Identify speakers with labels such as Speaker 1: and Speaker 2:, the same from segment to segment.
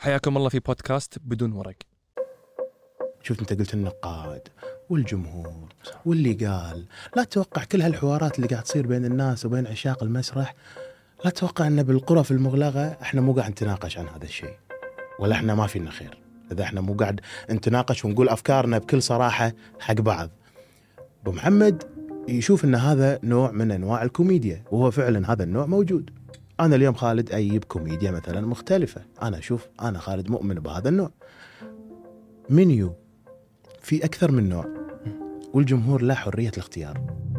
Speaker 1: حياكم الله في بودكاست بدون ورق.
Speaker 2: شفت انت قلت النقاد والجمهور واللي قال، لا تتوقع كل هالحوارات اللي قاعد تصير بين الناس وبين عشاق المسرح، لا تتوقع ان بالغرف المغلقة احنا مو قاعد نتناقش عن هذا الشيء، ولا احنا ما فينا خير اذا احنا مو قاعد نتناقش ونقول افكارنا بكل صراحة حق بعض. ابو محمد يشوف ان هذا نوع من انواع الكوميديا، وهو فعلا هذا النوع موجود. انا اليوم خالد اجيب كوميديا مثلا مختلفة، انا اشوف انا خالد مؤمن بهذا النوع. منيو في أكثر من نوع، والجمهور له حرية الاختيار.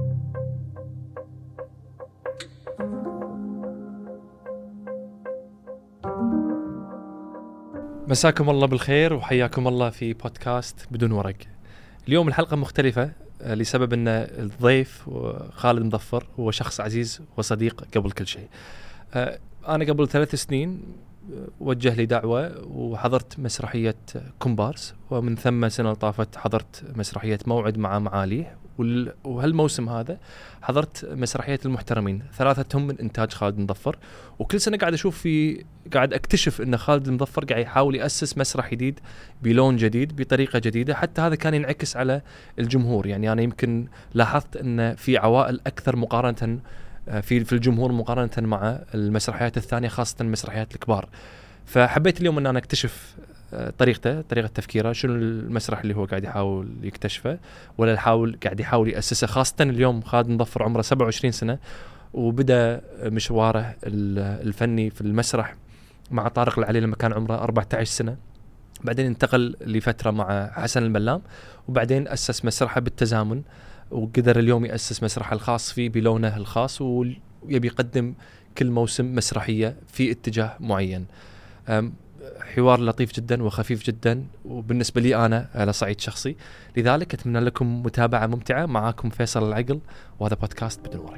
Speaker 1: مساكم الله بالخير وحياكم الله في بودكاست بدون ورق. اليوم الحلقة مختلفة لسبب أن الضيف خالد مظفر هو شخص عزيز وصديق قبل كل شيء. أنا قبل 3 سنين وجه لي دعوة وحضرت مسرحية كومبارس، ومن ثم سنة طافت حضرت مسرحية موعد مع معاليه، وهالموسم هذا حضرت مسرحية المحترمين، 3 من إنتاج خالد مظفر. وكل سنة قاعد أكتشف أن خالد مظفر قاعد يحاول يأسس مسرح جديد بلون جديد بطريقة جديدة، حتى هذا كان ينعكس على الجمهور. يعني أنا يمكن لاحظت أن في عوائل أكثر مقارنة في الجمهور مقارنة مع المسرحيات الثانية، خاصة المسرحيات الكبار. فحبيت اليوم أن أنا أكتشف طريقة تفكيره، شنو المسرح اللي هو قاعد يحاول يكتشفه ولا قاعد يحاول يأسسه. خاصة اليوم خالد مظفر عمره 27 سنة وبدأ مشواره الفني في المسرح مع طارق العلي لما كان عمره 14 سنة، بعدين انتقل لفترة مع حسن الملام، وبعدين أسس مسرحه بالتزامن، وقدر اليوم يأسس مسرحه الخاص فيه بلونه الخاص، ويبي يقدم كل موسم مسرحية في اتجاه معين. حوار لطيف جدا وخفيف جدا، وبالنسبة لي أنا على صعيد شخصي، لذلك أتمنى لكم متابعة ممتعة. معاكم فيصل العقل، وهذا بودكاست بدون ورق.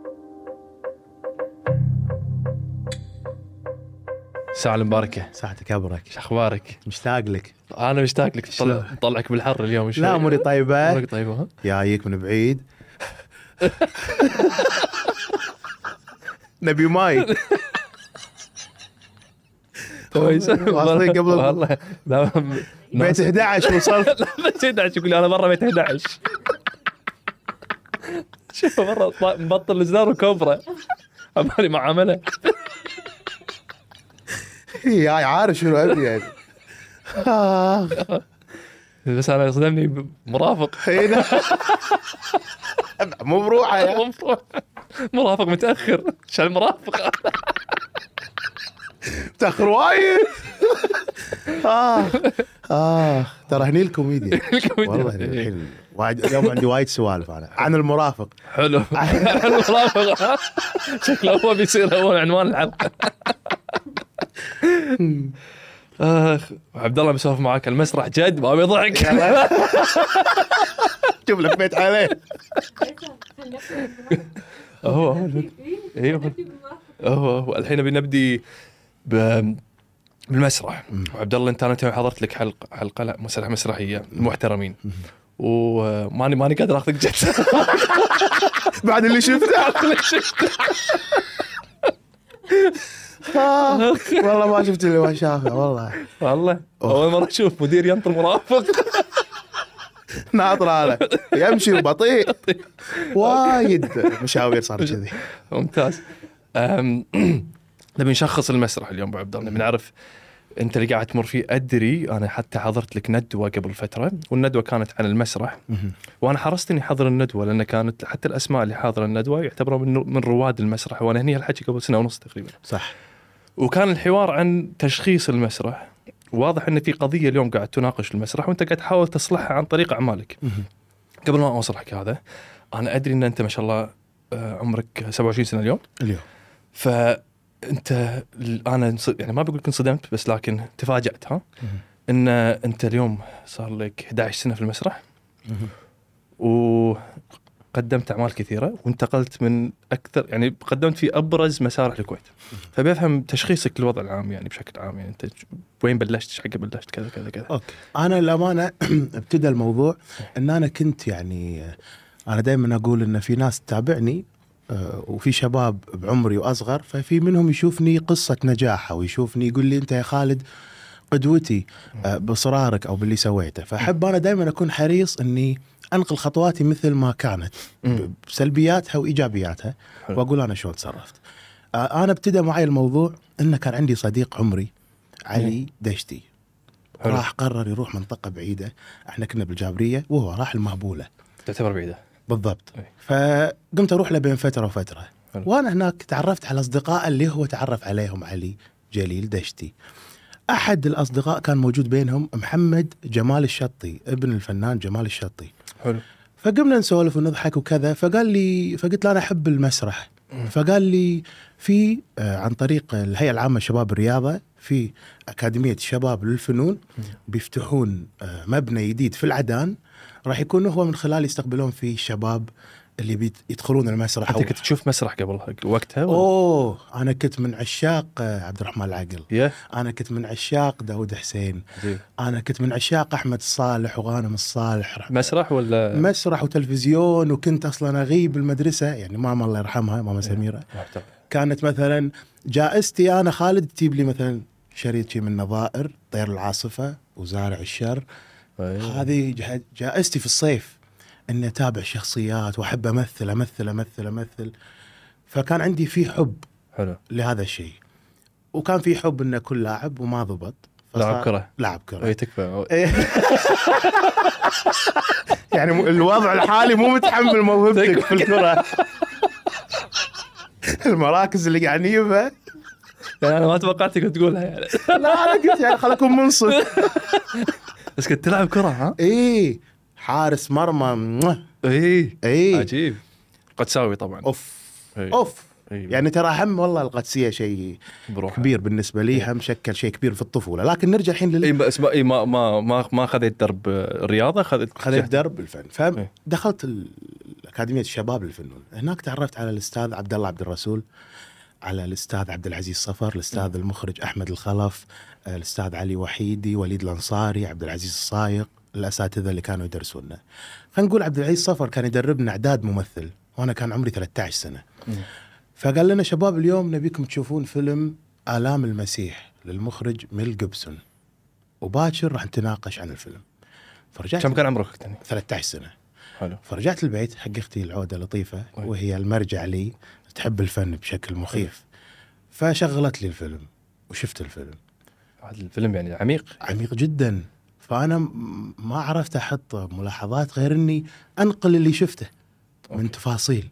Speaker 1: ساعة المباركة.
Speaker 2: ساعتك أبرك،
Speaker 1: شو أخبارك؟
Speaker 2: مشتاق لك.
Speaker 1: أنا مشتاق لك، طلعك بالحر اليوم شوي.
Speaker 2: لا أموري طيبة.
Speaker 1: أمورك طيبة ها؟
Speaker 2: جايك من بعيد. نبي ماي. واصلين قبل
Speaker 1: والله. لا
Speaker 2: بيت 11 وصلت.
Speaker 1: لا بيت 11 يقول أنا برا بيت 11. شوف برا مبطل الجدار وكوبرا عمالي معاملة.
Speaker 2: هي عارف شنو أبي يعني.
Speaker 1: بس أنا يصدمني مرافق.
Speaker 2: مو بروحه يا
Speaker 1: مرافق متأخر. شو المرافق؟
Speaker 2: تأخر وايد. ترى هني الكوميديا. والله الحين وايد اليوم عندي وايد سوالف أنا عن المرافق.
Speaker 1: حلو. المرافق شكله هو بيصير هو عنوان الحلقة. عبد الله مسولف معاك المسرح جد ما بيضحك.
Speaker 2: شوف لك بيت عليه.
Speaker 1: هو الحين بنبدي بالمسرح. وعبد الله انت حضرت لك حلقه لا مسرحيه المحترمين، وماني قادر اخذك جد.
Speaker 2: بعد اللي شفته. والله ما شفت اللي ما شافه. والله
Speaker 1: اول مره اشوف مدير ينطر مرافق.
Speaker 2: ناطر على يمشي بطيء. وايد مشاوير صار كذي.
Speaker 1: ممتاز. نبي نشخص المسرح اليوم ابو عبد الله، بنعرف انت اللي قاعد تمر فيه. ادري انا حتى حضرت لك ندوه قبل فتره، والندوه كانت عن المسرح، وانا حرصت اني احضر الندوه لان كانت حتى الاسماء اللي حاضره الندوه يعتبروا من رواد المسرح، وانا هني هالحكي قبل 1.5 سنة تقريبا.
Speaker 2: صح.
Speaker 1: وكان الحوار عن تشخيص المسرح. واضح ان في قضيه اليوم قاعد تناقش المسرح وانت قاعد تحاول تصلحها عن طريق اعمالك. قبل ما اوصل لك هذا، انا ادري ان انت ما شاء الله عمرك 27 سنه اليوم. فانت انا يعني ما بقول كنت صدمت، بس لكن تفاجأت ان انت اليوم صار لك 11 سنه في المسرح، وقدمت اعمال كثيره وانتقلت من اكثر، يعني قدمت في ابرز مسارح الكويت. فبيفهم تشخيصك للوضع العام يعني بشكل عام، يعني انت وين بلشت، ايش حق بلشت كذا كذا كذا.
Speaker 2: اوكي. انا للامانه ابتدى الموضوع ان انا كنت يعني انا دائما اقول ان في ناس تتابعني وفي شباب بعمري واصغر، ففي منهم يشوفني قصه نجاح ويشوفني يقول لي انت يا خالد قدوتي بصرارك او باللي سويته. فاحب انا دائما اكون حريص اني انقل خطواتي مثل ما كانت بسلبياتها وايجابياتها، واقول انا شلون تصرفت. انا ابتدى معي الموضوع انه كان عندي صديق عمري علي دشتي، راح قرر يروح منطقه بعيده، احنا كنا بالجابريه وهو راح المهبوله
Speaker 1: تعتبر بعيده
Speaker 2: بالضبط. فقمت اروح له بين فتره وفتره، وانا هناك تعرفت على اصدقاء اللي هو تعرف عليهم علي جليل دشتي. احد الاصدقاء كان موجود بينهم محمد جمال الشطي، ابن الفنان جمال الشطي.
Speaker 1: حلو.
Speaker 2: فقمنا نسولف ونضحك وكذا، فقلت له انا احب المسرح. فقال لي في عن طريق الهيئه العامه لشباب الرياضه في اكاديميه شباب للفنون بيفتحون مبنى جديد في العدان، راح يكون هو من خلال يستقبلون فيه الشباب اللي يدخلون المسرح.
Speaker 1: انت كنت تشوف مسرح قبل وقتها
Speaker 2: اوه انا كنت من عشاق عبد الرحمن العقل، انا كنت من عشاق داود حسين، انا كنت من عشاق احمد الصالح وغانم الصالح.
Speaker 1: مسرح ولا
Speaker 2: مسرح وتلفزيون. وكنت اصلا اغيب المدرسه، يعني ماما الله يرحمها ماما سميره كانت مثلا جائزتي انا خالد تجيب لي مثلا شريط من نظائر طير العاصفه وزارع الشر. هذه جائزتي في الصيف، اني اتابع شخصيات واحب امثل. فكان عندي في حب
Speaker 1: حلو
Speaker 2: لهذا الشيء، وكان في حب انه كل لاعب وما ضبط. لاعب كره
Speaker 1: اي تكفى.
Speaker 2: يعني الوضع الحالي مو متحمل موهبتك في الكره. المراكز اللي قاعد نجيبها
Speaker 1: يعني انا ما توقعتك تقولها يعني.
Speaker 2: لا انا قلت يعني خل اكون منصف.
Speaker 1: بس كنت تلعب كره ها؟
Speaker 2: ايه حارس مرمى.
Speaker 1: ايه عجيب. قدساوي طبعا.
Speaker 2: اوف يعني ترى هم والله القدسيه شيء كبير بالنسبه لي، هم شكل شيء كبير في الطفوله. لكن نرجع الحين
Speaker 1: ما اخذت درب الرياضه،
Speaker 2: اخذت درب الفن. فدخلت اكاديميه الشباب للفنون، هناك تعرفت على الاستاذ عبد الله عبد الرسول، على الاستاذ عبد العزيز صفر، الاستاذ المخرج احمد الخلف، الاستاذ علي وحيدي، وليد الانصاري، عبد العزيز الصايغ، الاساتذه اللي كانوا يدرسونا. خلينا نقول عبد العزيز صفر كان يدربنا اعداد ممثل وانا كان عمري 13 سنه. فقال لنا شباب اليوم نبيكم تشوفون فيلم آلام المسيح للمخرج ميل جيبسون، وباكر راح نتناقش عن الفيلم. فرجعت.
Speaker 1: كم كان عمرك وقتها؟
Speaker 2: 13 سنة.
Speaker 1: حلو.
Speaker 2: فرجعت البيت حق اختي العودة لطيفة وهي المرجع لي، تحب الفن بشكل مخيف. فشغلت لي الفيلم وشفت الفيلم.
Speaker 1: هذا الفيلم يعني عميق جدا.
Speaker 2: فأنا ما عرفت أحط ملاحظات غير أني أنقل اللي شفته من تفاصيل.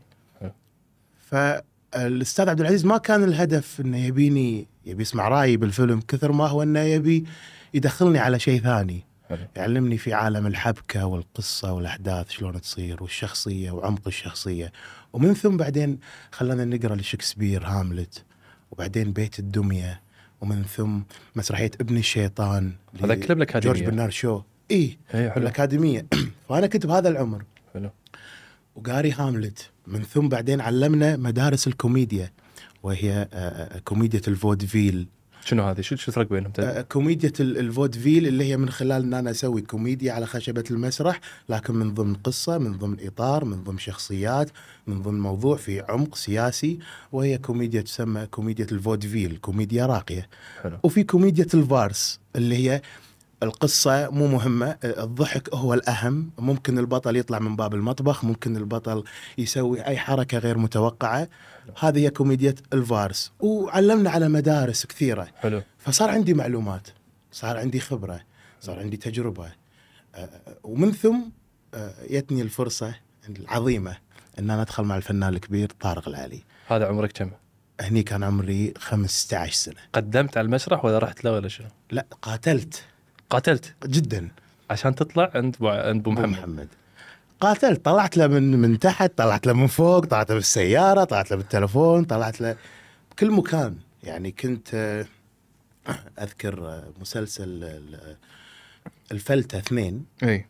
Speaker 2: فالأستاذ عبد العزيز ما كان الهدف أنه يبي يسمع رأيي بالفيلم كثر ما هو أنه يبي يدخلني على شيء ثاني. يعلمني في عالم الحبكة والقصة والأحداث شلون تصير والشخصية وعمق الشخصية. ومن ثم بعدين خلانا نقرأ لشكسبير هاملت، وبعدين بيت الدمية، ومن ثم مسرحية ابن الشيطان
Speaker 1: هذا كله بالأكاديمية
Speaker 2: جورج برنار شو. الأكاديمية. فأنا كنت بهذا العمر وقاري هاملت. من ثم بعدين علمنا مدارس الكوميديا، وهي كوميديا الفودفيل.
Speaker 1: شنو هذه؟ شو الفرق بينهم؟
Speaker 2: كوميديا الفودفيل اللي هي من خلال ان انا اسوي كوميديا على خشبة المسرح، لكن من ضمن قصة، من ضمن اطار، من ضمن شخصيات، من ضمن موضوع في عمق سياسي. وهي كوميديا تسمى كوميديا الفودفيل، كوميديا راقية.
Speaker 1: حلو.
Speaker 2: وفي كوميديا الفارس اللي هي القصة مو مهمة، الضحك هو الأهم. ممكن البطل يطلع من باب المطبخ، ممكن البطل يسوي أي حركة غير متوقعة. هذه هي كوميديا الفارس. وعلمنا على مدارس كثيرة.
Speaker 1: حلو.
Speaker 2: فصار عندي معلومات، صار عندي خبرة، صار عندي تجربة. ومن ثم يتني الفرصة العظيمة أن أنا أدخل مع الفنان الكبير طارق العلي.
Speaker 1: هذا عمرك كم؟
Speaker 2: هني كان عمري 15 سنة.
Speaker 1: قدمت على المسرح ولا رحت له ولا شنو؟
Speaker 2: لا قاتلت جدا
Speaker 1: عشان تطلع عند ابو محمد.
Speaker 2: قاتلت، طلعت له من تحت، طلعت له من فوق، طلعت له بالسيارة، طلعت له بالتلفون، طلعت له بكل مكان. يعني كنت أذكر مسلسل الفلتة 2.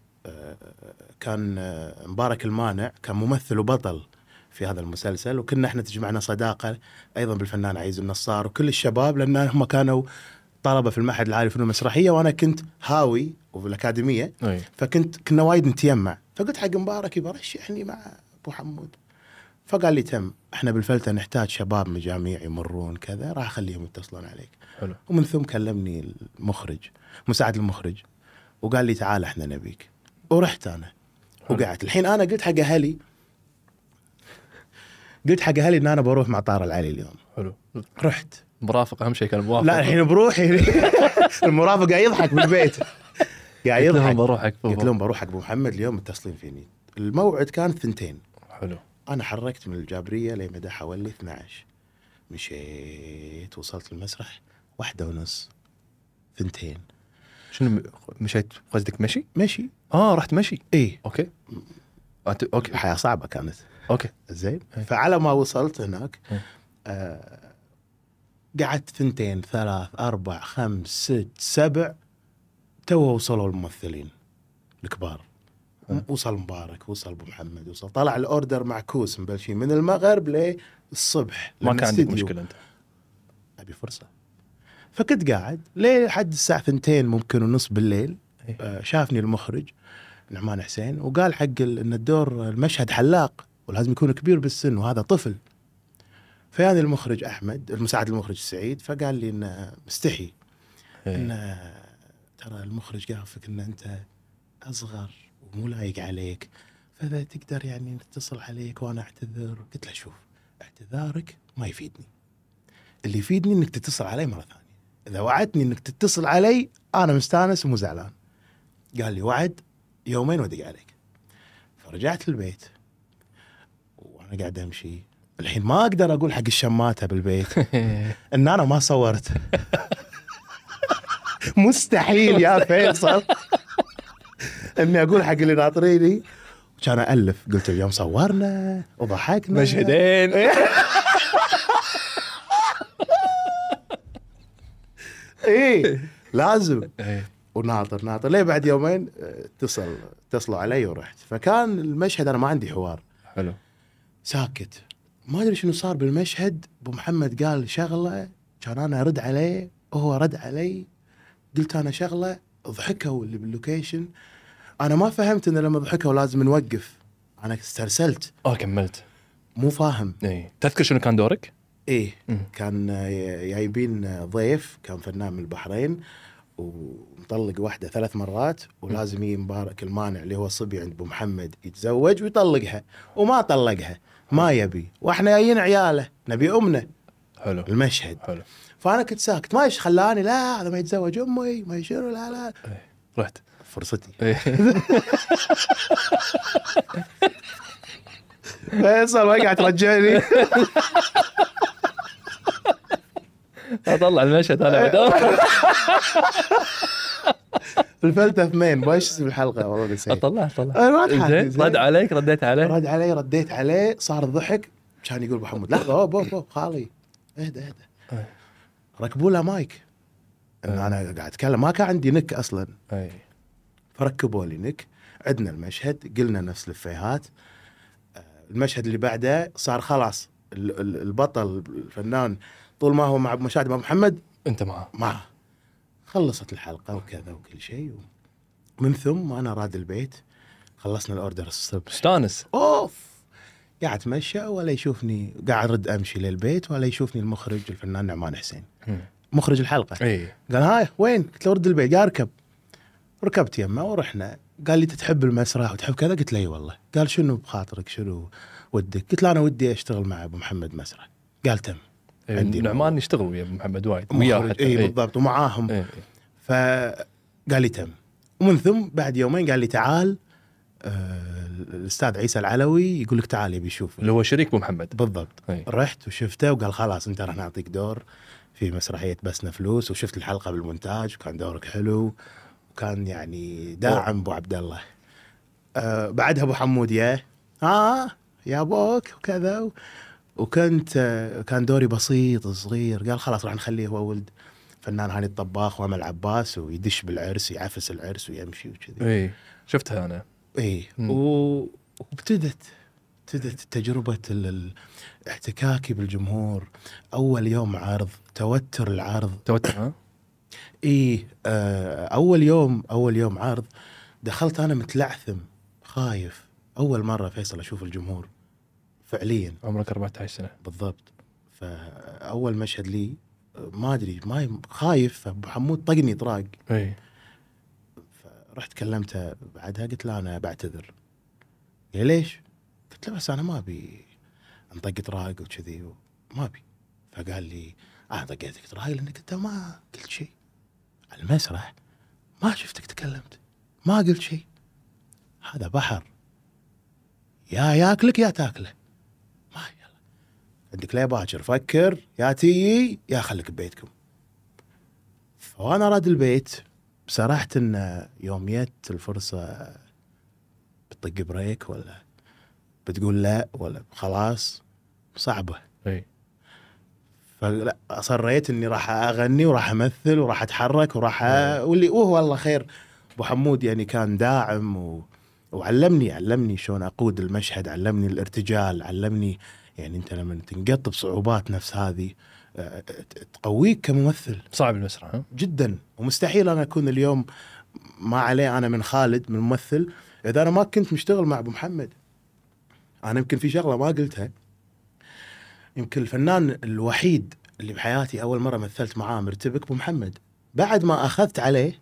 Speaker 2: كان مبارك المانع كان ممثل وبطل في هذا المسلسل، وكنا احنا تجمعنا صداقة أيضا بالفنان عزيز النصار وكل الشباب، لأن هم كانوا طلبة في المعهد العالي للفنون المسرحية وأنا كنت هاوي وفي الأكاديمية. كنا وايد نتيمع. فقلت حق مبارك يبرشحني مع أبو حمود. فقال لي تم، احنا بالفلتة نحتاج شباب مجاميع يمرون كذا، راح أخليهم يتصلون عليك.
Speaker 1: حلو.
Speaker 2: ومن ثم كلمني المخرج، مساعد المخرج، وقال لي تعال احنا نبيك. ورحت انا وقعدت. الحين انا قلت حق اهلي، ان انا بروح مع طار العلي اليوم.
Speaker 1: حلو.
Speaker 2: رحت
Speaker 1: مرافق اهم شيء كان موافق.
Speaker 2: لا الحين بروحي. المرافق قاعد يضحك بالبيت، قاعد يضحك. قلت لهم بروح حق ابو محمد اليوم، متصلين فيني. الموعد كان 2.
Speaker 1: حلو.
Speaker 2: انا حركت من الجابريه لمدى حوالي 12. مشيت وصلت المسرح 1:30 2.
Speaker 1: شنو مشيت قصدك مشي؟
Speaker 2: مشي
Speaker 1: رحت مشي.
Speaker 2: ايه
Speaker 1: اوكي. اوكي.
Speaker 2: الحياه صعبه كانت.
Speaker 1: اوكي
Speaker 2: زين. فعلى ما وصلت هناك قعدت 2 3 4 5 6 7. تو وصلوا الممثلين الكبار. وصل مبارك، وصل ابو محمد، وصل طلع الاوردر معكوس، مبلشين من المغرب للصبح.
Speaker 1: ما كان عندك مشكله انت؟
Speaker 2: ابي فرصه. فكنت قاعد ليه لحد الساعه 2 ممكن ونص بالليل. شافني المخرج نعمان حسين وقال حق ان الدور المشهد حلاق ولازم يكون كبير بالسن وهذا طفل. فيعني المخرج احمد، المساعد المخرج سعيد، فقال لي انه مستحي ان ترى المخرج قال فيك ان انت اصغر ومو لايق عليك، فاذا تقدر يعني نتصل عليك وانا اعتذر. قلت له شوف، اعتذارك ما يفيدني، اللي يفيدني انك تتصل علي مره ثانيه. اذا وعدتني انك تتصل علي انا مستانس ومو زعلان. قال لي وعد 2 يوم ودق عليك. فرجعت البيت وانا قاعد امشي. الحين ما اقدر اقول حق الشماته بالبيت ان انا ما صورت. مستحيل يا فيصل اني اقول حق اللي ناطريني. كان ألف، قلت اليوم صورنا وضحكنا
Speaker 1: مشهدين.
Speaker 2: ايه لازم. وناطر ليه بعد 2 يوم اتصلوا علي ورحت. فكان المشهد انا ما عندي حوار.
Speaker 1: حلو.
Speaker 2: ساكت، ما ادري شنو صار بالمشهد. ابو محمد قال شغله، كان انا ارد عليه وهو رد علي. قلت انا شغله، ضحكوا اللي باللوكيشن. انا ما فهمت ان لما ضحكوا لازم نوقف. انا استرسلت.
Speaker 1: كملت
Speaker 2: مو فاهم.
Speaker 1: تذكر شنو كان دورك؟
Speaker 2: ايه كان جايبين ضيف، كان فنان من البحرين ومطلق واحدة 3 مرات، ولازم يجي مبارك المانع اللي هو صبي عند ابو محمد يتزوج ويطلقها، وما طلقها، ما يبي، واحنا جايين عياله نبي امنا.
Speaker 1: حلو.
Speaker 2: المشهد.
Speaker 1: حلو.
Speaker 2: فانا كنت ساكت، ما ايش خلاني لا هذا ما يتزوج امي ما يشير لا.
Speaker 1: رحت
Speaker 2: فرصتي. فيصل ما قاعد ترجعني.
Speaker 1: اطلع المشهد انا.
Speaker 2: الفلتة 2 بايش اسم الحلقة والله نسيت.
Speaker 1: اطلع رد عليك، رديت
Speaker 2: عليه صار الضحك. كان يقول ابو حمود لحظة بو خالي اهدى ركبوا له مايك ان انا قاعد اتكلم، ما كان عندي نك اصلا. فركبوا لي نك. عدنا المشهد، قلنا نفس الفيهات. المشهد اللي بعده صار خلاص البطل الفنان طول ما هو مع مشاهد ابو محمد
Speaker 1: انت معه.
Speaker 2: خلصت الحلقة وكذا وكل شيء. من ثم أنا راد البيت، خلصنا الأوردر الصبح.
Speaker 1: استانس.
Speaker 2: قاعد أتمشى ولا يشوفني، قاعد أرد أمشي للبيت ولا يشوفني المخرج الفنان نعمان حسين مخرج الحلقة. قال هاي وين؟ قلت له ورد البيت. قال اركب. ركبت يمه ورحنا. قال لي تحب المسرح وتحب كذا؟ قلت له اي والله. قال شنو بخاطرك، شنو ودك؟ قلت له أنا ودي أشتغل مع أبو محمد مسرح. قال تم.
Speaker 1: نعمان يشتغل ويا ابو محمد وايد
Speaker 2: وياه بالضبط ومعاهم. فقال لي تم. ومن ثم بعد 2 يوم قال لي تعال الاستاذ عيسى العلوي يقول لك تعال يبي يشوف،
Speaker 1: اللي هو شريك ابو محمد
Speaker 2: بالضبط. رحت وشفته وقال خلاص انت راح نعطيك دور في مسرحيه بسنا فلوس. وشفت الحلقه بالمونتاج وكان دورك حلو، وكان يعني داعم ابو عبد الله. بعدها ابو حمود يا ابوك وكذا. كان دوري بسيط صغير. قال خلاص راح نخليه هو ولد فنان هاني الطباخ وامل عباس، ويدش بالعرس يعفس العرس ويمشي وكذي.
Speaker 1: شفتها انا.
Speaker 2: وابتدت تجربة الاحتكاكي بالجمهور. اول يوم عرض، توتر العرض. اول يوم عرض دخلت انا متلعثم خايف. اول مرة فيصل اشوف الجمهور فعليا.
Speaker 1: عمرك 14 سنة
Speaker 2: بالضبط. فأول مشهد لي ما ادري ما خايف، فابو حمود طقني طراق.
Speaker 1: اي
Speaker 2: رحت كلمته بعدها قلت له انا بعتذر. قال ليش؟ قلت له بس انا ما ابي انطق طراق وكذي ما ابي. فقال لي انا طقيتك طراق لانك انت ما قلت شيء على المسرح، ما شفتك تكلمت، ما قلت شيء. هذا بحر، يا ياكلك يا تاكله، ما يلا عندك ليه باكر فكر، يا تيجي يا خليك ببيتكم. فانا راد البيت سرحت ان يوم جت الفرصه بتطق بريك ولا بتقول لا ولا خلاص صعبه.
Speaker 1: اي
Speaker 2: فلا اصريت اني راح اغني وراح امثل وراح اتحرك وراح واللي والله خير. ابو حمود يعني كان داعم وعلمني شلون اقود المشهد، علمني الارتجال، علمني يعني انت لما تنقط بصعوبات نفس هذه تقويك كممثل.
Speaker 1: صعب المسرح ها؟
Speaker 2: جدا، ومستحيل انا اكون اليوم ما عليه انا من خالد من ممثل اذا انا ما كنت مشتغل مع ابو محمد. انا يمكن في شغله ما قلتها، يمكن الفنان الوحيد اللي بحياتي اول مره مثلت معاه مرتبك ابو محمد. بعد ما اخذت عليه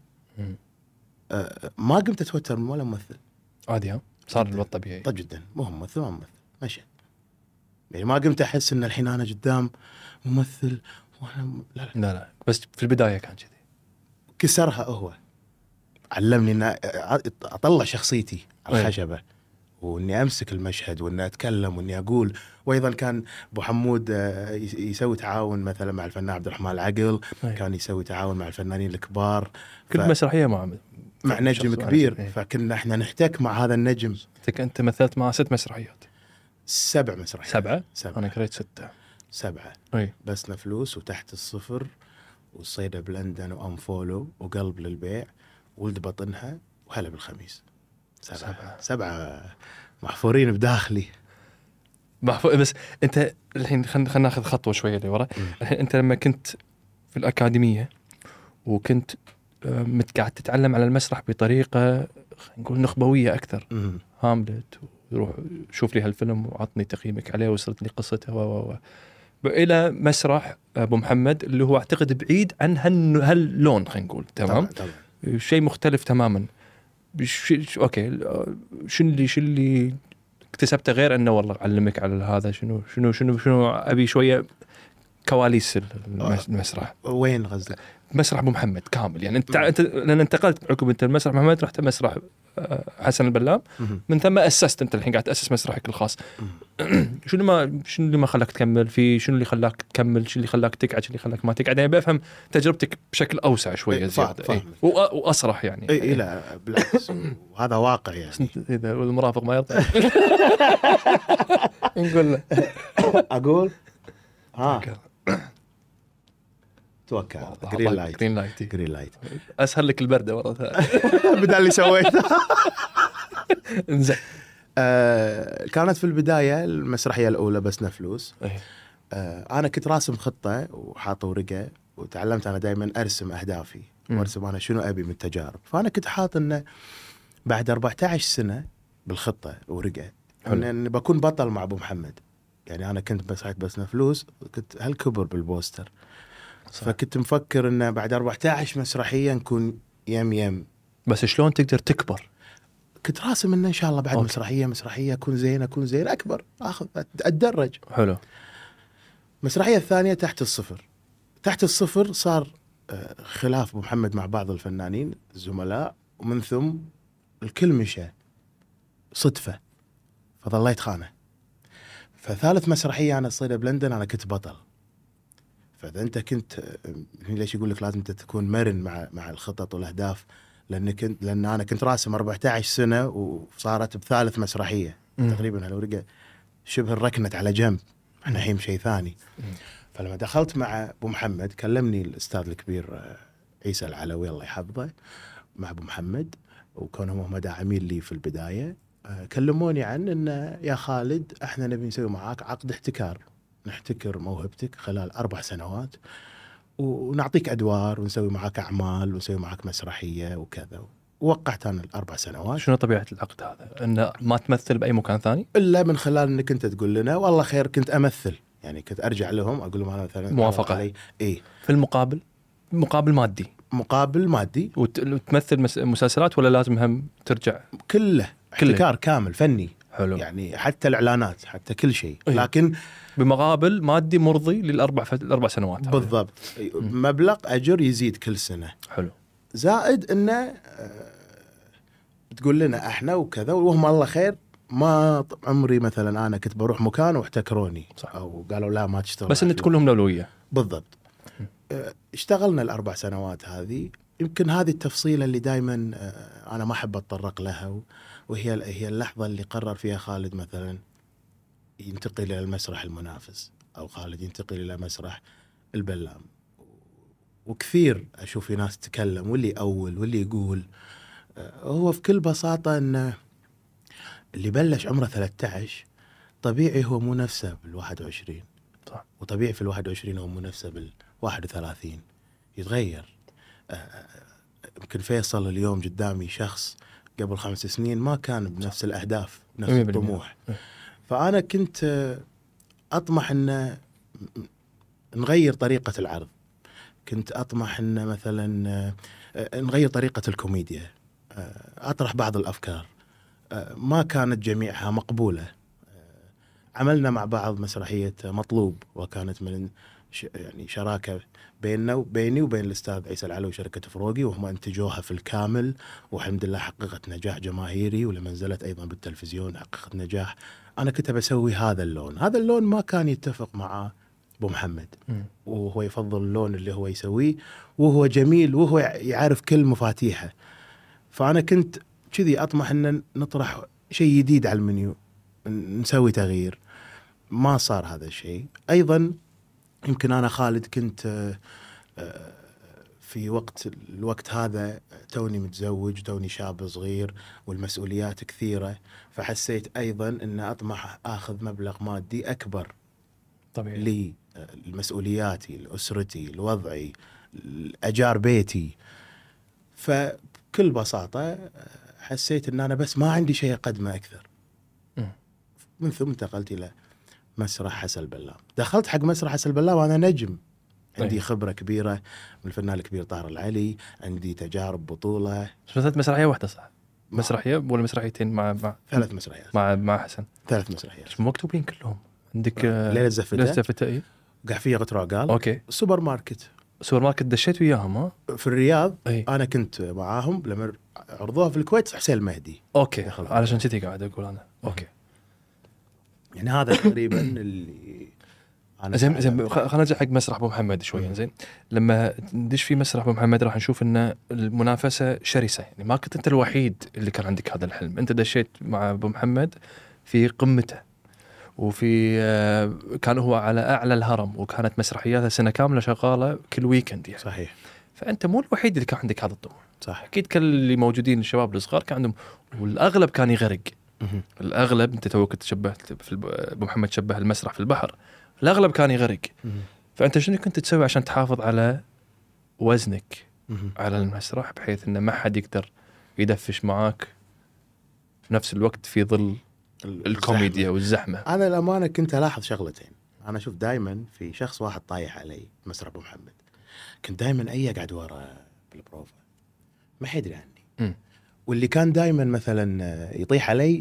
Speaker 2: ما قمت اتوتر من ولا ممثل
Speaker 1: عادي ها؟ صار الوضع طبيعي.
Speaker 2: طيب جدا، مو ممثل ما ممثل مشهد، يعني ما قمت احس ان الحين انا قدام ممثل وانا
Speaker 1: لا بس في البدايه كان كذي.
Speaker 2: كسرها هو، علمني ان اطلع شخصيتي على الخشبه واني امسك المشهد واني اتكلم واني اقول. وايضا كان ابو حمود يسوي تعاون مثلا مع الفنان عبد الرحمن العقل، كان يسوي تعاون مع الفنانين الكبار،
Speaker 1: كل مسرحيه
Speaker 2: مع نجم كبير. فكنا احنا نحتك مع هذا النجم.
Speaker 1: انت مثلت مع 6 مسرحيات
Speaker 2: 7 مسرحيات
Speaker 1: 7 انا قريت
Speaker 2: 7
Speaker 1: اي
Speaker 2: بس نفلوس وتحت الصفر والصيدة بلندن وأنفولو وقلب للبيع ولد بطنها وهلا بالخميس. 7 محفورين بداخلي.
Speaker 1: بس انت الحين خلينا ناخذ خطوه شويه لورا. الحين انت لما كنت في الاكاديميه وكنت قاعد تتعلم على المسرح بطريقه خلينا نقول نخبويه اكثر، هاملت وروح شوف لي هالفيلم وعطني تقييمك عليه وصلت لي قصته الى مسرح ابو محمد اللي هو اعتقد بعيد عن هاللون خلينا نقول. تمام طبعا. شيء مختلف تماما. اوكي شنو اللي اكتسبته غير انه والله علمك على هذا؟ شنو ابي شويه كواليس المسرح.
Speaker 2: وين قصدك؟
Speaker 1: مسرح ابو محمد كامل يعني انت لان انتقلت عقب انت المسرح محمد رحت مسرح حسن البلام، من ثم اسست انت الحين قاعد تاسس مسرحك الخاص. شنو اللي ما خلاك تكمل فيه؟ شنو اللي خلاك تكمل؟ شنو اللي خلاك تقعد؟ شنو اللي خلاك ما تقعد؟ يعني بفهم تجربتك بشكل اوسع شويه زياده واصرح يعني.
Speaker 2: اي لا بالعكس وهذا واقع يعني.
Speaker 1: اذا المرافق ما يرضى نقول له
Speaker 2: اقول توكل جرين لايت
Speaker 1: اسهل لك البرده مره ثانيه
Speaker 2: بدل اللي سويته.
Speaker 1: انزين
Speaker 2: كانت في البدايه المسرحيه الاولى بس نفلوس. انا كنت راسم خطه وحاطه ورقه، وتعلمت انا دائما ارسم اهدافي وارسم انا شنو ابي من التجارب. فانا كنت حاط انه بعد 14 سنه بالخطه ورقه ان بكون بطل مع ابو محمد. يعني انا كنت بس نفلوس كنت هالكبر بالبوستر صح. فكنت مفكر انه بعد 14 مسرحيه نكون يم
Speaker 1: بس شلون تقدر تكبر؟
Speaker 2: كنت راسم انه ان شاء الله بعد مسرحيه اكون زين اكبر اخذ اتدرج.
Speaker 1: حلو.
Speaker 2: المسرحيه الثانيه تحت الصفر صار خلاف ابو محمد مع بعض الفنانين الزملاء، ومن ثم الكل مشى صدفه فظليت خانه. فثالث مسرحيه انا صيدة بلندن انا كنت بطل. فاذا انت كنت ليش يقول لك لازم انت تكون مرن مع الخطط والاهداف؟ لان انا كنت راسم 14 سنه وصارت بثالث مسرحيه تقريبا الورقه شبه ركنت على جنب، احنا الحين شيء ثاني. فلما دخلت مع ابو محمد كلمني الاستاذ الكبير عيسى العلوي الله يحفظه مع ابو محمد، وكونهم هم داعمين لي في البدايه كلموني عن ان يا خالد احنا نبي نسوي معاك عقد احتكار، نحتكر موهبتك خلال 4 سنوات ونعطيك ادوار ونسوي معاك اعمال ونسوي معاك مسرحيه وكذا. ووقعت انا 4 سنوات.
Speaker 1: شنو طبيعه العقد هذا؟ انه ما تمثل باي مكان ثاني
Speaker 2: الا من خلال انك انت تقول لنا والله خير كنت امثل يعني كنت ارجع لهم اقول لهم انا مثلا
Speaker 1: موافقة
Speaker 2: علي اي
Speaker 1: في المقابل مقابل مادي
Speaker 2: مقابل مادي
Speaker 1: وتمثل مسلسلات ولا لازم هم ترجع
Speaker 2: كله احتكار كامل فني
Speaker 1: حلو
Speaker 2: يعني حتى الاعلانات حتى كل شيء
Speaker 1: أيه.
Speaker 2: لكن
Speaker 1: بمقابل مادي مرضي الاربع سنوات
Speaker 2: بالضبط مبلغ اجر يزيد كل سنه
Speaker 1: حلو
Speaker 2: زائد انه تقول لنا احنا وكذا وهم الله خير ما عمري مثلا انا كنت بروح مكان واحتكروني
Speaker 1: صح.
Speaker 2: او قالوا لا ما تشتغل
Speaker 1: بس ان تكون لهم الاولويه
Speaker 2: بالضبط. اشتغلنا الاربع سنوات هذه يمكن هذه التفصيله اللي دائما انا ما احب اتطرق لها وهي اللحظه اللي قرر فيها خالد مثلا ينتقل الى المسرح المنافس او خالد ينتقل الى مسرح البلام. وكثير اشوف في ناس تتكلم واللي اول واللي يقول هو في كل بساطه ان اللي بلش عمره 13 طبيعي هو مو نفسه بال21
Speaker 1: صح.
Speaker 2: وطبيعي في ال21 هو مو نفسه بال31 يتغير. يمكن فيصل اليوم قدامي شخص قبل 5 سنين ما كان بنفس الأهداف نفس الطموح. فأنا كنت أطمح أن نغير طريقة العرض كنت أطمح أن مثلا نغير طريقة الكوميديا أطرح بعض الأفكار ما كانت جميعها مقبولة. عملنا مع بعض مسرحية مطلوب وكانت من يعني شراكة بيني وبين الأستاذ عيسى العلوي وشركة فروقي وهم انتجوها في الكامل والحمد لله حققت نجاح جماهيري ولما نزلت أيضا بالتلفزيون حققت نجاح. أنا كنت بسوي هذا اللون ما كان يتفق مع أبو محمد وهو يفضل اللون اللي هو يسويه وهو جميل وهو يعرف كل مفاتيحه. فأنا كنت كذي أطمح أن نطرح شيء جديد على المنيو نسوي تغيير ما صار هذا الشيء. أيضا يمكن أنا خالد كنت في الوقت هذا توني متزوج توني شاب صغير والمسؤوليات كثيرة فحسيت أيضا أن أطمح أخذ مبلغ مادي أكبر
Speaker 1: طبيعي
Speaker 2: لي المسؤولياتي لأسرتي لوضعي أجار بيتي. فبكل بساطة حسيت أن أنا بس ما عندي شيء أقدمه أكثر. من ثم انتقلت إلى مسرح حسن البلام. دخلت حق مسرح حسن البلام وأنا نجم عندي خبرة كبيرة من الفنان الكبير طاهر العلي عندي تجارب بطولة.
Speaker 1: مثلت مسرحية واحدة صح؟ مسرحية ولا مسرحيتين مع
Speaker 2: 3 مسرحيات
Speaker 1: مع حسن
Speaker 2: 3 مسرحيات
Speaker 1: مو مكتوبين كلهم عندك
Speaker 2: ليلة الزفتة
Speaker 1: إيه؟
Speaker 2: قحفية غتراقال
Speaker 1: أوكي
Speaker 2: سوبر ماركت
Speaker 1: دشيت وياهم ها؟
Speaker 2: في الرياض
Speaker 1: أي.
Speaker 2: أنا كنت معاهم لما عرضوها في الكويت حسين المهدي
Speaker 1: أوكي علشان كذي قاعد أقول أنا أوكي
Speaker 2: يعني هذا تقريبا اللي أنا
Speaker 1: زين خلينا نرجع حق مسرح أبو محمد شوي. زين لما ندش في مسرح أبو محمد راح نشوف إن المنافسة شرسة يعني ما كنت أنت الوحيد اللي كان عندك هذا الحلم. أنت دشيت مع أبو محمد في قمته وفي كان هو على أعلى الهرم وكانت مسرحياته سنة كاملة شغالة كل ويكند يعني.
Speaker 2: صحيح.
Speaker 1: فأنت مو الوحيد اللي كان عندك هذا الطموح.
Speaker 2: صح.
Speaker 1: أكيد كل اللي موجودين الشباب الصغار كان عندهم والأغلب كان يغرق. الأغلب أنت توك تشبهت في أبو محمد شبه المسرح في البحر الأغلب كان يغرق. فأنت شنو كنت تسوي عشان تحافظ على وزنك على المسرح بحيث إنه ما حد يقدر يدفش معاك في نفس الوقت في ظل الكوميديا والزحمة؟
Speaker 2: أنا الأمانة كنت ألاحظ شغلتين. أنا أشوف دائما في شخص واحد طايح علي مسرح أبو محمد كنت دائما أي أقعد ورا بالبروفة ما حيدري عني. واللي كان دائما مثلا يطيح علي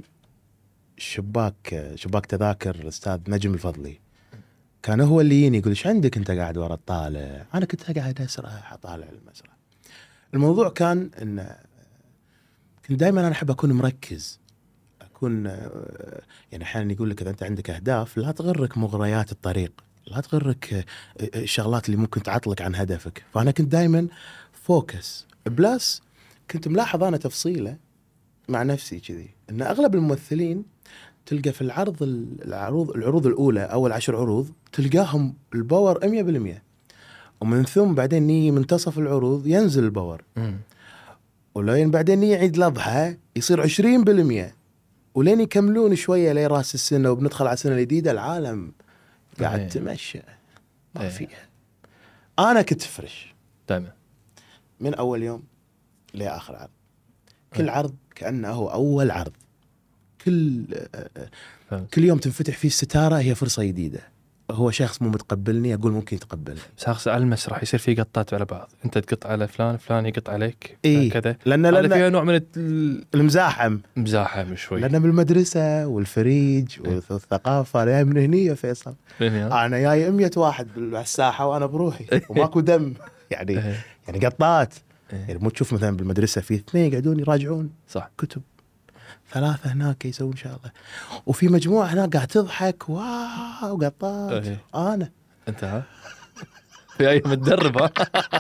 Speaker 2: شباك تذاكر الأستاذ نجم الفضلي كان هو اللي يجيني يقول إيش عندك أنت قاعد ورا الطالع. أنا كنت قاعد أسرح أطالع المسرح. الموضوع كان إن كنت دائما أنا أحب أكون مركز أكون يعني أحيانا يقول لك إذا أنت عندك أهداف لا تغرك مغريات الطريق لا تغرك الشغلات اللي ممكن تعطلك عن هدفك. فأنا كنت دائما فوكس بلاس. كنت ملاحظ أنا تفصيلة مع نفسي كذي إن أغلب الممثلين تلقى في العروض الأولى أول 10 عروض تلقاهم الباور 100% ومن ثم بعدين نيجي منتصف العروض ينزل الباور ولين بعدين يعيد الأضحى يصير 20% ولين يكملون شوية لين راس السنة وبندخل على السنة الجديدة العالم قاعد تمشى ما فيها. أنا كنت فرش
Speaker 1: دائما
Speaker 2: من أول يوم لآخر عرض كل عرض كأنه هو أول عرض كل يوم تنفتح فيه الستارة هي فرصة جديدة هو شخص مو متقبلني اقول ممكن يتقبلني.
Speaker 1: شخص على المسرح يصير في قطات على بعض، انت تقط على فلان، فلان يقط عليك كذا،
Speaker 2: لان
Speaker 1: فيها نوع من
Speaker 2: المزاحم
Speaker 1: شوي.
Speaker 2: لان بالمدرسه والفريج والثقافه انا من هني يا فيصل. انا جاي 100 واحد بالساحه وانا بروحي وماكو دم يعني قطات. يعني مو تشوف مثلا بالمدرسه في 2 يقعدون يراجعون
Speaker 1: صح
Speaker 2: كتب، 3 هناك يسوون شغله، وفي مجموعه هناك قاعد تضحك واو قطات. انا
Speaker 1: انت في اي متدرب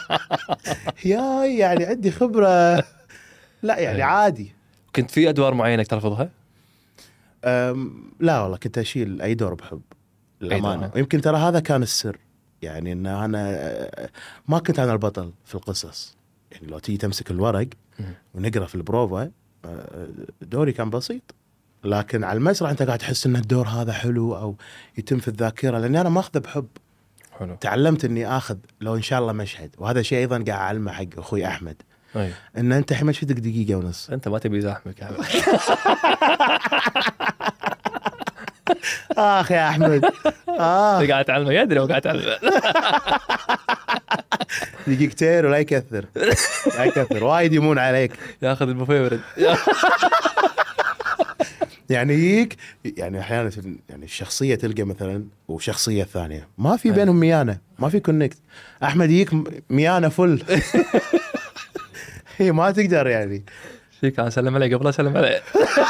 Speaker 2: يعني عندي خبره. لا يعني عادي.
Speaker 1: كنت في ادوار معينه ترفضها؟
Speaker 2: لا والله كنت اشيل اي دور بحب الامانه. يمكن ترى هذا كان السر، يعني ان انا ما كنت انا البطل في القصص. يعني لو تيجي تمسك الورق ونقرا في البروفا دوري كان بسيط، لكن على المسرح انت قاعد تحس ان الدور هذا حلو او يتم في الذاكره، لاني انا ماخذه بحب.
Speaker 1: حلو.
Speaker 2: تعلمت اني اخذ لو ان شاء الله مشهد، وهذا شيء ايضا قاعد اعلمه حق اخوي احمد. ان انت الحين مشهدك 1.5 دقيقة،
Speaker 1: انت ما تبي زحمك يا
Speaker 2: اخ يا احمد
Speaker 1: قاعد تعلمه، يدري وقاعد تعلمه
Speaker 2: 2 دقيقتين ولا يكثر لا يكثر، وايد يمون عليك،
Speaker 1: ياخذ البوفيه ورد
Speaker 2: يعني يجيك يعني احيانا يعني الشخصيه تلقى مثلا وشخصيه ثانيه ما في بينهم ميانه، ما في كونكت. احمد يجيك ميانه فل هي ما تقدر يعني.
Speaker 1: شي كان سلم عليه قبل اسلم عليه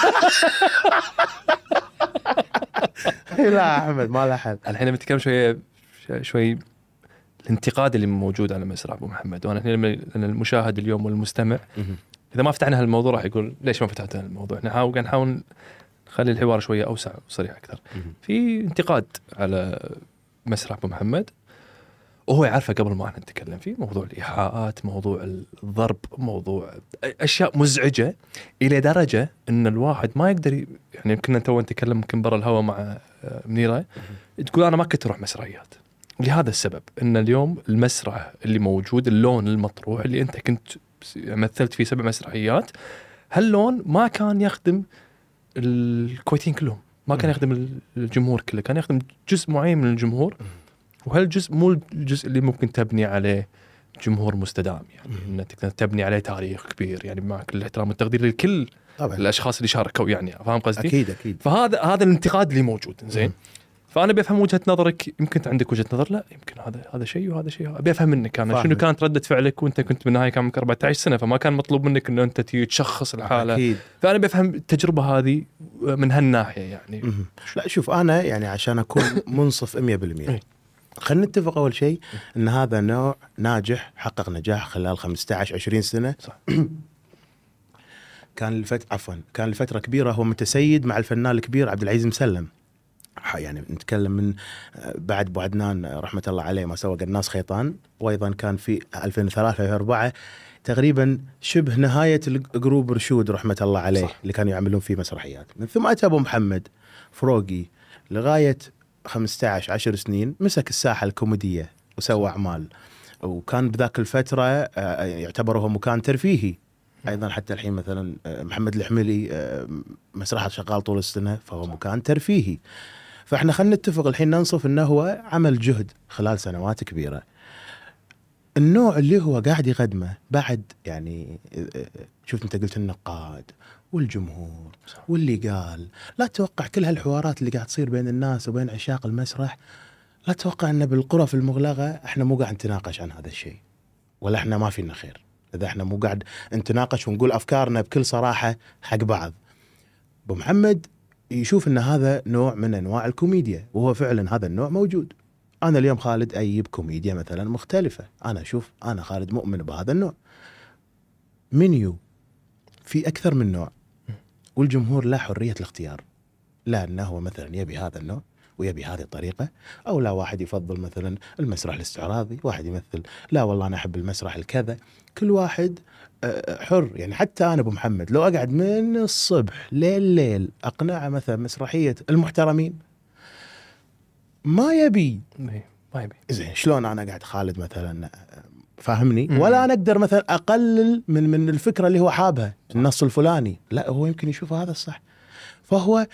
Speaker 2: لا احمد ما له حل.
Speaker 1: الحين بنتكلم شوي الانتقاد اللي موجود على مسرح ابو محمد، وانا هنا المشاهد اليوم والمستمع اذا ما فتحنا هالموضوع راح يقول ليش ما فتحت هالموضوع. نحاول نخلي الحوار شويه اوسع وصريح اكثر. في انتقاد على مسرح ابو محمد وهو يعرفه قبل ما احنا نتكلم فيه، موضوع الايحاءات، موضوع الضرب، موضوع اشياء مزعجه الى درجه ان الواحد ما يقدر يعني يمكن تو نتكلم يمكن برا الهواء مع منيره تقول انا ما كنت اروح مسرحيات لهذا السبب، ان اليوم المسرح اللي موجود، اللون المطروح اللي انت كنت مثلت فيه 7 مسرحيات، هاللون ما كان يخدم الكويتيين كلهم، ما كان يخدم الجمهور كله، كان يخدم جزء معين من الجمهور، وهالجزء مو الجزء اللي ممكن تبني عليه جمهور مستدام، يعني انك تقدر تبني عليه تاريخ كبير، يعني مع كل الاحترام والتقدير لكل طبعا الاشخاص اللي شاركوا، يعني فاهم قصدي؟
Speaker 2: اكيد.
Speaker 1: فهذا الانتقاد اللي موجود زين. فانا بفهم وجهه نظرك، يمكن عندك وجهه نظر لا، يمكن هذا شيء وهذا شيء، ابي افهم منك انا شنو كانت رده فعلك وانت كنت بالنهايه كان عمرك 14 سنه، فما كان مطلوب منك انه انت تشخص الحاله أكيد. فانا بفهم التجربه هذه من هالناحيه يعني.
Speaker 2: لا شوف انا يعني عشان اكون منصف 100% خلينا نتفق اول شيء ان هذا نوع ناجح، حقق نجاح خلال 15-20 سنه صح. كان لفتره كبيره هو متسيد مع الفنان الكبير عبد العزيز مسلم، يعني نتكلم من بعد ابو عدنان رحمه الله عليه ما سوى قناص خيطان، وايضا كان في 2003-2004 تقريبا شبه نهايه الجروب رشود رحمه الله عليه صح. اللي كانوا يعملون فيه مسرحيات. من ثم اتى ابو محمد فروقي لغايه 15-10 سنين مسك الساحه الكوميديه وسوى اعمال، وكان بذاك الفتره يعتبر هو مكان ترفيهي ايضا. حتى الحين مثلا محمد الحميلي مسرحه شغال طول السنه، فهو مكان ترفيهي. فاحنا خلينا نتفق الحين ننصف انه هو عمل جهد خلال سنوات كبيره. النوع اللي هو قاعد يقدمه بعد يعني شوف انت قلت النقاد والجمهور واللي قال، لا تتوقع كل هالحوارات اللي قاعد تصير بين الناس وبين عشاق المسرح، لا تتوقع ان بالغرف المغلقه احنا مو قاعد نتناقش عن هذا الشيء، ولا احنا ما فينا خير اذا احنا مو قاعد نتناقش ونقول افكارنا بكل صراحه حق بعض. ابو محمد يشوف ان هذا نوع من انواع الكوميديا، وهو فعلا هذا النوع موجود. انا اليوم خالد اجيب كوميديا مثلا مختلفه، انا اشوف انا خالد مؤمن بهذا النوع. منيو في اكثر من نوع، والجمهور له حريه الاختيار، لا انه هو مثلا يبي هذا النوع ويبي هذه الطريقه، او لا واحد يفضل مثلا المسرح الاستعراضي، واحد يمثل لا والله انا احب المسرح الكذا. كل واحد حر. يعني حتى انا ابو محمد لو اقعد من الصبح لليل اقنعه مثلا مسرحيه المحترمين ما يبي زين، شلون انا قاعد خالد مثلا فاهمني؟ ولا انا اقدر مثلا اقلل من الفكره اللي هو حابها النص الفلاني، لا هو يمكن يشوف هذا الصح. فهو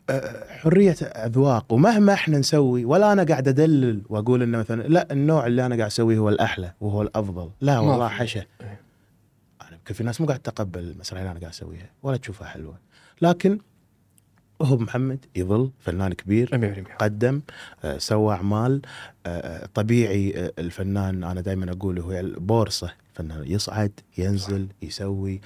Speaker 2: حرية أذواق، ومهما احنا نسوي، ولا أنا قاعد أدلل وأقول إنه مثلا لا النوع اللي أنا قاعد أسويه هو الأحلى وهو الأفضل، لا والله حشا. أنا يمكن في ناس مو قاعد تقبل المسرحية اللي أنا قاعد أسويها ولا تشوفها حلوة، لكن هو محمد يظل فنان كبير، قدم سوى أعمال طبيعي. الفنان أنا دائما أقول هو البورصة، فنان يصعد ينزل يسوي.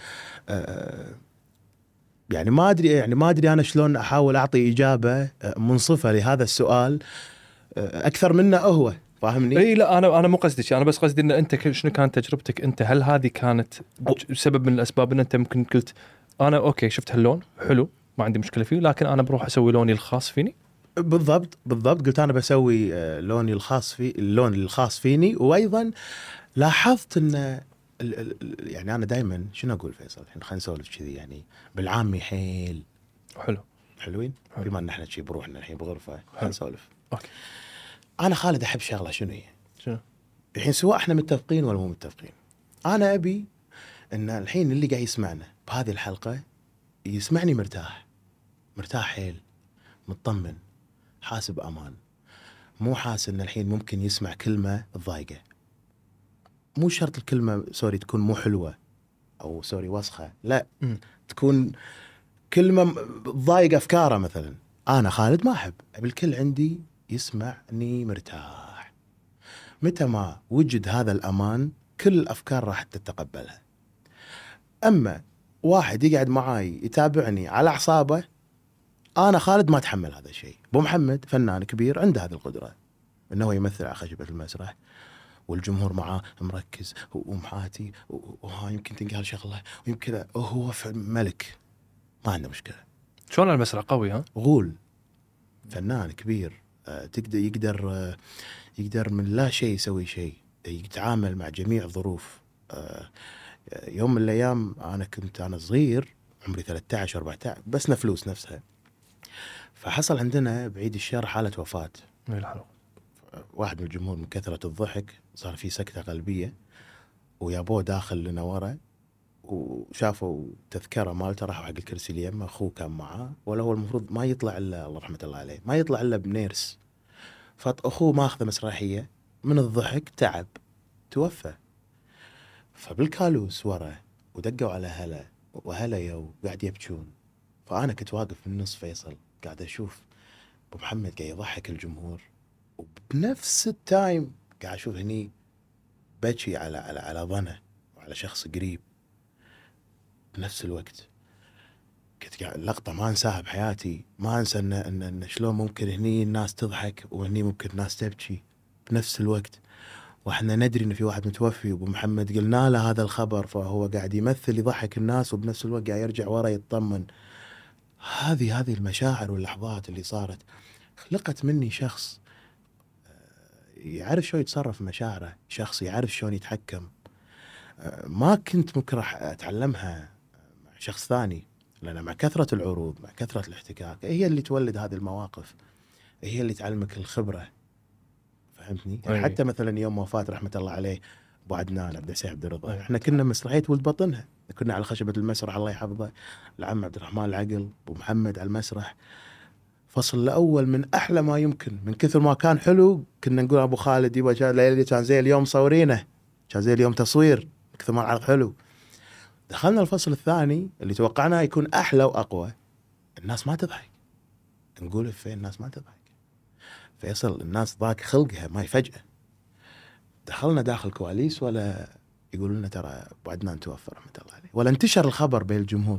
Speaker 2: يعني ما أدري أنا شلون أحاول أعطي إجابة منصفة لهذا السؤال أكثر منه هو، فاهمني؟
Speaker 1: اي لا انا مو قصدي شيء، انا بس قصدي ان انت شنو كانت تجربتك انت؟ هل هذه كانت سبب من الاسباب ان انت ممكن قلت انا اوكي شفت هاللون حلو ما عندي مشكله فيه، لكن انا بروح اسوي لوني الخاص فيني؟
Speaker 2: بالضبط قلت انا بسوي لوني الخاص في اللون الخاص فيني. وايضا لاحظت ان يعني انا دائما شنو اقول فيصل، الحين خلينا نسولف كذي يعني بالعامي حيل حلوين بما ان احنا شي بروحنا الحين بغرفه خلينا نسولف.
Speaker 1: اوكي
Speaker 2: انا خالد احب شغله شنو هي؟
Speaker 1: شنو
Speaker 2: الحين سواء احنا متفقين ولا مو متفقين، انا ابي ان الحين اللي قاعد يسمعنا بهذه الحلقه يسمعني مرتاح حيل، مطمن، حاسب امان، مو حاسس ان الحين ممكن يسمع كلمه تضايقه. مو شرط الكلمه سوري تكون مو حلوه او سوري وسخه، لا تكون كلمه تضايق افكاره. مثلا انا خالد ما احب، ابي الكل عندي يسمعني مرتاح. متى ما وجد هذا الامان كل الافكار راح تتقبلها. اما واحد يقعد معاي يتابعني على اعصابه، انا خالد ما اتحمل هذا الشيء. ابو محمد فنان كبير عنده هذه القدره انه يمثل على خشبه المسرح والجمهور معاه مركز ومحاتي وها يمكن تنقال شغله ويمكن هو ملك، ما عنده مشكله.
Speaker 1: شلون المسرح قوي؟ ها
Speaker 2: غول فنان كبير، يقدر من لا شيء يسوي شيء، يتعامل مع جميع الظروف. يوم من الايام انا صغير عمري 13 14 بس فلوس نفسها، فحصل عندنا بعيد الشر حاله وفاه. واحد من الجمهور من كثرة الضحك صار في سكتة قلبية، ويابوه داخل لنا ورا، وشافوا تذكرة مالته، راحوا حق الكرسي اللي يمه، أخوه كان معاه، ولا هو المفروض ما يطلع إلا الله رحمة الله عليه، ما يطلع إلا بنيرس. فأخوه ما أخذ مسرحية من الضحك، تعب توفى. فبالكالوس ورا ودقوا على هلا وهلا يو قاعد يبكون. فأنا كنت واقف بالنص فيصل قاعد أشوف أبو محمد قاعد يضحك الجمهور، وبنفس التايم قاعد أشوف هني بكي على ظنه وعلى شخص قريب بنفس الوقت. كنت قاعد لقطة ما أنساها بحياتي، ما أنسى إن شلون ممكن هني الناس تضحك وهني ممكن الناس تبكي بنفس الوقت، وإحنا ندري إن في واحد متوفي. وأبو محمد قلنا له هذا الخبر، فهو قاعد يمثل يضحك الناس وبنفس الوقت قاعد يرجع ورا يطمن. هذه المشاعر واللحظات اللي صارت خلقت مني شخص يعرف شلون يتصرف مشاعره، شخص يعرف شلون يتحكم. ما كنت ممكن راح أتعلمها مع شخص ثاني، لأن مع كثرة العروض مع كثرة الاحتكاك هي اللي تولد هذه المواقف، هي اللي تعلمك الخبرة، فهمتني؟ يعني حتى مثلا يوم وفاة رحمة الله عليه أبو عدنان عبد الحسين عبد الرضا، احنا كنا مسرحية ولد بطنها، كنا على خشبة المسرح الله يحفظه، العم عبد الرحمن العقل أبو محمد على المسرح. فصل الأول من أحلى ما يمكن، من كثر ما كان حلو كنا نقول أبو خالد يبا ليلي كان زي اليوم صورينه، كان زي اليوم تصوير، كثر ما العرض حلو. دخلنا الفصل الثاني اللي توقعناه يكون أحلى وأقوى، الناس ما تضحك، نقول فين الناس ما تضحك. فيصل الناس ضاق خلقها ما فجأة دخلنا داخل كواليس ولا يقولون لنا ترى أبو عدنان توفى رحمة الله عليه، ولا انتشر الخبر بين الجمهور.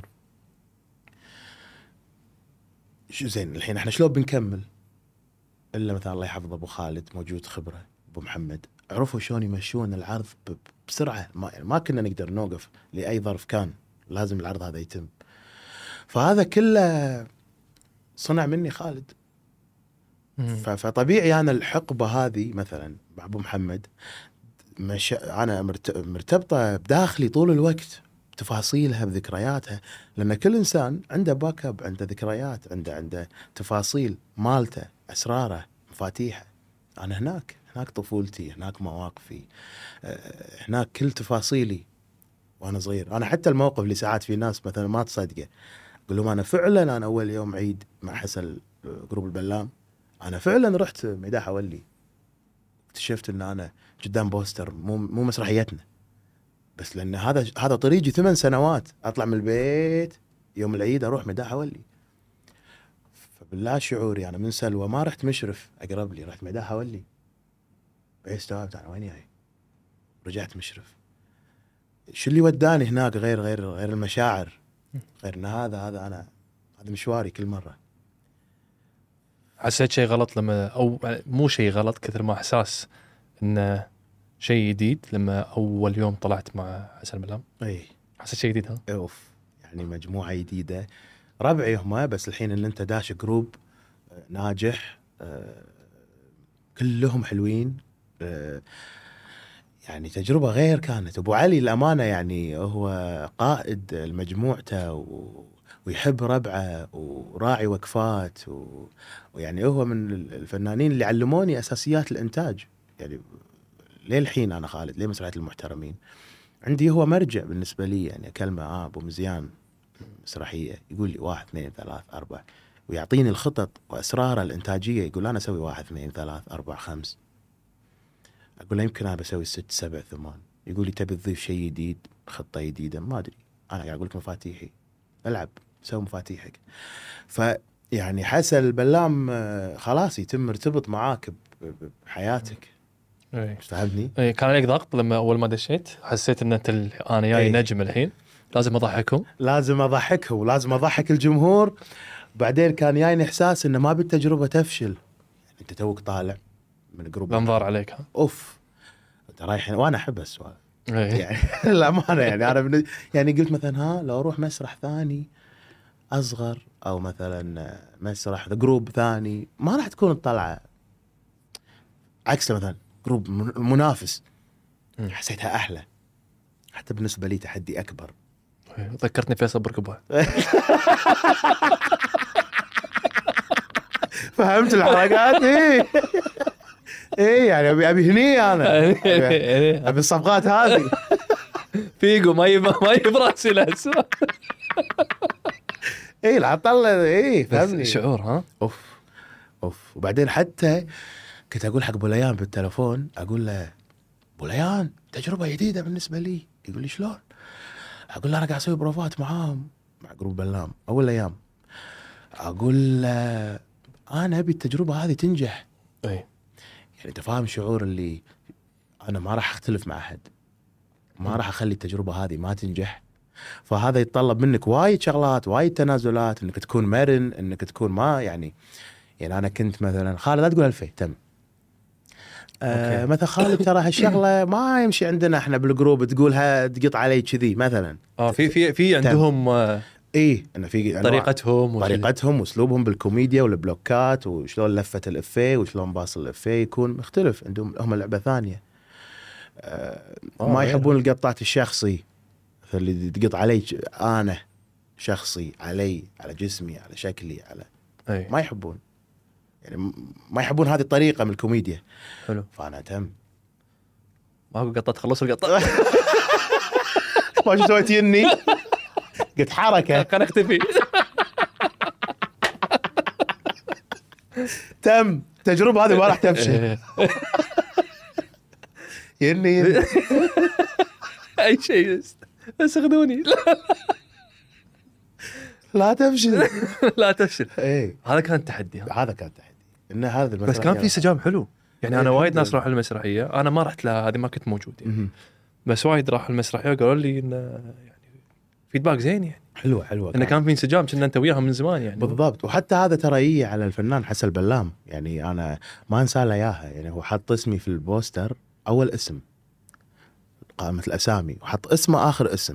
Speaker 2: شو زين الحين احنا شلون بنكمل الا مثلا الله يحفظ ابو خالد موجود خبره، ابو محمد عرفوا شلون يمشون العرض بسرعه، ما كنا نقدر نوقف لاي ظرف كان، لازم العرض هذا يتم. فهذا كله صنع مني خالد. فطبيعي انا الحقبه هذه مثلا مع ابو محمد انا مرتبطه بداخلي طول الوقت بتفاصيلها بذكرياتها، لأن كل إنسان عنده باك اب، عنده ذكريات، عنده تفاصيل مالته، أسراره، مفاتيحه. أنا هناك طفولتي، هناك مواقفي، هناك كل تفاصيلي وأنا صغير. أنا حتى الموقف اللي ساعات في ناس مثلا ما تصدقه، اقول لهم انا فعلا انا اول يوم عيد مع حسن جروب البلام انا فعلا رحت ميدان حولي، اكتشفت ان انا قدام بوستر مو مسرحيتنا، بس لان هذا طريقي 8 سنوات اطلع من البيت يوم العيد اروح ميدان حولي. فبالله شعوري انا من سلوى ما رحت مشرف اقرب لي، رحت ميدان حولي استوعبت انا وين جاي، رجعت مشرف. شو اللي وداني هناك غير المشاعر، غير ان هذا انا هذا مشواري كل مره.
Speaker 1: حسيت شيء غلط لما، او مو شيء غلط كثر ما احساس انه شيء جديد لما اول يوم طلعت مع حسن بلام؟
Speaker 2: اي
Speaker 1: حسيت شيء جديد؟ ها
Speaker 2: اوف، يعني مجموعه جديده، ربعي هم، بس الحين ان انت داش جروب ناجح، كلهم حلوين، يعني تجربه غير كانت. ابو علي الامانه يعني هو قائد مجموعته ويحب ربعه وراعي وقفات ويعني هو من الفنانين اللي علموني اساسيات الانتاج. يعني ليه الحين انا خالد ليه مسرحيه المحترمين عندي هو مرجع بالنسبه لي. يعني كلمه ابو مزيان مسرحيه يقول لي 1 2 3 4، ويعطيني الخطط واسراره الانتاجيه، يقول انا اسوي 1 2 3 4 5، اقول له يمكن انا بسوي 6 7 8، يقول لي تبي تضيف شيء جديد خطه جديده، ما ادري، انا قاعد اقول لك مفاتيحي، العب سوي مفاتيحك. فيعني حسن البلام خلاص يتم مرتبط معاك بحياتك. فهمني؟
Speaker 1: اي كان عليك ضغط لما اول ما دشيت؟ حسيت ان انت انا جاي نجم الحين لازم اضحكهم،
Speaker 2: لازم اضحك الجمهور. بعدين كان جايني احساس انه ما بالتجربه تفشل، يعني انت توك طالع من جروب
Speaker 1: الانظار عليك. ها
Speaker 2: اوف انت رايح، وانا احب السؤال
Speaker 1: يعني
Speaker 2: يعني الامانه، يعني انا يعني قلت مثلا لو اروح مسرح ثاني اصغر او مثلا مسرح جروب ثاني ما راح تكون الطلعه عكس مثلا جروب منافس، حسيتها احلى، حتى بالنسبه لي تحدي اكبر.
Speaker 1: ذكرتني فيصل بركبه.
Speaker 2: فهمت الحركات؟ ايه يعني ابي هني انا ابي الصفقات هذه.
Speaker 1: فيجو ما يبراسي لهسه.
Speaker 2: ايه العطله ايه فهمني
Speaker 1: شعور. ها
Speaker 2: اوف. وبعدين حتى كنت اقول حق بوليان بالتلفون، اقول له بوليان تجربه جديده بالنسبه لي، يقول لي شلون؟ اقول له انا قاعد اسوي بروفات معاهم مع جروب بلام اول ايام، اقول له انا ابي التجربه هذه تنجح.
Speaker 1: اي
Speaker 2: يعني انت فاهم شعور اللي انا ما راح اختلف مع احد، ما راح اخلي التجربه هذه ما تنجح. فهذا يتطلب منك وايد شغلات، وايد تنازلات، انك تكون مرن، انك تكون ما يعني انا كنت مثلا خالد لا تقول 2000 تم مثلا خالد ترى هالشغله ما يمشي عندنا احنا بالجروب تقولها تقط علي كذي مثلا.
Speaker 1: في عندهم
Speaker 2: ايه انه في طريقتهم واسلوبهم بالكوميديا والبلوكات وشلون لفه الافيه وشلون باص الافيه يكون مختلف عندهم، هم لعبه ثانيه. ما يحبون القطات الشخصي اللي تقط علي انا شخصي، علي على جسمي على شكلي على ما يحبون، يعني ما يحبون هذه الطريقه من الكوميديا.
Speaker 1: حلو.
Speaker 2: فانا تم
Speaker 1: ماكو قطات، خلصوا القطات.
Speaker 2: ما شو سويت يني قلت حركه
Speaker 1: كان اختفي.
Speaker 2: تم التجربه هذه ما راح تفشل. يني
Speaker 1: اي شيء بس خذوني.
Speaker 2: لا تفشل.
Speaker 1: لا تفشل.
Speaker 2: ايه
Speaker 1: هذا كان تحدي.
Speaker 2: هذا كان تحدي ان هذا
Speaker 1: بس كان في سجام حلو. يعني انا وايد ناس راحوا المسرحيه، انا ما رحت لها، هذه ما كنت موجود يعني. بس وايد راحوا المسرحيه وقالوا لي انه يعني فيدباك زين، يعني
Speaker 2: حلوه
Speaker 1: انه كان في انسجام، كنا انت وياهم من زمان يعني.
Speaker 2: بالضبط. وحتى هذا ترى يجي على الفنان حسن البلام، يعني انا ما انسى له اياها. يعني هو حط اسمي في البوستر اول اسم قائمه الاسامي، وحط اسمه اخر اسم،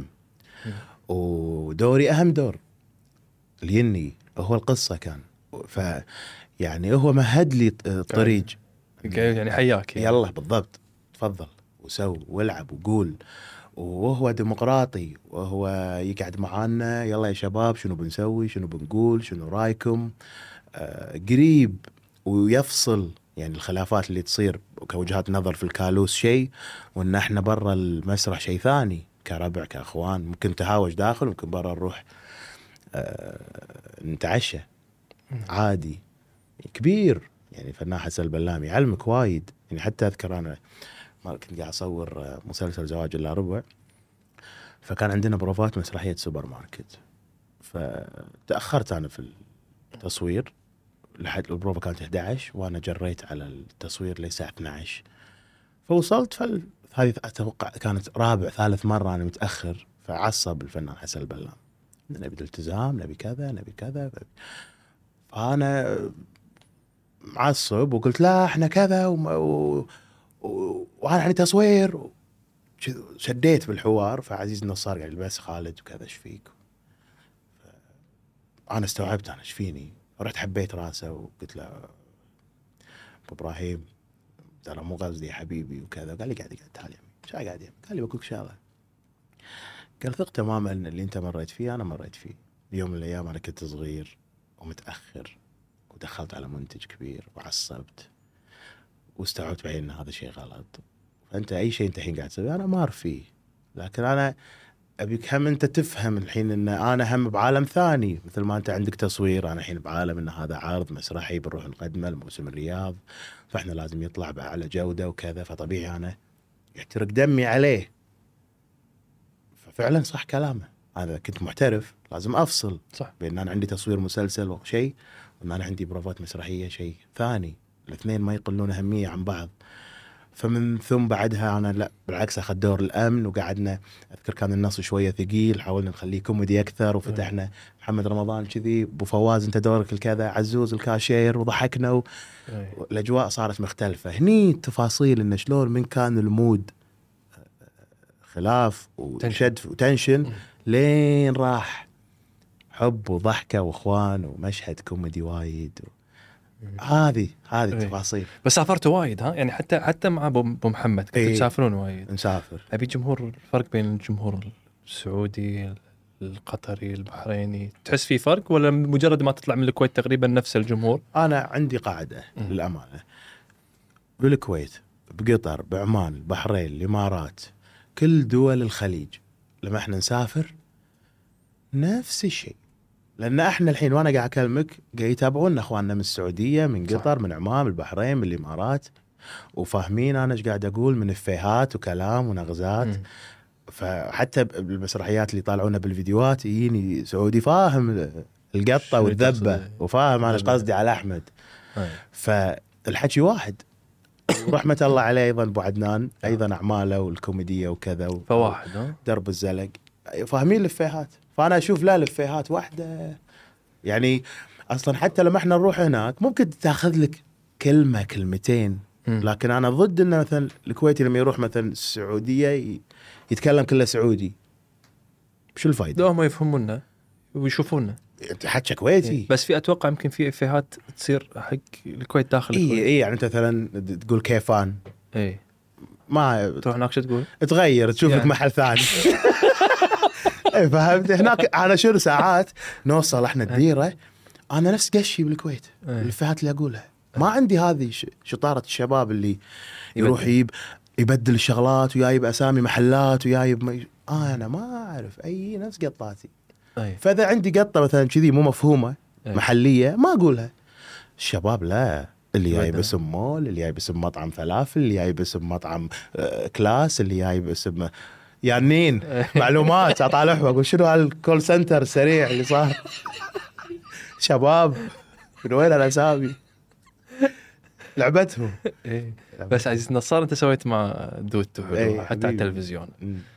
Speaker 2: ودوري اهم دور اليني هو القصه كان. ف يعني هو مهد لي الطريق،
Speaker 1: يعني حياك يعني.
Speaker 2: يلا بالضبط تفضل وسو والعب وقول. وهو ديمقراطي، وهو يقعد معانا يلا يا شباب شنو بنسوي، شنو بنقول، شنو رايكم، قريب، ويفصل يعني الخلافات اللي تصير كوجهات نظر في الكالوس شيء، وان احنا برا المسرح شيء ثاني، كربع كاخوان ممكن تهاوش داخل، ممكن برا نروح نتعشى عادي كبير، يعني فنان حسن البلام يعلمك وايد. يعني حتى اذكر انا ما كنت قاعد اصور مسلسل زواج الا ربع، فكان عندنا بروفات مسرحيه سوبر ماركت، فتاخرت انا في التصوير لحد البروفه كانت 11 وانا جريت على التصوير للساعه 12. فوصلت هذه اتوقع كانت رابع ثالث مره انا متاخر، فعصب الفنان حسن البلام، نبي الالتزام، نبي كذا نبي كذا. فانا معصب وقلت لا احنا كذا وانا عندي تصوير شديت بالحوار. فعزيز النصار قال بس خالد وكذا ايش فيك؟ انا استوعبت انا ايش فيني، رحت حبيت راسه وقلت له ابو ابراهيم ترى مو قصدي يا حبيبي وكذا. قال لي قاعد تعال يمي، ايش قاعد يمي؟ قال لي بقولك شغله، قال ثق تماما ان اللي انت مريت فيه انا مريت فيه. يوم من الايام انا كنت صغير ومتاخر ودخلت على منتج كبير وعصبت واستوعبت بعدين ان هذا شيء غلط. فانت اي شيء انت الحين قاعد تسويه انا مار فيه، لكن انا ابيك هم انت تفهم الحين ان انا هم بعالم ثاني. مثل ما انت عندك تصوير، انا الحين بعالم ان هذا عرض مسرحي بنروح نقدمه لموسم الرياض، فاحنا لازم يطلع باعلى جوده وكذا، فطبيعي انا يحترق دمي عليه. ففعلا صح كلامه، انا كنت محترف لازم افصل
Speaker 1: صح
Speaker 2: بين انا عندي تصوير مسلسل وشيء، وان انا عندي بروفات مسرحيه شيء ثاني، الاثنين ما يقلون اهميه عن بعض. فمن ثم بعدها انا لا بالعكس اخذ دور الامن، وقعدنا اذكر كان النص شويه ثقيل، حاولنا نخليه كوميدي اكثر، وفتحنا محمد رمضان كذي، ابو فواز انت دورك الكذا، عزوز الكاشير، وضحكنا والاجواء صارت مختلفه. هني التفاصيل انه شلون من كان المود خلاف وشد وتنشن لين راح حب وضحكه واخوان ومشهد كوميدي وايد. هذه التفاصيل.
Speaker 1: بس سافرتوا وايد ها، يعني حتى مع ابو محمد كنتوا تسافرون وايد.
Speaker 2: نسافر.
Speaker 1: ابي جمهور، الفرق بين الجمهور السعودي القطري البحريني تحس في فرق، ولا مجرد ما تطلع من الكويت تقريبا نفس الجمهور؟
Speaker 2: انا عندي قاعده للامانه بالكويت بقطر بعمان البحرين الامارات كل دول الخليج لما احنا نسافر نفس الشيء، لان احنا الحين وانا قاعد اكلمك قاعد يتابعونا اخواننا من السعوديه من قطر من عمان من البحرين من الامارات، وفاهمين انا ايش قاعد اقول من افيهات وكلام ونغزات. فحتى بالمسرحيات اللي يطالعونا بالفيديوهات يجيني سعودي فاهم القطه والذبه وفاهم انا ايش قصدي على احمد. فالحكي واحد. ورحمه الله عليه ايضا ابو عدنان ايضا اعماله والكوميديه وكذا
Speaker 1: فواحد
Speaker 2: درب الزلق فاهمين الافيهات. فانا اشوف لا الافيهات واحده، يعني اصلا حتى لما احنا نروح هناك ممكن تاخذ لك كلمه كلمتين، لكن انا ضد انه مثلا الكويتي لما يروح مثلا السعوديه يتكلم كله سعودي، شو الفايده؟
Speaker 1: لا ما يفهمونا ويشوفونا
Speaker 2: انت حكي كويتي.
Speaker 1: بس في اتوقع يمكن في افيهات تصير حق الكويت داخل الكويت.
Speaker 2: اي يعني انت مثلا تقول كيفان،
Speaker 1: اي
Speaker 2: ما
Speaker 1: تروح هناك شو تقول؟
Speaker 2: تغير تشوف لك
Speaker 1: يعني.
Speaker 2: محل ثاني. اي فهمت. هناك انا شنو ساعات نوصل احنا الديره انا نفس قشي بالكويت الافيهات اللي اقولها. ما عندي هذه شطاره الشباب اللي يروح يبدل الشغلات ويايب اسامي محلات ويايب انا ما اعرف اي نفس قطاتي. فاذا عندي قطه مثلا كذي مو مفهومه محليه ما اقولها. الشباب لا، اللي جاي باسم مول، اللي جاي باسم مطعم فلافل، اللي جاي باسم مطعم كلاس، اللي جاي باسم يانين معلومات اطالعهم اقول شنو هالكول سنتر السريع اللي صار. شباب من وين الاسامي لعبتهم.
Speaker 1: بس عزيز النصار انت سويت مع دوتو حلو حتى على التلفزيون.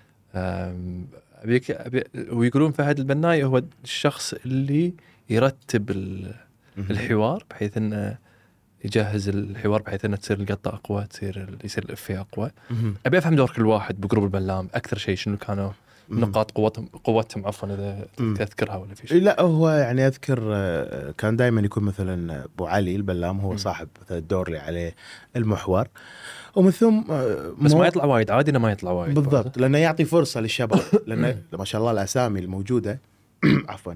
Speaker 1: ويقولون فهد البناي هو الشخص اللي يرتب الحوار بحيث انه يجهز الحوار بحيث انه تصير القطه اقوى، يصير الافيه اقوى. ابي افهم دورك الواحد بجروب البلام اكثر شيء، شنو كانوا نقاط قوتهم عفوا اذا تذكرها ولا في شيء؟
Speaker 2: لا هو يعني اذكر كان دائما يكون مثلا ابو علي البلام هو صاحب الدور اللي عليه المحور، ومن ثم
Speaker 1: بس ما يطلع وايد، عادي انه ما يطلع وايد
Speaker 2: بالضبط لانه يعطي فرصه للشباب. لان ما شاء الله الاسامي الموجوده عفوا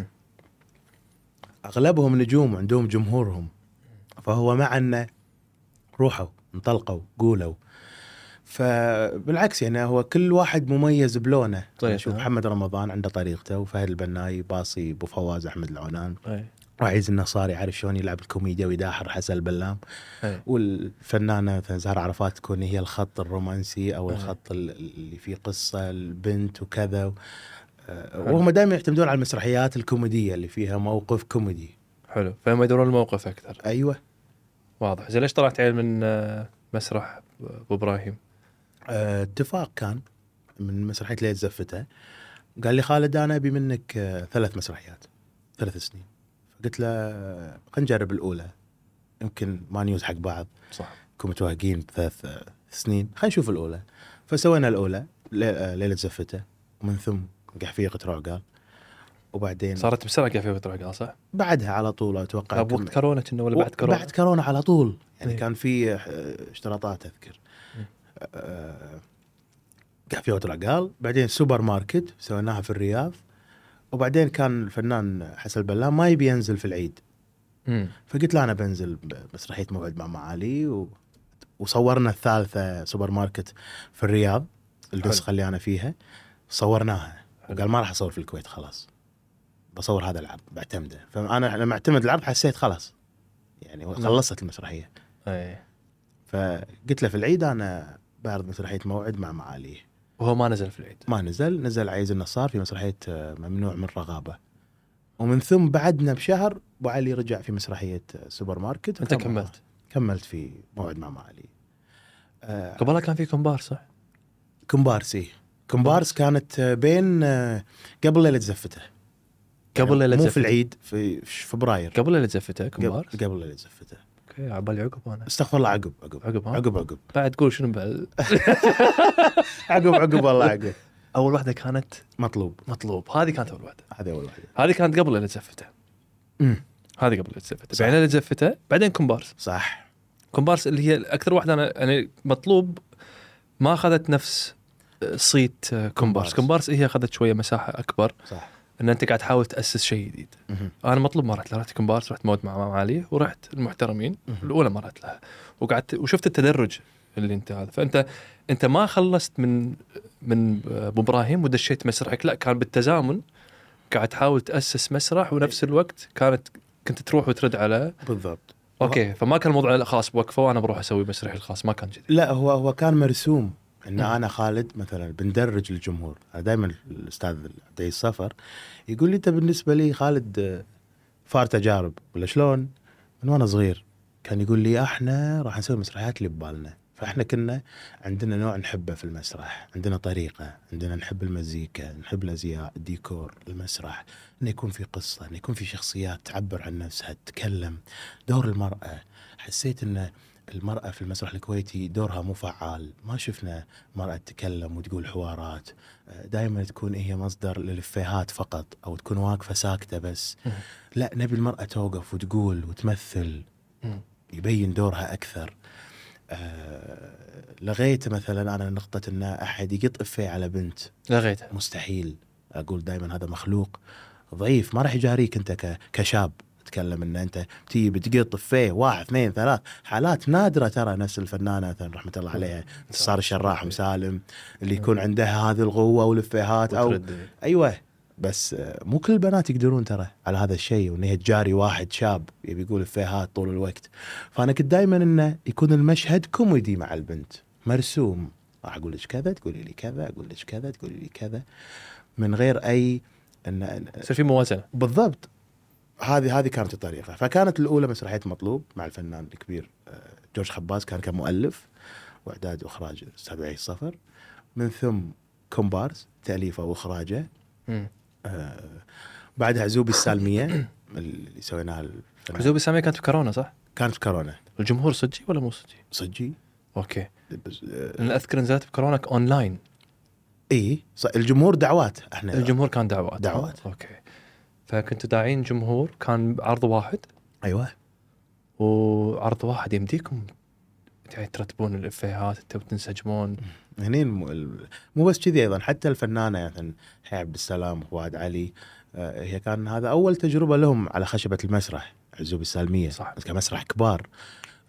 Speaker 2: اغلبهم نجوم وعندهم جمهورهم، فهو مع انه روحوا انطلقوا قولوا. فبالعكس يعني هو كل واحد مميز بلونه.
Speaker 1: طيب.
Speaker 2: شوف محمد رمضان عنده طريقته، وفهد البناي باصي، ابو فواز احمد العنان،
Speaker 1: أي.
Speaker 2: وعزيز النصاري يعرف شلون يلعب الكوميديا ويداحر حسن البلام.
Speaker 1: أي.
Speaker 2: والفنانه مثلا زهره عرفات تكون هي الخط الرومانسي او
Speaker 1: أي.
Speaker 2: الخط اللي فيه قصه البنت وكذا. وهم دائما يعتمدون على المسرحيات الكوميديه اللي فيها موقف كوميدي.
Speaker 1: حلو، فهم يدورون الموقف اكثر.
Speaker 2: ايوه
Speaker 1: واضح. زين ليش طلعت عيل من مسرح ابو ابراهيم؟
Speaker 2: اتفاق كان من مسرحيه ليلة زفتة، قال لي خالد انا ابي منك 3 مسرحيات 3 سنين. فقلت له خلينا نجرب الاولى، يمكن ما نيوز حق بعض،
Speaker 1: صح.
Speaker 2: كم متوهقين ب3 سنين، خلينا نشوف الاولى. فسوينا الاولى ليلة زفتة، ومن ثم قحفيقة رعقال، وبعدين
Speaker 1: صارت بسرعه كيف بتروح صح؟
Speaker 2: بعدها على طول اتوقع
Speaker 1: بوقت كورونا كنا ولا بعد كورونا؟
Speaker 2: بعد كورونا على طول يعني.
Speaker 1: إيه.
Speaker 2: كان في اشتراطات اذكر. قحفيقة رعقال، بعدين سوبر ماركت سويناها في الرياض، وبعدين كان الفنان حسن البلام ما يبي ينزل في العيد. فقلت له انا بنزل بمسرحيه موعد مع معالي، وصورنا الثالثه سوبر ماركت في الرياض، النسخه اللي انا فيها صورناها. وقال ما راح اصور في الكويت، خلاص بصور هذا العرض بعتمده. فانا لما اعتمد العرض حسيت خلاص يعني خلصت المسرحيه.
Speaker 1: اي.
Speaker 2: فقلت له في العيد انا بعرض مسرحيه موعد مع معالي،
Speaker 1: وهو ما نزل في العيد.
Speaker 2: ما نزل عزيز النصار في مسرحيه ممنوع من رغابه. ومن ثم بعدنا بشهر ابو علي رجع في مسرحيه سوبر ماركت.
Speaker 1: انت
Speaker 2: كملت في موعد مع معالي.
Speaker 1: قبلها كان في كومبار صح؟
Speaker 2: كومبارس كانت بين قبل ليلة زفتة.
Speaker 1: قبل ليلة زفتة
Speaker 2: مو في العيد، في فبراير.
Speaker 1: قبل ليلة زفتة كومبارس.
Speaker 2: قبل ليلة زفتة.
Speaker 1: اوكي عبالي عقب انا.
Speaker 2: استغفر الله، عقب
Speaker 1: عقب بعد تقول شنو بعد.
Speaker 2: عقب والله عقب.
Speaker 1: اول واحدة كانت
Speaker 2: مطلوب.
Speaker 1: هذه كانت اول واحدة.
Speaker 2: هذه اول واحدة.
Speaker 1: هذه كانت قبل ليلة زفتة. هذه قبل ليلة زفتة. بعدين ليلة زفتة بعدين كومبارس.
Speaker 2: صح.
Speaker 1: كومبارس اللي هي اكثر واحدة انا مطلوب ما اخذت نفس صيت كومبارس هي اخذت شوية مساحة اكبر.
Speaker 2: صح.
Speaker 1: ان انت قاعد تحاول تاسس شيء جديد. انا مطلوب ما رحت كومبارس، رحت موعد مع معالي، ورحت المحترمين الاولى ما رحت لها، وقعدت وشفت التدرج اللي انت هذا. فانت ما خلصت من ابو ابراهيم ودشيت مسرحك، لا كان بالتزامن قاعد تحاول تاسس مسرح، ونفس الوقت كنت تروح وترد على
Speaker 2: بالضبط.
Speaker 1: اوكي. فما كان الموضوع خاص بوقفه وانا بروح اسوي مسرحي الخاص، ما كان كذي.
Speaker 2: لا هو كان مرسوم ان انا خالد مثلا بندرج الجمهور. دائما الاستاذ عبد الصفر يقول لي انت بالنسبه لي خالد فار تجارب ولا شلون. من وانا صغير كان يقول لي احنا راح نسوي مسرحيات اللي ببالنا. فاحنا كنا عندنا نوع نحبه في المسرح، عندنا طريقه، عندنا نحب المزيكا، نحب الازياء، الديكور، المسرح، انه يكون في قصه، انه يكون في شخصيات تعبر عن نفسها، تتكلم. دور المراه، حسيت ان المرأة في المسرح الكويتي دورها مو فعال. ما شفنا مرأة تتكلم وتقول حوارات، دائما تكون هي مصدر للإفيهات فقط، أو تكون واقفة ساكتة بس. لا، نبي المرأة توقف وتقول وتمثل، يبين دورها أكثر. لغيت مثلا أنا نقطة أن أحد يقط إفيه على بنت،
Speaker 1: لغيتها
Speaker 2: مستحيل. أقول دائما هذا مخلوق ضعيف، ما راح يجاريك أنت كشاب تكلم ان انت تيجي بتقط فيه 1 2 3. حالات نادره ترى، نفس الفنانه رحمه الله عليها انتصار الشراح مسالم اللي يكون عندها هذه القوه والافيهات او ايوه. بس مو كل البنات يقدرون ترى على هذا الشيء، وان هي تجاري واحد شاب يبي يقول افيهات طول الوقت. فانا كنت دائما انه يكون المشهد كوميدي مع البنت مرسوم. راح اقول لك كذا تقولي لي كذا، اقول لك كذا تقولي لي كذا، من غير اي ان
Speaker 1: يصير في موازنه.
Speaker 2: بالضبط. هذه كانت الطريقة. فكانت الأولى مسرحية مطلوب مع الفنان الكبير جورج خباز، كان كمؤلف وإعداد وإخراج الأستاذ عيسى صفر. من ثم كومبارس تأليفه وإخراجه. بعدها عزوبي السالمية اللي سويناها.
Speaker 1: عزوبي السالمية كانت في كورونا صح؟
Speaker 2: كانت في كورونا.
Speaker 1: الجمهور صجي ولا مو صجي؟
Speaker 2: صجي.
Speaker 1: أوكي. أنا أذكر نزلت في كورونا أونلاين.
Speaker 2: إيه الجمهور دعوات. إحنا
Speaker 1: الجمهور كان دعوات. أوكي. فكنتوا داعين جمهور، كان عرض واحد.
Speaker 2: أيوة.
Speaker 1: وعرض واحد يمديكم يعني ترتبون الإفيهات وتنسجمون.
Speaker 2: هنين مو بس كذي، أيضا حتى الفنانة يعني حي عبد السلام وفؤاد علي، هي كان هذا أول تجربة لهم على خشبة المسرح عزوبي السالمية.
Speaker 1: صح.
Speaker 2: كمسرح كبار.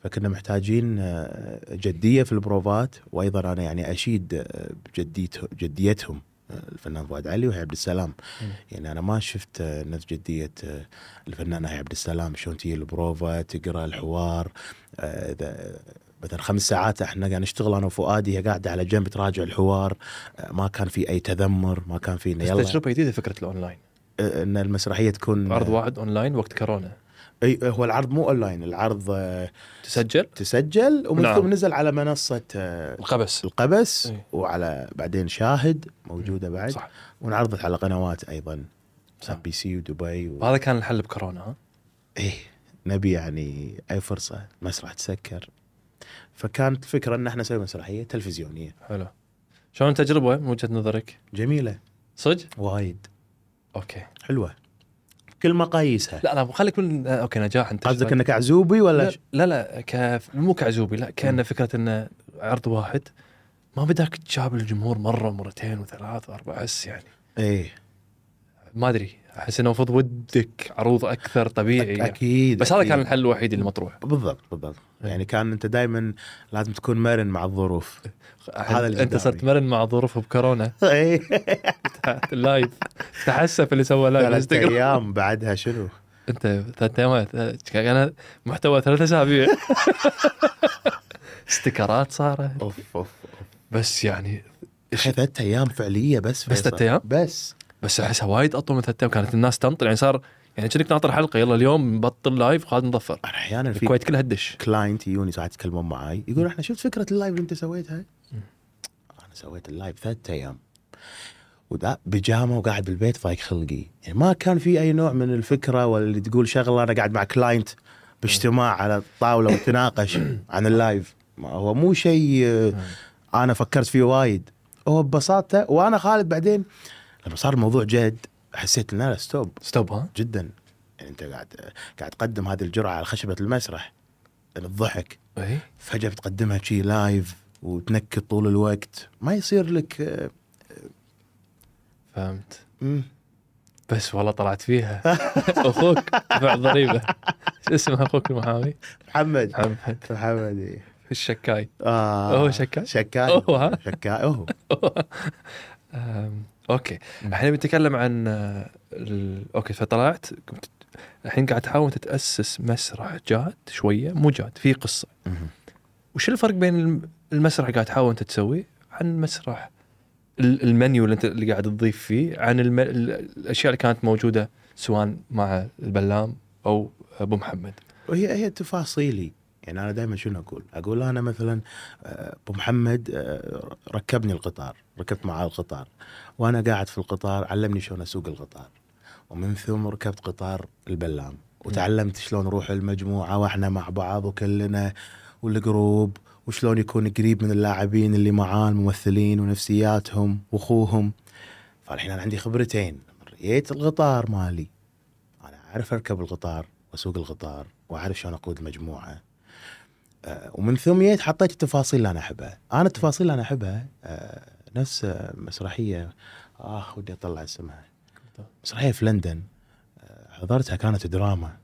Speaker 2: فكنا محتاجين جدية في البروفات، وأيضا أنا يعني أشيد جديتهم الفنان فؤاد علي وهي عبد السلام. يعني أنا ما شفت نفس جدية الفنان هي عبد السلام، شلون تجي البروفا تقرأ الحوار. مثلا 5 ساعات احنا قاعد نشتغل انا وفؤادي، هي قاعده على جنب تراجع الحوار. ما كان في اي تذمر، ما كان في
Speaker 1: بس تجربه جديده فكره الاونلاين،
Speaker 2: ان المسرحيه تكون
Speaker 1: عرض واحد اونلاين وقت كورونا.
Speaker 2: اي هو العرض مو اونلاين، العرض تسجل ومن ثم نزل على منصه القبس وعلى بعدين شاهد موجوده بعد
Speaker 1: صح.
Speaker 2: ونعرضت على قنوات ايضا بي سي ودبي
Speaker 1: هذا كان الحل بكورونا. ها
Speaker 2: ايه نبي يعني اي فرصه المسرح تسكر، فكانت الفكره ان احنا نسوي مسرحيه تلفزيونيه.
Speaker 1: حلو. شلون تجربه من وجهه نظرك؟
Speaker 2: جميله
Speaker 1: صدق
Speaker 2: وايد.
Speaker 1: اوكي
Speaker 2: حلوه كل مقاييسها.
Speaker 1: لا خليك من اوكي نجاح. انت
Speaker 2: قصدك انك عزوبي ولا
Speaker 1: لا مو كعزوبي، لا كأنه فكره انه عرض واحد ما بدك تجاب الجمهور مره مرتين وثلاث واربع. احس يعني
Speaker 2: ايه
Speaker 1: ما ادري، احس انه المفروض ودك عروض اكثر طبيعي.
Speaker 2: اكيد
Speaker 1: بس
Speaker 2: أكيد.
Speaker 1: هذا كان الحل الوحيد اللي مطروح.
Speaker 2: بالضبط يعني كان انت دائما لازم تكون مرن مع الظروف.
Speaker 1: هذا انت صرت مرن مع ظروف بكورونا. اللايف تحسف اللي سوى لايف
Speaker 2: 3 ايام بعدها شنو
Speaker 1: انت 3 ايام كان محتوى 3 أسابيع. استيكرات صارت
Speaker 2: اوف
Speaker 1: بس يعني
Speaker 2: 3 ايام فعليه بس
Speaker 1: 3 ايام بس احسها وايد اطول من 3 ايام. كانت الناس تنطر يعني صار يعني كأنك ناطر حلقه يلا اليوم نبطل لايف خالد نظفر.
Speaker 2: احيانا في
Speaker 1: الكويت كلها تدش
Speaker 2: كلاينت يجوني ساعات يتكلمون معاي يقول احنا شفت فكره اللايف اللي انت سويتها. انا سويت اللايف 3 ايام وده بيجامه وقاعد بالبيت ضايق خلقي. يعني ما كان في اي نوع من الفكره واللي تقول شغله انا قاعد مع كلاينت باجتماع على الطاوله وتناقش عن اللايف. ما هو مو شيء انا فكرت فيه وايد، هو ببساطه. وانا خالد بعدين لما صار الموضوع جد حسيت ان لا ستوب
Speaker 1: ها
Speaker 2: جدا. يعني انت قاعد تقدم هذه الجرعه على خشبه المسرح الضحك فجاه بتقدمها شي لايف وتنكت طول الوقت ما يصير لك.
Speaker 1: فهمت. بس والله طلعت فيها. اخوك بعد ضريبه شو اسمه اخوك المحامي؟
Speaker 2: محمد
Speaker 1: في الشكاي. هو
Speaker 2: شكاي
Speaker 1: اوكي. الحين بنتكلم عن اوكي فطلعت الحين قاعد تحاول تتأسس مسرح جاد شويه مو جاد في قصه. وش الفرق بين المسرح قاعد تحاول انت تسويه عن مسرح المنيو اللي قاعد تضيف فيه عن الاشياء اللي كانت موجوده سواء مع البلام او ابو محمد؟
Speaker 2: وهي تفاصيلي. يعني انا دائما شنو اقول انا مثلا ابو محمد ركبني القطار، ركبت معاه القطار وانا قاعد في القطار علمني شلون اسوق القطار، ومن ثم ركبت قطار البلام وتعلمت شلون نروح المجموعه واحنا مع بعض وكلنا والجروب وشلون يكون قريب من اللاعبين اللي معاه الممثلين ونفسياتهم واخوهم. فالحين انا عندي خبرتين، ريت القطار مالي، انا اعرف اركب القطار واسوق القطار واعرف شلون اقود المجموعه. ومن ثم حطيت التفاصيل اللي انا احبها. انا التفاصيل اللي انا احبها نفس مسرحيه ودي اطلع اسمها، مسرحيه في لندن حضرتها كانت دراما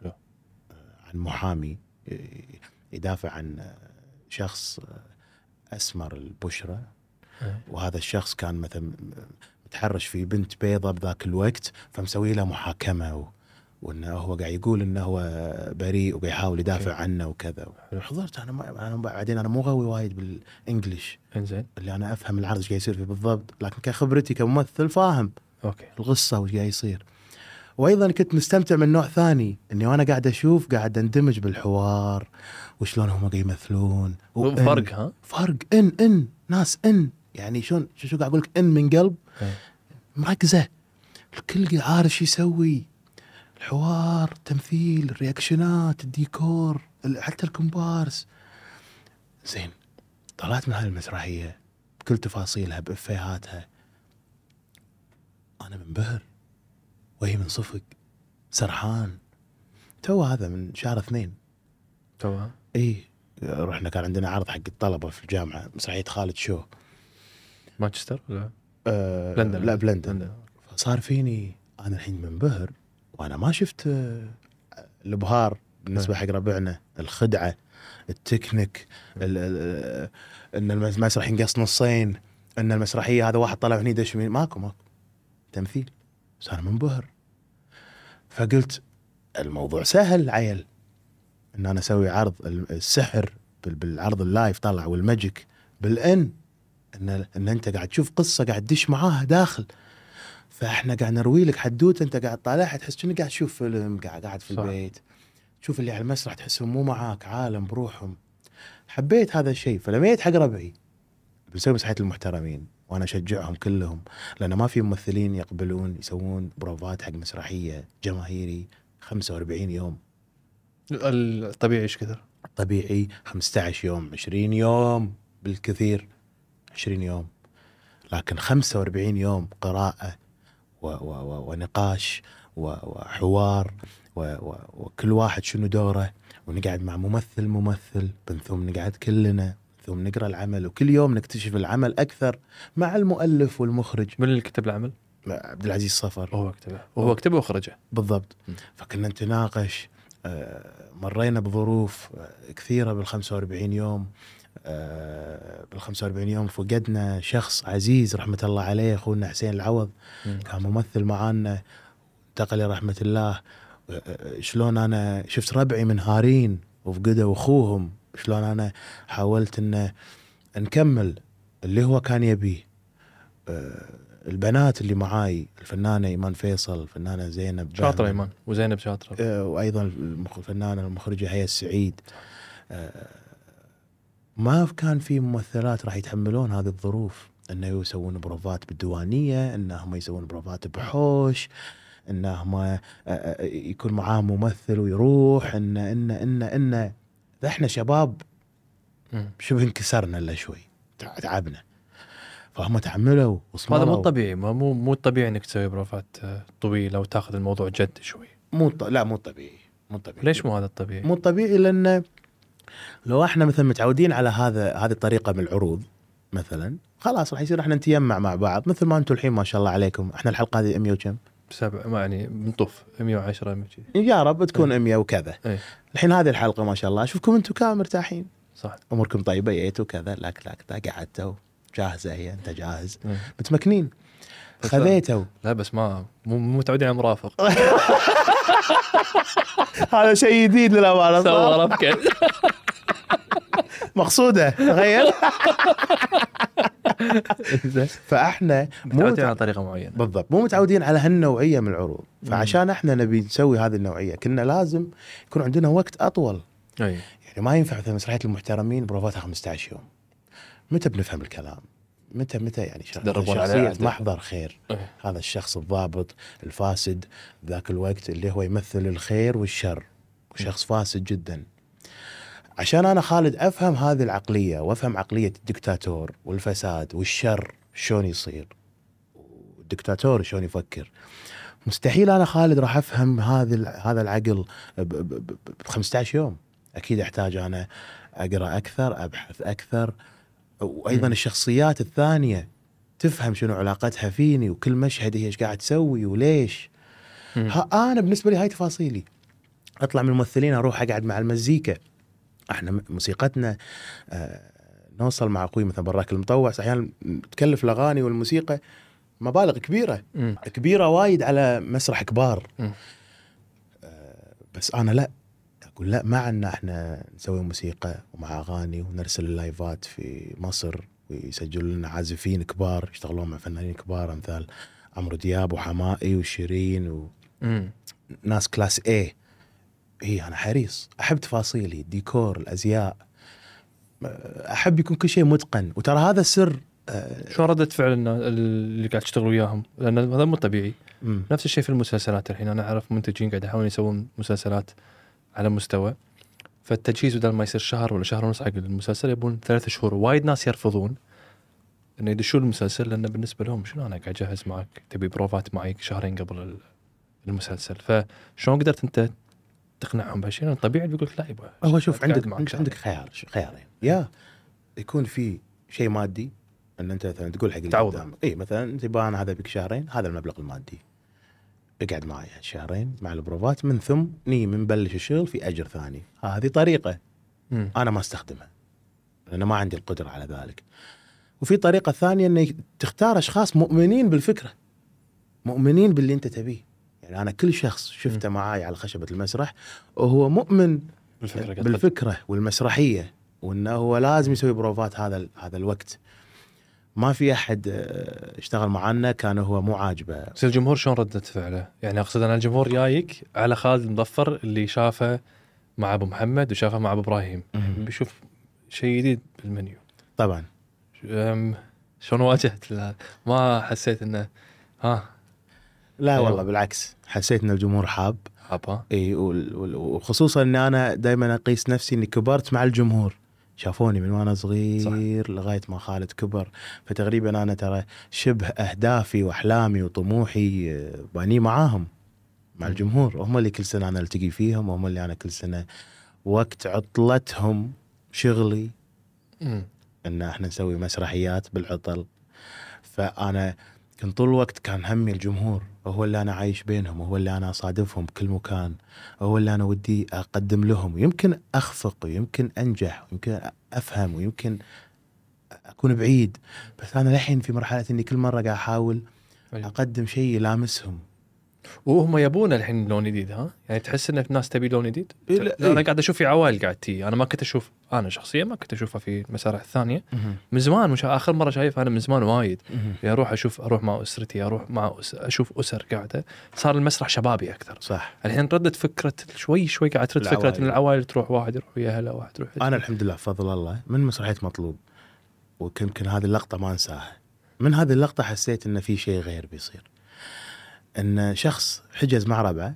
Speaker 2: عن محامي يدافع عن شخص أسمر البشرة، وهذا الشخص كان مثلا متحرش في بنت بيضة بذاك الوقت فمسوي له محاكمة وانه هو قاعد يقول انه هو بريء وقاعد يحاول يدافع عنه وكذا. حضرت انا بعدين انا مو غاوي وايد بالانجليش
Speaker 1: انزين
Speaker 2: اللي انا افهم العرض ايش قاعد يصير فيه بالضبط، لكن كخبرتي كممثل فاهم القصة وش قاعد يصير. وايضا كنت مستمتع من نوع ثاني اني وانا قاعد اشوف قاعد اندمج بالحوار وشلون هم قاعد يمثلون.
Speaker 1: فرق
Speaker 2: فرق ان ناس يعني شلون شو قاعد اقول لك من قلب مركزه، الكل عارف شو يسوي، الحوار، التمثيل، الرياكشنات، الديكور، حتى الكومبارس. زين طلعت من هاي المسرحيه بكل تفاصيلها بإفيهاتها انا منبهر وهي من صفق سرحان. هذا من شهر 2 رحنا كان عندنا عرض حق الطلبة في الجامعة مسرحية خالد شو
Speaker 1: مانشستر ولا
Speaker 2: لندن؟ لا بلندن. فصار فيني أنا الحين منبهر وأنا ما شفت الإبهار بالنسبه حق ربعنا الخدعه، التكنيك، ان المسرح ينقص نصين، ان المسرحيه هذا واحد طلع هني دش ماكو تمثيل. بس انا منبهر، فقلت الموضوع سهل عيل ان انا اسوي عرض السحر بالعرض اللايف طلع، والماجيك ان انت قاعد تشوف قصه قاعد تدش معاها داخل، فاحنا قاعد نروي لك حدوته انت قاعد طالعها تحس انك قاعد تشوف فيلم، قاعد في البيت تشوف اللي على المسرح تحسهم مو معاك، عالم بروحهم. حبيت هذا الشيء، فلما جيت حق ربعي بنسوي مسرحية المحترمين وانا اشجعهم كلهم، لان ما في ممثلين يقبلون يسوون بروفات حق مسرحيه جماهيري 45 يوم.
Speaker 1: الطبيعي ايش كثر؟
Speaker 2: طبيعي 15 يوم 20 يوم بالكثير 20 يوم، لكن 45 يوم قراءة ونقاش وحوار وكل واحد شنو دوره، ونقعد مع ممثل ثم نقعد كلنا ثم نقرأ العمل، وكل يوم نكتشف العمل أكثر مع المؤلف والمخرج.
Speaker 1: من اللي كتب العمل؟
Speaker 2: عبد العزيز صفر.
Speaker 1: هو كتبه وخرجه
Speaker 2: بالضبط. فكنا نتناقش، مرينا بظروف كثيرة بال45 يوم. بال45 يوم فقدنا شخص عزيز رحمة الله عليه، أخونا حسين العوض كان ممثل معانا، انتقل رحمة الله. شلون أنا شفت ربعي منهارين وفقدوا أخوهم، شلون أنا حاولت أن نكمل اللي هو كان يبيه. البنات اللي معاي الفنانة إيمان فيصل، الفنانة زينب
Speaker 1: شاطرة، إيمان وزينب شاطرة،
Speaker 2: وأيضا الفنانة المخرجة هي السعيد. ما كان في ممثلات راح يتحملون هذه الظروف، أنه يسوون بروفات بالديوانية، أنهم يسوون بروفات بحوش، أنهم يكون معاهم ممثل ويروح إن إحنا شباب شبه انكسرنا إلا شوي، تعبنا، فهم تحملوا وصمروا.
Speaker 1: هذا مو طبيعي، مو طبيعي انك تسوي بروفات طويلة وتاخذ الموضوع جد شوي.
Speaker 2: لا مو طبيعي.
Speaker 1: ليش مو هذا الطبيعي؟
Speaker 2: مو طبيعي لأن لو احنا مثلا متعودين على هذه الطريقة من العروض مثلا، خلاص راح يصير احنا نتيمع مع بعض، مثل ما انتم الحين ما شاء الله عليكم. احنا الحلقة هذه 100 وكم؟
Speaker 1: 7 ما يعني بنطوف 110 100
Speaker 2: يا رب تكون 100 وكذا. الحين هذه الحلقة ما شاء الله اشوفكم انتم كامل مرتاحين،
Speaker 1: صح،
Speaker 2: اموركم طيبة، جيتوا كذا لك قعدتوا جاهزة، هي انت جاهز متمكنين خذيتوا.
Speaker 1: لا بس مو متعودين على مرافق.
Speaker 2: هذا شيء جديد للأمانة.
Speaker 1: سوى ربكة
Speaker 2: مقصودة تخيل. فاحنا
Speaker 1: متعودين على طريقة معينة.
Speaker 2: بالضبط، مو متعودين على هالنوعية من العروض. فعشان احنا نبي نسوي هذه النوعية كنا لازم يكون عندنا وقت أطول. يعني ما ينفع مثل مسرحية المحترمين بروفاتها 15 يوم. متى بنفهم الكلام؟ متى يعني شخصية محضر خير. هذا الشخص الضابط الفاسد ذاك الوقت اللي هو يمثل الخير والشر، شخص فاسد جدا. عشان أنا خالد أفهم هذه العقلية وأفهم عقلية الدكتاتور والفساد والشر شلون يصير، والدكتاتور شلون يفكر، مستحيل أنا خالد راح أفهم هذا العقل ب15 يوم. أكيد أحتاج أنا أقرأ أكثر، أبحث أكثر، وأيضا الشخصيات الثانية تفهم شنو علاقتها فيني، وكل مشهد هي إيش قاعد تسوي وليش. أنا بالنسبة لي هاي تفاصيلي. أطلع من الممثلين أروح أقعد مع المزيكا. احنا موسيقتنا نوصل مع اخوي مثلا براك المطوع احيانا تكلف الاغاني والموسيقى مبالغ كبيره كبيره وايد على مسرح كبار. بس انا لا اقول لا، مع ان احنا نسوي موسيقى ومع اغاني ونرسل اللايفات في مصر ويسجلوا لنا عازفين كبار يشتغلون مع فنانين كبار امثال عمرو دياب وحمائي وشيرين وناس كلاس A. أنا حريص، أحب تفاصيلي، الديكور، الأزياء، أحب يكون كل شيء متقن. وترى هذا السر.
Speaker 1: شو ردة فعل اللي قاعد تشتغلوا وياهم؟ لأن هذا مو طبيعي. نفس الشيء في المسلسلات. الحين أنا أعرف منتجين قاعد يحاولون يسوون مسلسلات على مستوى، فالتجهيز بدل ما يصير شهر ولا شهر ونص حق المسلسل يبون 3 شهور. وايد ناس يرفضون إنه يدشون المسلسل، لأن بالنسبة لهم شنو أنا قاعد أجهز معك، تبي بروفات معي شهرين قبل المسلسل. فشلون قدرت أنت تقنعهم بهالشيء؟ طبيعي بيقول لك لا يبغى.
Speaker 2: هو شوف عندك خيارين، يا يكون في شيء مادي ان انت مثلا تقول حق اللي قدامك مثلا انت انا هذا بك شهرين، هذا المبلغ المادي اقعد معي شهرين مع البروفات، من ثم من بلش الشغل في اجر ثاني. هذه طريقه انا ما استخدمها لان ما عندي القدره على ذلك. وفي طريقه ثانيه انك تختار اشخاص مؤمنين بالفكره، مؤمنين باللي انت تبيه. يعني انا كل شخص شفته معاي على خشبه المسرح وهو مؤمن بالفكره والمسرحيه، وانه هو لازم يسوي بروفات هذا الوقت. ما في احد اشتغل معنا كان هو مو عاجبه.
Speaker 1: بس الجمهور شلون ردة فعله؟ يعني اقصد انا الجمهور جايك على خالد مظفر اللي شافه مع ابو محمد وشافه مع ابو ابراهيم، بيشوف شيء جديد بالمنيو.
Speaker 2: طبعا
Speaker 1: شلون واجهت ما حسيت انه
Speaker 2: لا
Speaker 1: أيوة.
Speaker 2: والله بالعكس، حسيت ان الجمهور حاب اي، وخصوصا ان انا دائما اقيس نفسي اني كبرت مع الجمهور. شافوني من وانا صغير صح. لغايه ما خالد كبر، فتقريبا انا ترى شبه اهدافي واحلامي وطموحي باني معاهم مع الجمهور. هم اللي كل سنه انا التقي فيهم، وهم اللي انا كل سنه وقت عطلتهم شغلي ان احنا نسوي مسرحيات بالعطل. فانا كنت طول الوقت كان همي الجمهور، وهو اللي انا عايش بينهم، وهو اللي انا اصادفهم بكل مكان، وهو اللي انا ودي اقدم لهم. يمكن اخفق ويمكن انجح ويمكن افهم ويمكن اكون بعيد، بس انا الحين في مرحله اني كل مره قاعد احاول اقدم شيء يلامسهم.
Speaker 1: وهم يبون الحين لون جديد. يعني تحس ان الناس تبي لون جديد. انا قاعد اشوف في عوائل قاعد تي، انا ما كنت اشوف، انا شخصيا ما كنت اشوفها في المسارح الثانيه من زمان. مش اخر مره شايفها انا من زمان وايد. يعني اروح مع اسرتي، اروح مع اشوف اسر قاعده. صار المسرح شبابي اكثر.
Speaker 2: صح.
Speaker 1: الحين ردت فكره شوي قاعد ترد فكره ان العوائل تروح، واحد يروح ويا اهله، واحد يروح.
Speaker 2: انا الحمد لله بفضل الله من مسرحيه مطلوب، ويمكن هذه اللقطه ما انساها. من هذه اللقطه حسيت ان في شيء غير بيصير، ان شخص حجز مع ربعه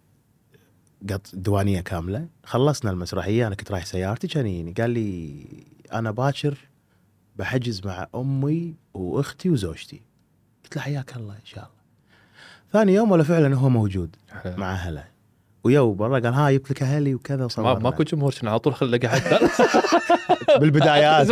Speaker 2: قط دوانيه كامله. خلصنا المسرحيه، انا كنت رايح سيارتي، كان يجيني قال لي انا باكر بحجز مع امي واختي وزوجتي. قلت له حياك الله ان شاء الله. ثاني يوم ولا فعلا هو موجود مع اهله، ويو برا قال ها جبت لك اهلي وكذا وصورنا.
Speaker 1: ماكو جمهور كنا على طول خلق حتى
Speaker 2: بالبدايات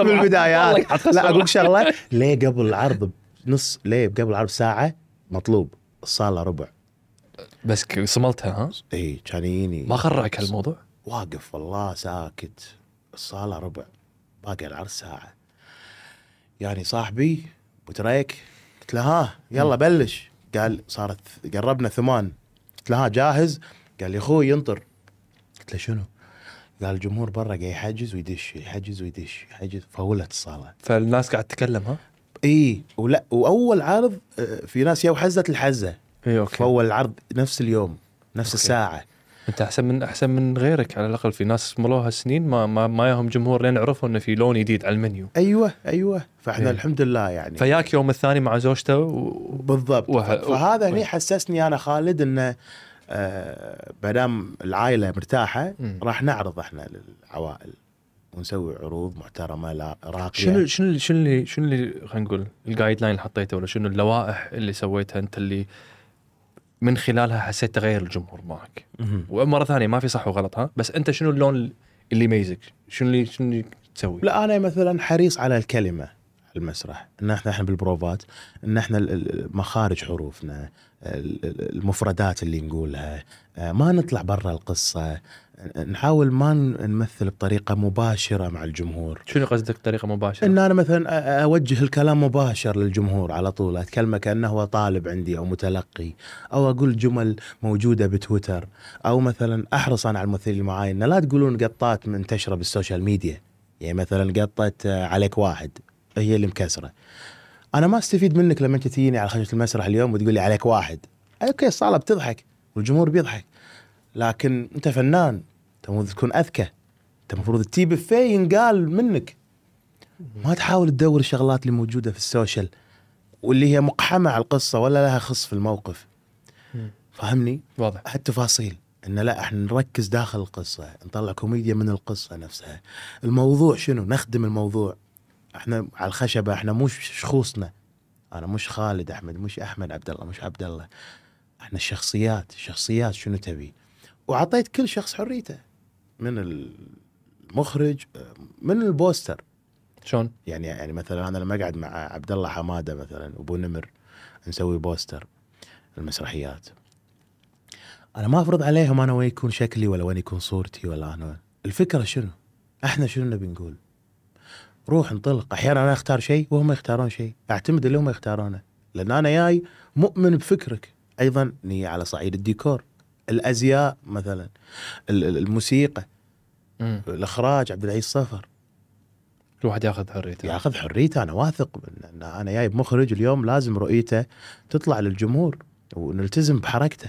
Speaker 2: لا اقول شغله، ليه قبل العرض ليه قبل العرض ساعه مطلوب الصاله ربع
Speaker 1: بس صملتها.
Speaker 2: اي كان يجيني
Speaker 1: ما خرعك هالموضوع؟
Speaker 2: واقف والله ساكت، الصاله ربع باقي العرض ساعه. يعني صاحبي بتريك، قلت له ها يلا بلش. قال صارت قربنا 8. قلت له ها جاهز؟ قال لي اخوي ينطر. قلت له شنو؟ قال الجمهور برا قاعد يحجز ويدش، يحجز ويدش، يحجز. فولت الصاله،
Speaker 1: فالناس قاعد تتكلم.
Speaker 2: اي ولا واول عرض في ناس يو حزت الحزه.
Speaker 1: أوكي.
Speaker 2: فاول العرض نفس اليوم نفس أوكي. الساعه.
Speaker 1: انت احسن من غيرك على الاقل. في ناس ملوها سنين ما يهم جمهور لين عرفوا انه في لون جديد على المنيو.
Speaker 2: ايوه فاحنا الحمد لله يعني.
Speaker 1: فياك يوم الثاني مع زوجته
Speaker 2: بالضبط. فهذا هني حسسني انا خالد انه بدام العائله مرتاحه راح نعرض احنا للعوائل ونسوي عروض محترمه لا راقيه.
Speaker 1: شنو اللي خلينا نقول الجايد لاين اللي حطيته، ولا شنو اللوائح اللي سويتها انت اللي من خلالها حسيت تغير الجمهور معك؟ ومره ثانيه ما في صح وغلط، بس انت شنو اللون اللي يميزك؟ شنو اللي تسوي؟
Speaker 2: لا انا مثلا حريص على الكلمه المسرح، ان احنا بالبروفات ان احنا مخارج حروفنا، المفردات اللي نقولها، ما نطلع برا القصه، نحاول ما نمثل بطريقه مباشره مع الجمهور.
Speaker 1: شنو قصدك طريقه مباشره؟
Speaker 2: ان انا مثلا اوجه الكلام مباشر للجمهور على طول، اتكلمه كانه هو طالب عندي او متلقي، او اقول جمل موجوده بتويتر، او مثلا احرص انا على الممثلين اللي معاي ان لا تقولون قطات منتشره بالسوشيال ميديا. يعني مثلا قطه عليك واحد هي اللي مكسره، انا ما استفيد منك لما انت تجيني على خشبة المسرح اليوم وتقول لي عليك واحد. اوكي الصاله بتضحك والجمهور بيضحك، لكن انت فنان، انت المفروض تكون اذكى، انت المفروض تجيب فيه ينقال منك، ما تحاول تدور الشغلات اللي موجوده في السوشيال واللي هي مقحمه على القصه ولا لها خص في الموقف. فهمني؟
Speaker 1: واضح.
Speaker 2: هالتفاصيل ان لا احنا نركز داخل القصه، نطلع كوميديا من القصه نفسها. الموضوع شنو؟ نخدم الموضوع. احنا على الخشبه، احنا مش شخوصنا، انا مش خالد احمد، مش احمد عبد الله، مش عبد الله. احنا الشخصيات شنو تبي، وعطيت كل شخص حريته، من المخرج من البوستر.
Speaker 1: شلون؟
Speaker 2: يعني مثلا انا لما اقعد مع عبد الله حماده مثلا وابو نمر نسوي بوستر، المسرحيات. انا ما افرض عليهم انا وين يكون شكلي ولا وين يكون صورتي ولا انا. الفكره شنو؟ احنا شنو نبي نقول؟ روح انطلق. احيانا انا اختار شيء وهم يختارون شيء، اعتمد اللي هم يختارونه، لان انا جاي مؤمن بفكرك. ايضا نية على صعيد الديكور، الازياء مثلا، الموسيقى، الاخراج، عبد العزيز صفر.
Speaker 1: الواحد ياخذ حريته.
Speaker 2: ياخذ حريته. انا واثق ان انا جايب مخرج اليوم لازم رؤيته تطلع للجمهور ونلتزم بحركته،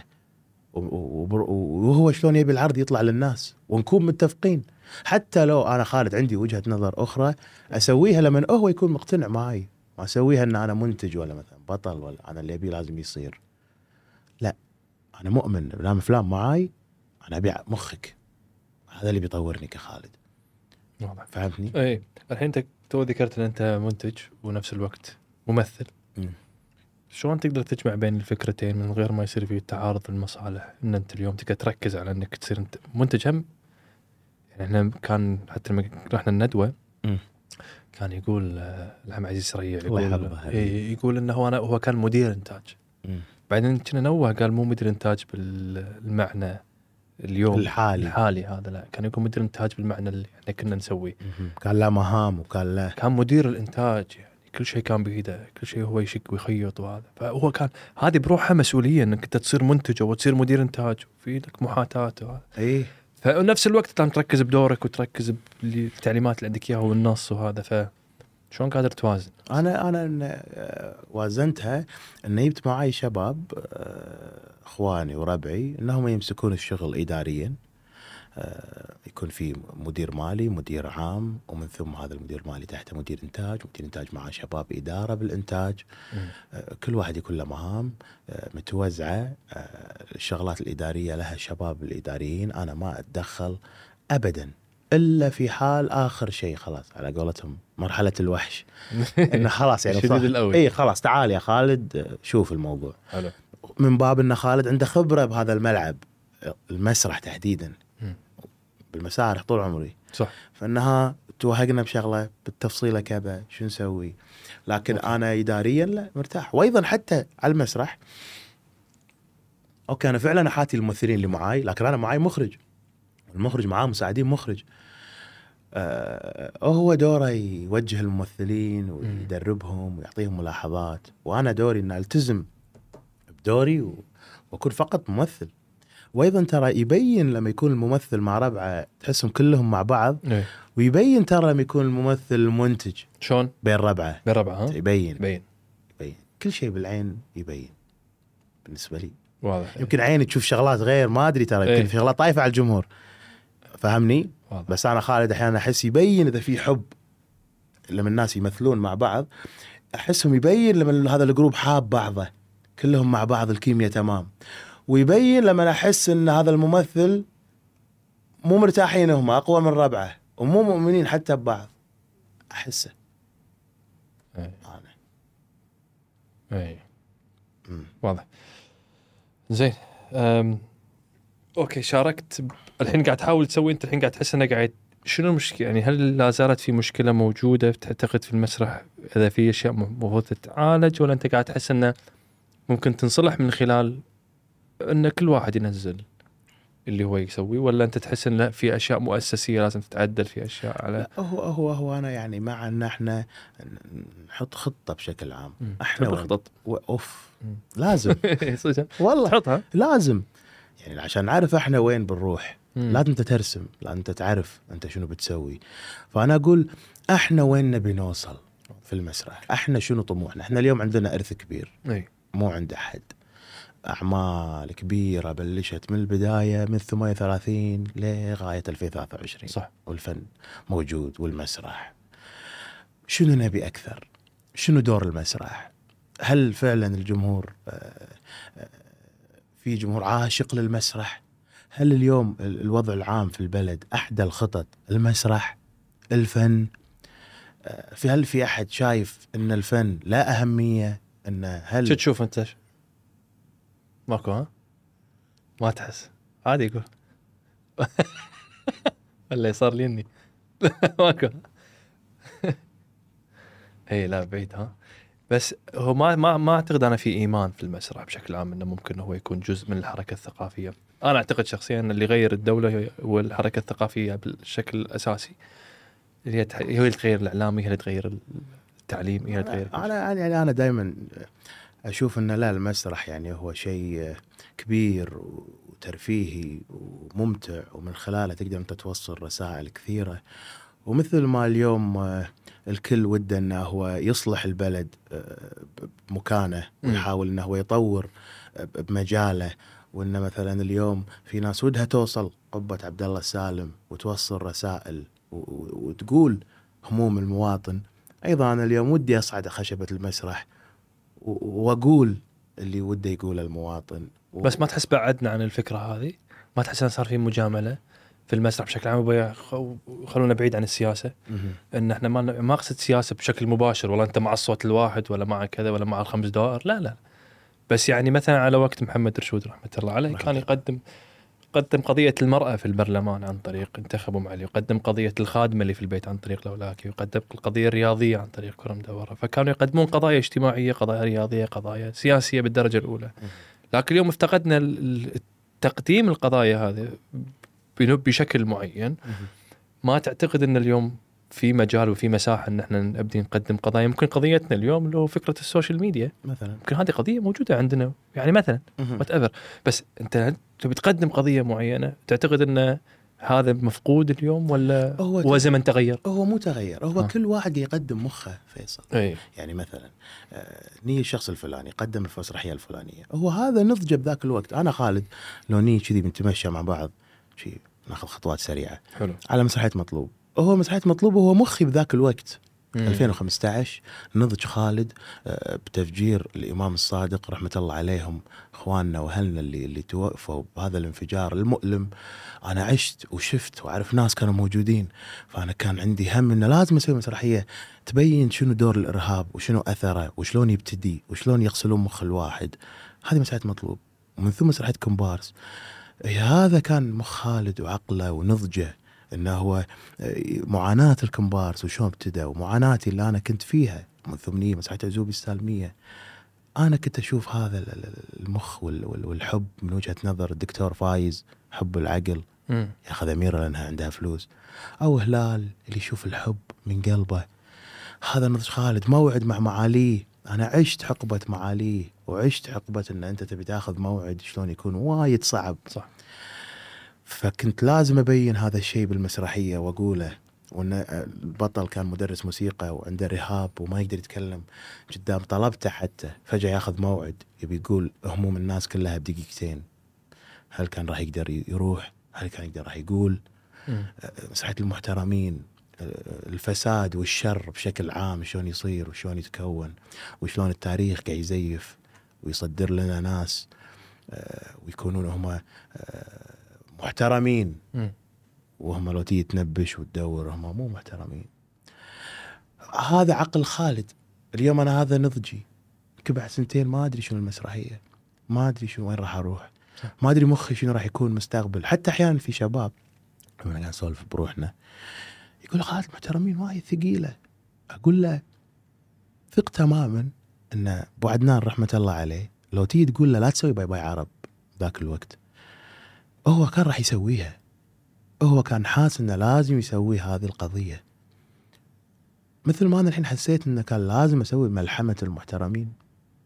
Speaker 2: وهو شلون يبي العرض يطلع للناس، ونكون متفقين. حتى لو انا خالد عندي وجهة نظر اخرى اسويها لما هو يكون مقتنع معي، ما اسويها ان انا منتج ولا مثلا بطل ولا انا اللي ابي لازم يصير. لا، انا مؤمن بلام فلان معاي، انا ابي مخك، هذا اللي بيطورني كخالد.
Speaker 1: واضح.
Speaker 2: فهمتني؟
Speaker 1: اي الحين انت تو ذكرت ان انت منتج ونفس الوقت ممثل. شلون تقدر تجمع بين الفكرتين من غير ما يصير فيه تعارض المصالح؟ ان انت اليوم تقدر تركز على انك تصير انت منتج هم. يعني احنا كان حتى لما رحنا الندوه كان يقول العم عزيز سريع يقول انه هو كان مدير انتاج. بعدين كنا نوه قال مو مدير انتاج بالمعنى اليوم الحالي هذا، لا كان يكون مدير انتاج بالمعنى اللي احنا كنا نسويه.
Speaker 2: كان له مهام وكان له،
Speaker 1: كان مدير الانتاج، يعني كل شيء كان بيده، كل شيء هو يشك ويخيط وهذا. فهو كان هذه بروحها مسؤوليه انك انت تصير منتج او تصير مدير انتاج وفي لك محاتاه وهذا.
Speaker 2: اي
Speaker 1: فنفس الوقت لازم تركز بدورك وتركز بالتعليمات اللي عندك اياها والنص وهذا. فشلون قادر توازن؟
Speaker 2: انا وازنتها ان جبت معي شباب اخواني وربعي انهم يمسكون الشغل اداريا. يكون في مدير مالي، مدير عام، ومن ثم هذا المدير المالي تحته مدير انتاج، مدير انتاج مع شباب اداره بالانتاج. كل واحد يكون له مهام متوزعه. الشغلات الاداريه لها شباب الاداريين، انا ما اتدخل ابدا الا في حال اخر شيء، خلاص على قولتهم مرحله الوحش. انه خلاص يعني اي خلاص تعال يا خالد شوف الموضوع.
Speaker 1: حلو.
Speaker 2: من باب ان خالد عنده خبره بهذا الملعب، المسرح تحديدا، بالمسارح طول عمري.
Speaker 1: صح.
Speaker 2: فانها توهقنا بشغله بالتفصيله كذا شو نسوي. لكن انا اداريا لا مرتاح. وايضا حتى على المسرح اوكي انا فعلا احاتي الممثلين اللي معاي، لكن انا معاي مخرج، المخرج معاه مساعدين مخرج. هو دوره يوجه الممثلين ويدربهم ويعطيهم ملاحظات، وانا دوري ان التزم بدوري واكون فقط ممثل. وايضا ترى يبين لما يكون الممثل مع ربعه تحسهم كلهم مع بعض. ويبين ترى لما يكون الممثل المنتج
Speaker 1: شلون
Speaker 2: بين ربعه يبين كل شيء بالعين يبين. بالنسبه لي
Speaker 1: واضح.
Speaker 2: يمكن عيني تشوف شغلات غير، ما ادري ترى يمكن في شغلات طايفه على الجمهور، فهمني؟ واضح. بس انا خالد احيانا احس يبين اذا في حب لما الناس يمثلون مع بعض، احسهم يبين لما هذا الجروب حاب بعضه كلهم مع بعض الكيمياء تمام. ويبين لما احس ان هذا الممثل مو مرتاحين، هم اقوى من ربعه ومو مؤمنين حتى ببعض، احسه.
Speaker 1: اي واضح. زين. اوكي شاركت الحين قاعد تحاول تسوي، انت الحين قاعد تحس انك قاعد شنو المشكله؟ يعني هل لا زالت في مشكله موجوده تعتقد في المسرح اذا في اشياء المفروض تتعالج، ولا انت قاعد تحس انه ممكن تنصلح من خلال ان كل واحد ينزل اللي هو يسوي، ولا انت تحس ان لا في اشياء مؤسسيه لازم تتعدل في اشياء على
Speaker 2: هو انا يعني مع ان احنا نحط خطه بشكل عام. احنا
Speaker 1: خطط
Speaker 2: لازم والله
Speaker 1: تحطها
Speaker 2: لازم، يعني عشان نعرف احنا وين بنروح. لازم انت ترسم، لازم انت تعرف انت شنو بتسوي. فانا اقول احنا وين نبي نوصل في المسرح، احنا شنو طموحنا. احنا اليوم عندنا ارث كبير مو عند احد، أعمال كبيرة بلشت من البداية من 38 لغاية 2023.
Speaker 1: صح.
Speaker 2: والفن موجود والمسرح. شنو نبي أكثر؟ شنو دور المسرح؟ هل فعلا الجمهور في جمهور عاشق للمسرح؟ هل اليوم الوضع العام في البلد أحدى الخطط المسرح الفن؟ هل في أحد شايف أن الفن لا أهمية؟ هل
Speaker 1: شو تشوف أنت؟ ماكو ها؟ ما تحس عادي يقول اللي صار لي اني ماكو. اي لا بعيد ها. بس هو ما اعتقد انا في ايمان في المسرح بشكل عام انه ممكن هو يكون جزء من الحركه الثقافيه. انا اعتقد شخصيا ان اللي يغير الدوله هو الحركه الثقافيه بالشكل الاساسي، اللي هي اللي تغير الاعلام، هي اللي تغير التعليم، هي اللي تغير كل شيء.
Speaker 2: انا دائما اشوف ان لا، المسرح يعني هو شيء كبير وترفيهي وممتع، ومن خلاله تقدر انت توصل رسائل كثيره. ومثل ما اليوم الكل وده انه هو يصلح البلد بمكانه، ويحاول انه هو يطور بمجاله، وانه مثلا اليوم في ناس ودها توصل قبة عبد الله السالم وتوصل رسائل وتقول هموم المواطن. ايضا انا اليوم ودي اصعد خشبة المسرح واقول اللي وده يقوله المواطن.
Speaker 1: بس ما تحس بعدنا عن الفكره هذه؟ ما تحس ان صار في مجامله في المسرح بشكل عام؟ خلونا بعيد عن السياسه، ان احنا ما اقصد سياسه بشكل مباشر، والله انت مع الصوت الواحد ولا مع كذا ولا مع الخمس دوائر، لا. بس يعني مثلا على وقت محمد رشود رحمه الله عليه كان يقدم قضيه المراه في البرلمان عن طريق انتخبوا معلي، يقدم قضيه الخادمه اللي في البيت عن طريق لولاكي، يقدم القضيه الرياضيه عن طريق كرة مدوره. فكانوا يقدمون قضايا اجتماعيه، قضايا رياضيه، قضايا سياسيه بالدرجه الاولى. لكن اليوم افتقدنا تقديم القضايا هذه بشكل معين. ما تعتقد ان اليوم في مجال وفي مساحه ان احنا نبدي نقدم قضايا؟ ممكن قضيتنا اليوم اللي هو فكره السوشيال ميديا مثلا، ممكن هذه قضيه موجوده عندنا يعني مثلا whatever. بس انت تبي تقدم قضيه معينه، تعتقد ان هذا مفقود اليوم ولا هو زمن تغير؟
Speaker 2: هو مو تغير، هو كل واحد يقدم مخه فيصل. يعني مثلا ني الشخص الفلاني قدم المسرحيه الفلانيه، هو هذا نضج بذاك الوقت. انا خالد لو ني كذي بنتمشى مع بعض شيء، ناخذ خطوات سريعه
Speaker 1: حلو
Speaker 2: على مسرحيه مطلوب، هو مسرحيه مطلوب هو مخي بذاك الوقت 2015 نضج خالد بتفجير الإمام الصادق رحمة الله عليهم، إخواننا وأهلنا اللي توقفوا بهذا الانفجار المؤلم. أنا عشت وشفت وعرف ناس كانوا موجودين، فأنا كان عندي هم إنه لازم أسوي مسرحية تبين شنو دور الإرهاب وشنو أثره وشلون يبتدي وشلون يغسلون مخ الواحد. هذه مسرحية مطلوب، ومن ثم مسرحية كومبارس. هذا كان مخ خالد وعقله ونضجه، انه هو معاناة الكمبارس وشون ابتدى، ومعاناتي اللي انا كنت فيها من ثمانية مسرحية عزوبي السالمية. انا كنت اشوف هذا المخ والحب من وجهة نظر الدكتور فايز، حب العقل ياخذ اميرة لانها عندها فلوس، او هلال اللي يشوف الحب من قلبه. هذا نضج خالد. موعد مع معاليه، انا عشت حقبة معاليه وعشت حقبة ان انت تبي تاخذ موعد شلون يكون وايد صعب.
Speaker 1: صح.
Speaker 2: فكنت لازم أبين هذا الشيء بالمسرحية وأقوله، وأن البطل كان مدرس موسيقى وعنده رهاب وما يقدر يتكلم قدام طلبته، حتى فجأة ياخذ موعد يبي يقول هموم الناس كلها بدقيقتين. هل كان راح يقدر يروح؟ هل كان يقدر راح يقول؟ مسرحية المحترمين، الفساد والشر بشكل عام شلون يصير وشلون يتكون، وشلون التاريخ قاعد يزيف ويصدر لنا ناس ويكونون هم محترمين، وهم لو تيجي تنبش وتدور هم مو محترمين. هذا عقل خالد. اليوم أنا هذا نضجي. بعد سنتين ما أدري شنو المسرحية، ما أدري شنو وين راح أروح، ما أدري مخي شنو راح يكون مستقبل. حتى أحيانا في شباب لما قاعد نسولف بروحنا يقول خالد محترمين وايد ثقيلة. أقول له ثق تماما أن أبو عدنان رحمة الله عليه لو تيجي تقول له لا تسوي باي باي عرب ذاك الوقت، هو كان راح يسويها. هو كان حاسس انه لازم يسوي هذه القضية، مثل ما انا الحين حسيت انه كان لازم اسوي ملحمة المحترمين.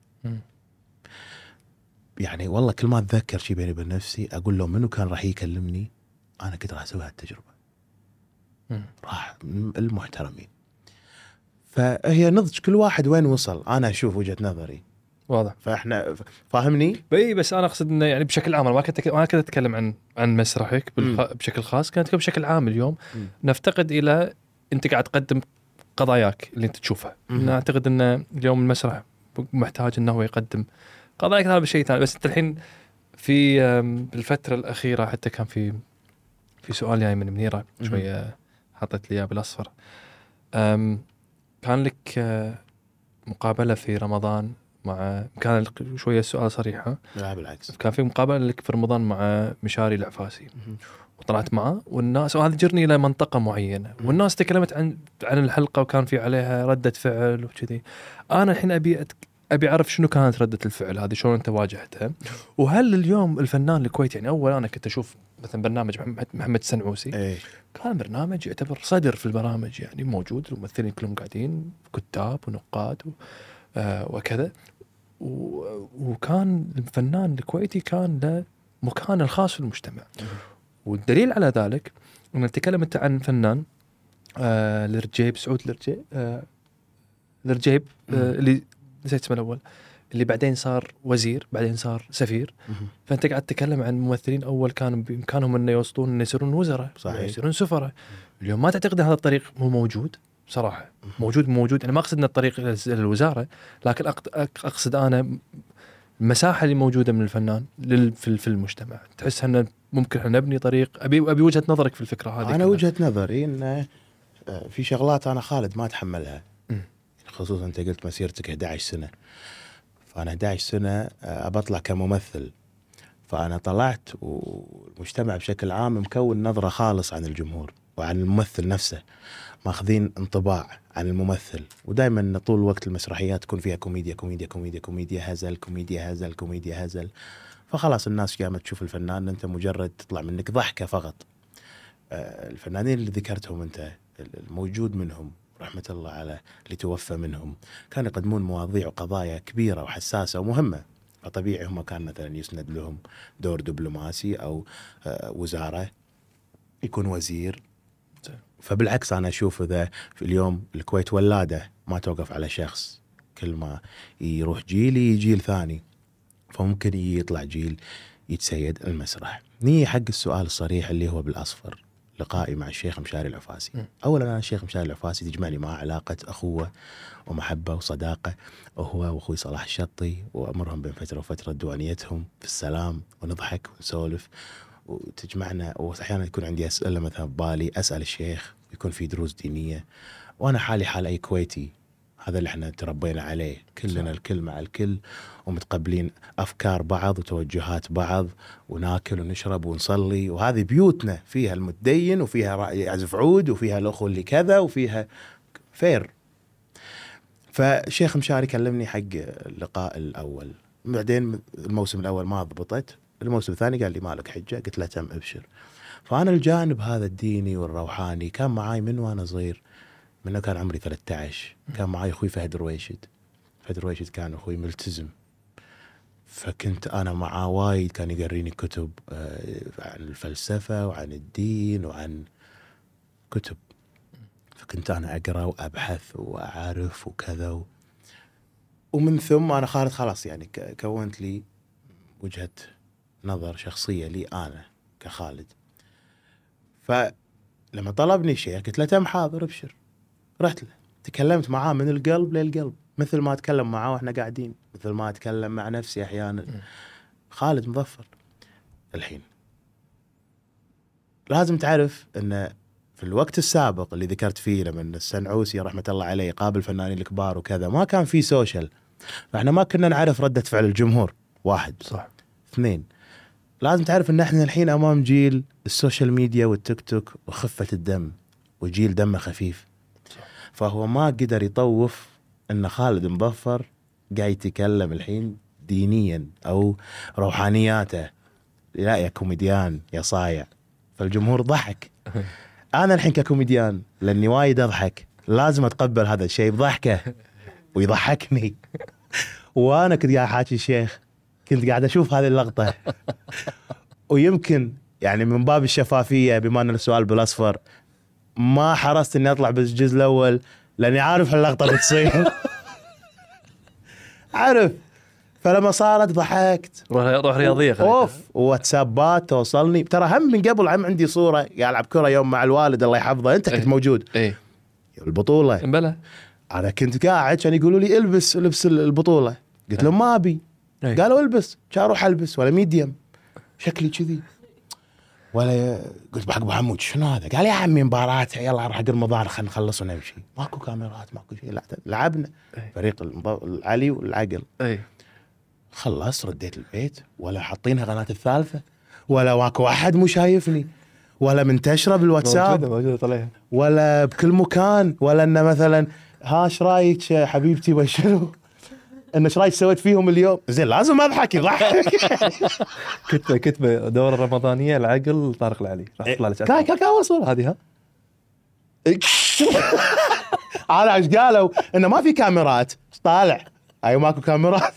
Speaker 2: يعني والله كل ما اتذكر شيء بيني وبين نفسي اقول له منو كان راح يكلمني انا كنت راح اسوي هالتجربة. راح المحترمين. فهي نضج كل واحد وين وصل. انا اشوف وجهة نظري
Speaker 1: واضح،
Speaker 2: فاحنا فاهمني.
Speaker 1: بس انا اقصد انه يعني بشكل عام ما كنت اتكلم عن مسرحك بشكل خاص، كانت بشكل عام. اليوم نفتقد الى انت قاعد تقدم قضاياك اللي انت تشوفها. انا اعتقد ان اليوم المسرح محتاج انه هو يقدم قضايا هذا شيء ثاني. بس انت الحين في بالفتره الاخيره حتى كان في سؤال جاي من منيره شويه حطت لي اياه بالاصفر. كان لك مقابله في رمضان مع كان شويه السؤال صريح ها؟
Speaker 2: لا بالعكس.
Speaker 1: كان في مقابله لك في رمضان مع مشاري العفاسي وطلعت معه والناس، وهذا جرني الى منطقه معينه والناس تكلمت عن الحلقه وكان في عليها رده فعل وكذي. انا الحين ابي اعرف شنو كانت رده الفعل هذه، شلون انت واجهتها، وهل اليوم الفنان الكويتي يعني اول انا كنت اشوف مثلا برنامج محمد السنعوسي كان برنامج يعتبر صدر في البرامج، يعني موجود الممثلين كلهم قاعدين كتاب ونقاد وكذا، وكان الفنان الكويتي كان له مكانه الخاص في المجتمع. والدليل على ذلك أن تكلمت عن فنان الرجيب سعود الرجيب اللي نسيت اسمه الأول، اللي بعدين صار وزير بعدين صار سفير. فأنت قاعد تتكلم عن ممثلين أول كانوا بإمكانهم أن يوصلون أن يصيرون وزراء يصيرون سفراء. اليوم ما تعتقد هذا الطريق مو موجود صراحة؟ موجود. أنا ما أقصد أن الطريق إلى الوزارة، لكن أقصد أنا المساحة اللي موجودة من الفنان في المجتمع. تحس أن ممكن أن نبني طريق؟ أبي وجهة نظرك في الفكرة هذه.
Speaker 2: أنا وجهة نظري إن في شغلات أنا خالد ما أتحملها، خصوصا أنت قلت مسيرتك 11 سنة، فأنا 11 سنة أبطلع كممثل، فأنا طلعت والمجتمع بشكل عام مكون نظرة خالص عن الجمهور وعن الممثل نفسه، ماخذين انطباع عن الممثل، ودائما طول وقت المسرحيات تكون فيها كوميديا كوميديا كوميديا كوميديا هزل كوميديا هزل كوميديا هزل، فخلاص الناس قامت تشوف الفنان أنت مجرد تطلع منك ضحكة فقط. الفنانين اللي ذكرتهم أنت الموجود منهم رحمة الله على اللي توفى منهم كانوا يقدمون مواضيع وقضايا كبيرة وحساسة ومهمة، فطبيعي هم كان مثلا يسند لهم دور دبلوماسي أو وزارة يكون وزير. فبالعكس أنا أشوف إذا في اليوم الكويت ولادة ما توقف على شخص، كل ما يروح جيل جيل ثاني، فممكن يطلع جيل يتسيد المسرح. نيجي حق السؤال الصريح اللي هو بالأصفر، لقائي مع الشيخ مشاري العفاسي. أولا أنا الشيخ مشاري العفاسي تجمعني معه علاقة أخوة ومحبة وصداقة، وهو وأخوي صلاح الشطي، وأمرهم بين فترة وفترة دوانيتهم في السلام ونضحك ونسولف وتجمعنا. وأحيانا يكون عندي أسئلة مثلا ببالي أسأل الشيخ، يكون في دروس دينية، وأنا حالي حال أي كويتي، هذا اللي احنا تربينا عليه، كلنا الكل مع الكل ومتقبلين أفكار بعض وتوجهات بعض، وناكل ونشرب ونصلي، وهذه بيوتنا فيها المتدين وفيها يعزف عود وفيها الأخو اللي كذا وفيها فير. فالشيخ مشاري كلمني حق اللقاء الأول، بعدين الموسم الأول ما ضبطت، الموسم الثاني قال لي مالك حجة، قلت له تم ابشر. فأنا الجانب هذا الديني والروحاني كان معاي من وأنا صغير، منه كان عمري 13 كان معاي أخوي فهد رويشد. فهد رويشد كان أخوي ملتزم، فكنت أنا معاه وايد، كان يقريني كتب عن الفلسفة وعن الدين وعن كتب، فكنت أنا أقرأ وأبحث وأعرف وكذا ومن ثم أنا خلاص يعني كونت لي وجهة نظر شخصية لي أنا كخالد. فلما طلبني شيء قلت له تم حاضر ابشر، رحت له تكلمت معاه من القلب للقلب، مثل ما أتكلم معاه وإحنا قاعدين، مثل ما أتكلم مع نفسي أحيانا. خالد مظفر الحين لازم تعرف أن في الوقت السابق اللي ذكرت فيه لما السنعوسي رحمة الله عليه قابل فنانين الكبار وكذا، ما كان في سوشيال، فإحنا ما كنا نعرف ردة فعل الجمهور. واحد صح. اثنين، لازم تعرف أن احنا الحين أمام جيل السوشيال ميديا والتيك توك وخفة الدم، وجيل دمه خفيف. فهو ما قدر يطوف أن خالد مظفر قاعد يتكلم الحين دينيا أو روحانياته، لا يا كوميديان يا صايع. فالجمهور ضحك. أنا الحين ككوميديان لأني وايد أضحك لازم أتقبل هذا الشيء بضحكه ويضحكني. وأنا كنت قاعد حاكي الشيخ، كنت قاعد أشوف هذه اللقطة ويمكن يعني من باب الشفافية، بما أن السؤال بالأصفر، ما حرصت إني أطلع بالجزء الأول لأني عارف اللقطة بتصير. عارف. فلما صارت ضحكت.
Speaker 1: روح رياضية
Speaker 2: أوف. واتسابات توصلني، ترى هم من قبل عندي صورة قاعد ألعب كرة يوم مع الوالد الله يحفظه، أنت كنت موجود. البطولة.
Speaker 1: بلى.
Speaker 2: أنا كنت قاعد كان يقولوا لي البس لبس البطولة، قلت لهم ما أبي. قالوا البس، كان أروح ألبس ولا ميديم شكلي كذي. ولا قلت بحق ابو حمود شنو هذا؟ قال يا عمي مباراة يلا نروح حق رمضان خلينا نخلص ونمشي. ماكو كاميرات ماكو شيء، لا لعبنا فريق العلي والعقل. خلصت رديت البيت ولا حاطينها قناة الثالثة ولا ماكو احد مو شايفني ولا منتشرة بالواتساب
Speaker 1: موجودة طلعها
Speaker 2: ولا بكل مكان ولا انه مثلا ايش رايك حبيبتي وشنو ان ايش رايك سويت فيهم اليوم. زين لازم اضحك يضحك.
Speaker 1: كتبه دورة رمضانية العقل طارق العلي راح تطلع لك
Speaker 2: كاي اول صورة
Speaker 1: هذه. ها
Speaker 2: انا ايش قالوا انه ما في كاميرات طالع ايوه ماكو كاميرات.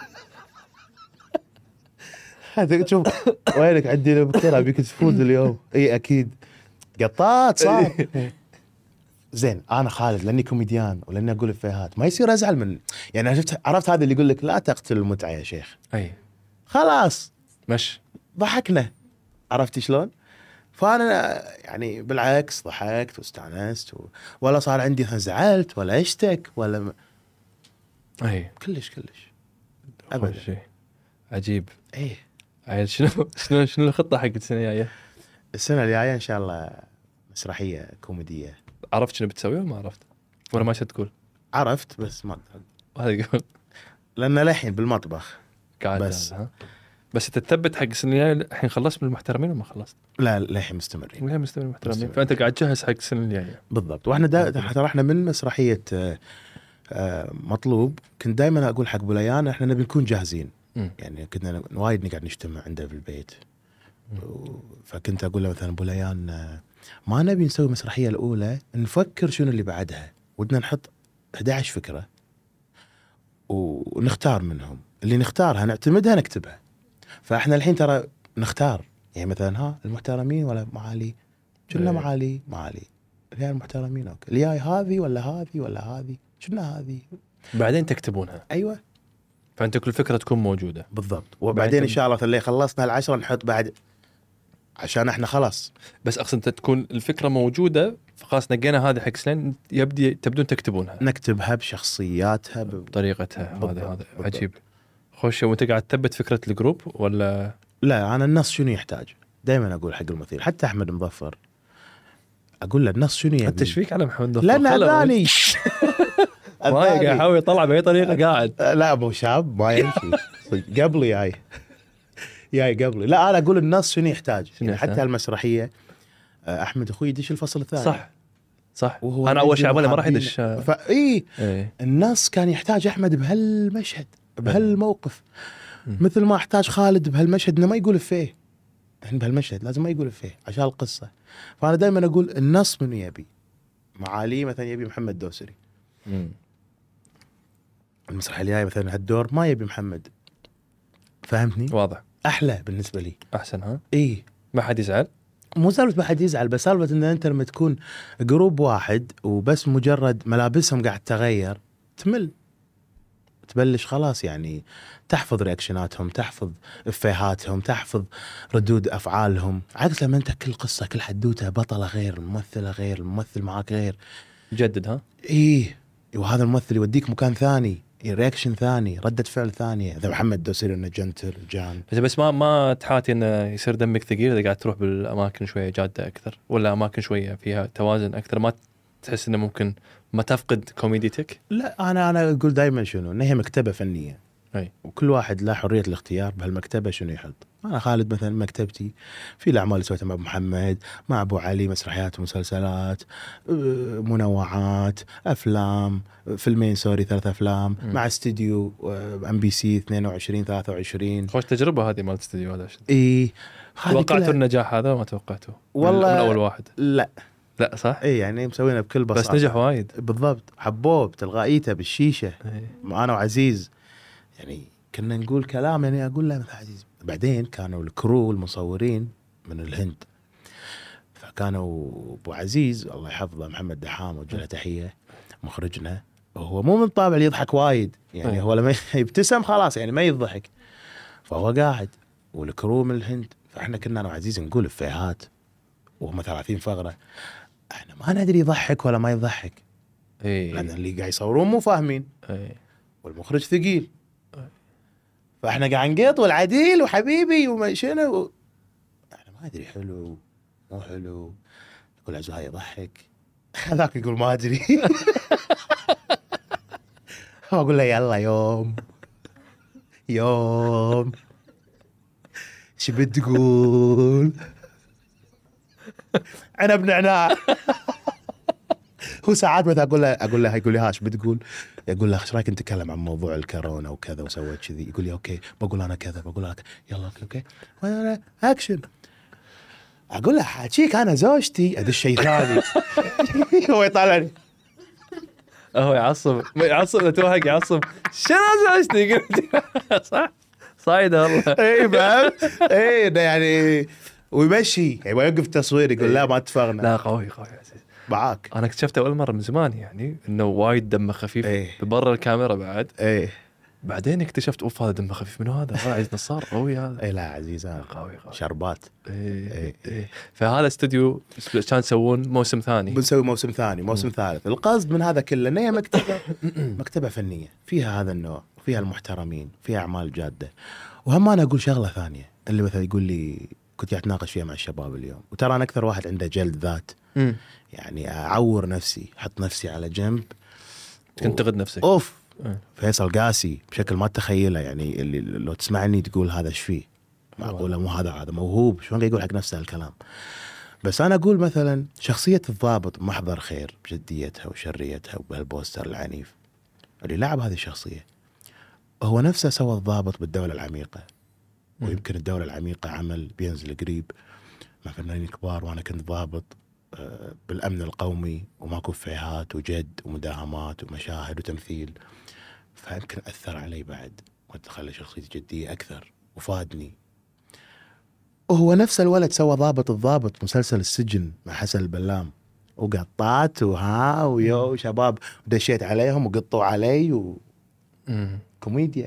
Speaker 2: شوف وينك عندي بكره ابيك تفوز اليوم. اي اكيد قطات صار. زين انا خالد لاني كوميديان ولاني اقول افيهات ما يصير ازعل من يعني انا عرفت هذا اللي يقول لك لا تقتل المتعه يا شيخ.
Speaker 1: اي
Speaker 2: خلاص
Speaker 1: مش
Speaker 2: ضحكنا عرفتي شلون. فانا يعني بالعكس ضحكت واستانست ولا صار عندي زعلت ولا اشتك ولا
Speaker 1: اي
Speaker 2: كلش
Speaker 1: ابدا شيء عجيب.
Speaker 2: ايه
Speaker 1: عيل شنو الخطه حق السنه الجايه؟
Speaker 2: السنه الجايه ان شاء الله مسرحيه كوميديه.
Speaker 1: عرفت شنو بتسوي ولا ما عرفت ولا ما تقول؟
Speaker 2: عرفت بس ما
Speaker 1: هذا يقول
Speaker 2: لان للحين بالمطبخ
Speaker 1: قاعد بس بس تثبت حق السنه الجايه. الحين خلصت من المحترمين ولا ما خلصت؟
Speaker 2: لا للحين مستمرين.
Speaker 1: للحين مستمرين محترمين. فانت قاعد تجهز حق السنه الجايه
Speaker 2: بالضبط. واحنا ترى احنا من مسرحيه مطلوب كنت دائما اقول حق بوليان احنا نبي نكون جاهزين. يعني كنا وايد نقعد نجتمع عنده في البيت. فكنت اقول له مثلا بوليان ما نبي نسوي مسرحيه الاولى نفكر شنو اللي بعدها ودنا نحط 11 فكره ونختار منهم اللي نختارها نعتمدها نكتبها. فاحنا الحين ترى نختار يعني مثلا المحترمين ولا معالي كنا معالي اللي المحترمين اوكي اللي هذه ولا هذه كنا هذه
Speaker 1: بعدين تكتبونها.
Speaker 2: ايوه
Speaker 1: فانت كل فكره تكون موجوده
Speaker 2: بالضبط. وبعدين ان شاء الله اللي خلصنا ال10 نحط بعد عشان احنا خلاص.
Speaker 1: بس اقصد تكون الفكره موجوده فخلاص نقينا هذه حق سنين تبدون تكتبونها
Speaker 2: نكتبها بشخصياتها
Speaker 1: بطريقتها. هذا عجيب. خوش. وانت قاعد تثبت فكره الجروب ولا
Speaker 2: لا؟ انا النص شنو يحتاج دائما اقول حق المثير حتى احمد مظفر اقول له النص شنو يبي.
Speaker 1: التشويك على محمد مظفر
Speaker 2: لا ثاني
Speaker 1: ما قاعد يحاول يطلع باي طريقه قاعد.
Speaker 2: لا ابو شاب ما يمشي قبلي جاي قبلي. لا انا اقول النص شنو يحتاج يعني حتى المسرحيه احمد اخوي يدش الفصل الثاني
Speaker 1: صح انا اول شيء عبالي ما راح يدش
Speaker 2: ايه النص كان يحتاج احمد بهالمشهد بهالموقف مثل ما احتاج خالد بهالمشهد انه ما يقول فيه بهالمشهد لازم ما يقول فيه عشان القصه. فانا دائما اقول النص من يبي معالي مثلا يبي محمد دوسري المسرحيه اللي جايه مثلا هالدور ما يبي محمد. فهمتني؟
Speaker 1: واضح.
Speaker 2: احلى بالنسبه لي
Speaker 1: احسن.
Speaker 2: ايه
Speaker 1: ما حد يزعل.
Speaker 2: مو سالفه ما حد يزعل بس سالفه ان انت لما تكون جروب واحد وبس مجرد ملابسهم قاعد تغير تمل. تبلش خلاص يعني تحفظ رياكشناتهم تحفظ افيهاتهم تحفظ ردود افعالهم. عكس لما انت كل قصه كل حدوته بطله غير الممثله غير الممثل معاك غير
Speaker 1: جدد.
Speaker 2: ايه وهذا الممثل يوديك مكان ثاني رياكشن ثاني ردة فعل ثانية. اذا محمد دوسري انه جنتل جان
Speaker 1: بس ما تحاتي انه يصير دمك ثقيل اذا قاعد تروح بالاماكن شويه جاده اكثر ولا اماكن شويه فيها توازن اكثر ما تحس انه ممكن ما تفقد كوميديتك؟
Speaker 2: لا انا اقول دائما شنو ان هي مكتبه فنيه وكل واحد له حريه الاختيار بهالمكتبه شنو يحط. انا خالد مثلا مكتبتي في الاعمال اللي سويتها مع ابو محمد مع ابو علي مسرحيات ومسلسلات منوعات افلام فيلمين 3 افلام مع استديو ام بي سي 22 23.
Speaker 1: خوش تجربه هذه مال استديو هذا.
Speaker 2: اي
Speaker 1: توقعتوا النجاح هذا ما توقعته
Speaker 2: والله
Speaker 1: من اول واحد؟
Speaker 2: لا
Speaker 1: صح.
Speaker 2: اي يعني مسوينا بكل بساطه
Speaker 1: بس نجح وايد.
Speaker 2: بالضبط. حبوه بتلقائيته بالشيشه انا وعزيز يعني كنا نقول كلام يعني اقول له مثل عزيز. بعدين كانوا الكرو المصورين من الهند فكانوا ابو عزيز الله يحفظه محمد دحام وجه له تحيه مخرجنا هو مو من طابع اللي يضحك وايد يعني هو لما يبتسم خلاص يعني ما يضحك. فهو قاعد والكرو من الهند فاحنا كنا انا وعزيز نقول افيهات وهم 30 فقره احنا ما ندري يضحك ولا ما يضحك. لان اللي قاعد يصورون مو فاهمين والمخرج ثقيل فاحنا قاعد نقيط والعديل وحبيبي وما شنو احنا ما ادري حلو مو حلو. يقول عزو هاي يضحك. هذاك يقول ما ادري. اقول له يلا يوم شو بتقول؟ عنب نعناع. هو ساعات مثلا اقول له يقول لي هاش بتقول؟ يقول له ايش رايك نتكلم عن موضوع الكورونا وكذا وسويت كذي؟ يقول لي اوكي بقول انا كذا بقول لك يلا اوكي وانا اكشن. اقول له حاجيك انا زوجتي ادي الشيء ثاني. هو يطالعني
Speaker 1: هو يعصب توهق يعصب شنو زوجتي قلت صح صايده والله.
Speaker 2: اي فهمت اي ده يعني ويمشي يبغى يوقف التصوير يقول لا ما اتفقنا.
Speaker 1: لا قوي عزيز
Speaker 2: معاك.
Speaker 1: انا اكتشفته اول مره من زمان يعني انه وايد دمه خفيف
Speaker 2: إيه.
Speaker 1: برا الكاميرا بعد
Speaker 2: ايه
Speaker 1: بعدين اكتشفت اوف هذا دمه خفيف منو هذا عزيز نصار قوي هذا.
Speaker 2: اي لا عزيز هذا
Speaker 1: قوي
Speaker 2: شربات.
Speaker 1: إيه. فهذا استوديو كان يسوون موسم ثاني
Speaker 2: بنسوي موسم ثاني موسم ثالث. القصد من هذا كله ان هي مكتبه فنيه فيها هذا النوع فيها المحترمين فيها اعمال جاده. وهم انا اقول شغله ثانيه اللي مثلا يقول لي كنت قاعد اتناقش فيها مع الشباب اليوم وترى انا اكثر واحد عنده جلد ذات. يعني اعور نفسي احط نفسي على جنب
Speaker 1: تنتقد نفسك.
Speaker 2: اوف فيصل قاسي بشكل ما تتخيله. يعني اللي لو تسمعني تقول هذا ايش فيه معقوله مو هذا موهوب شلون يقول حق نفسه الكلام. بس انا اقول مثلا شخصيه الضابط محضر خير بجديتها وشريتها وبهالبوستر العنيف اللي لعب هذه الشخصيه هو نفسه سوى الضابط بالدوله العميقه. ويمكن الدوله العميقه عمل بينزل قريب مع فنانين كبار وانا كنت ضابط بالامن القومي وماكو فيهات وجد ومداهمات ومشاهد وتمثيل. فيمكن اثر علي بعد وخلى شخصيتي جديه اكثر وفادني. وهو نفس الولد سوى الضابط مسلسل السجن مع حسن البلام وقطات وها ويو شباب ودشيت عليهم وقطوا علي وكوميديا.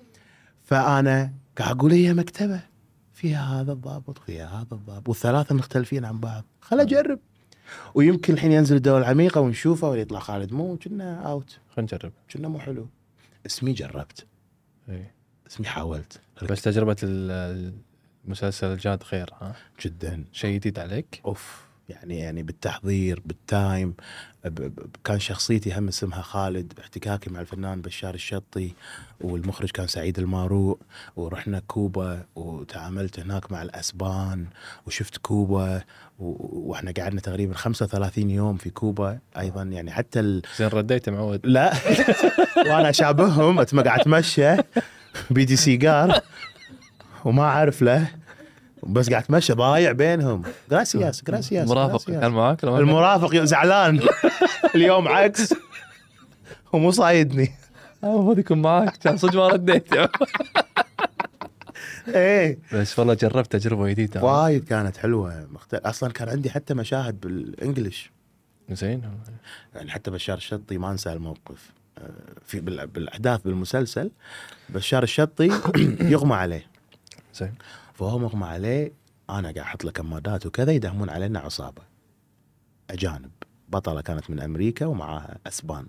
Speaker 2: فانا قاعد اقول هي مكتبه فيها هذا الضابط فيها هذا الضابط والثلاثه مختلفين عن بعض خل اجرب. ويمكن الحين ينزل الدولة العميقة ونشوفه ويطلع خالد مو كنا اوت
Speaker 1: خلينا نجرب
Speaker 2: كنا مو حلو. اسمي جربت اسمي حاولت
Speaker 1: بس تجربة المسلسل الجاد خير ها
Speaker 2: جدا
Speaker 1: شيء جديد عليك.
Speaker 2: اوف يعني بالتحضير بالتايم كان شخصيتي هم اسمها خالد احتكاكي مع الفنان بشار الشطي والمخرج كان سعيد الماروق ورحنا كوبا وتعاملت هناك مع الأسبان وشفت كوبا واحنا قعدنا تقريبا 35 يوم في كوبا ايضا. يعني حتى
Speaker 1: زين رديت معود
Speaker 2: لا وانا شابههم قاعد اتمشى بيدي سيجار وما اعرف له بس قاعد اتمشى ضايع بينهم. جراسياس
Speaker 1: المرافق كان معاك
Speaker 2: المرافق زعلان اليوم عكس ومو صايدني
Speaker 1: المفروض يكون معاك كان صدق ما رديت.
Speaker 2: ايه
Speaker 1: بس والله جربت تجربة جديدة
Speaker 2: وايد كانت حلوة اصلا كان عندي حتى مشاهد بالانجليش
Speaker 1: زين.
Speaker 2: يعني حتى بشار الشطي ما انسى الموقف في بالاحداث بالمسلسل. بشار الشطي يغمى عليه
Speaker 1: زين
Speaker 2: فهو مغمى عليه انا قاعد احط له كمادات وكذا يدهمون علينا عصابه اجانب بطله كانت من امريكا ومعاها اسبان.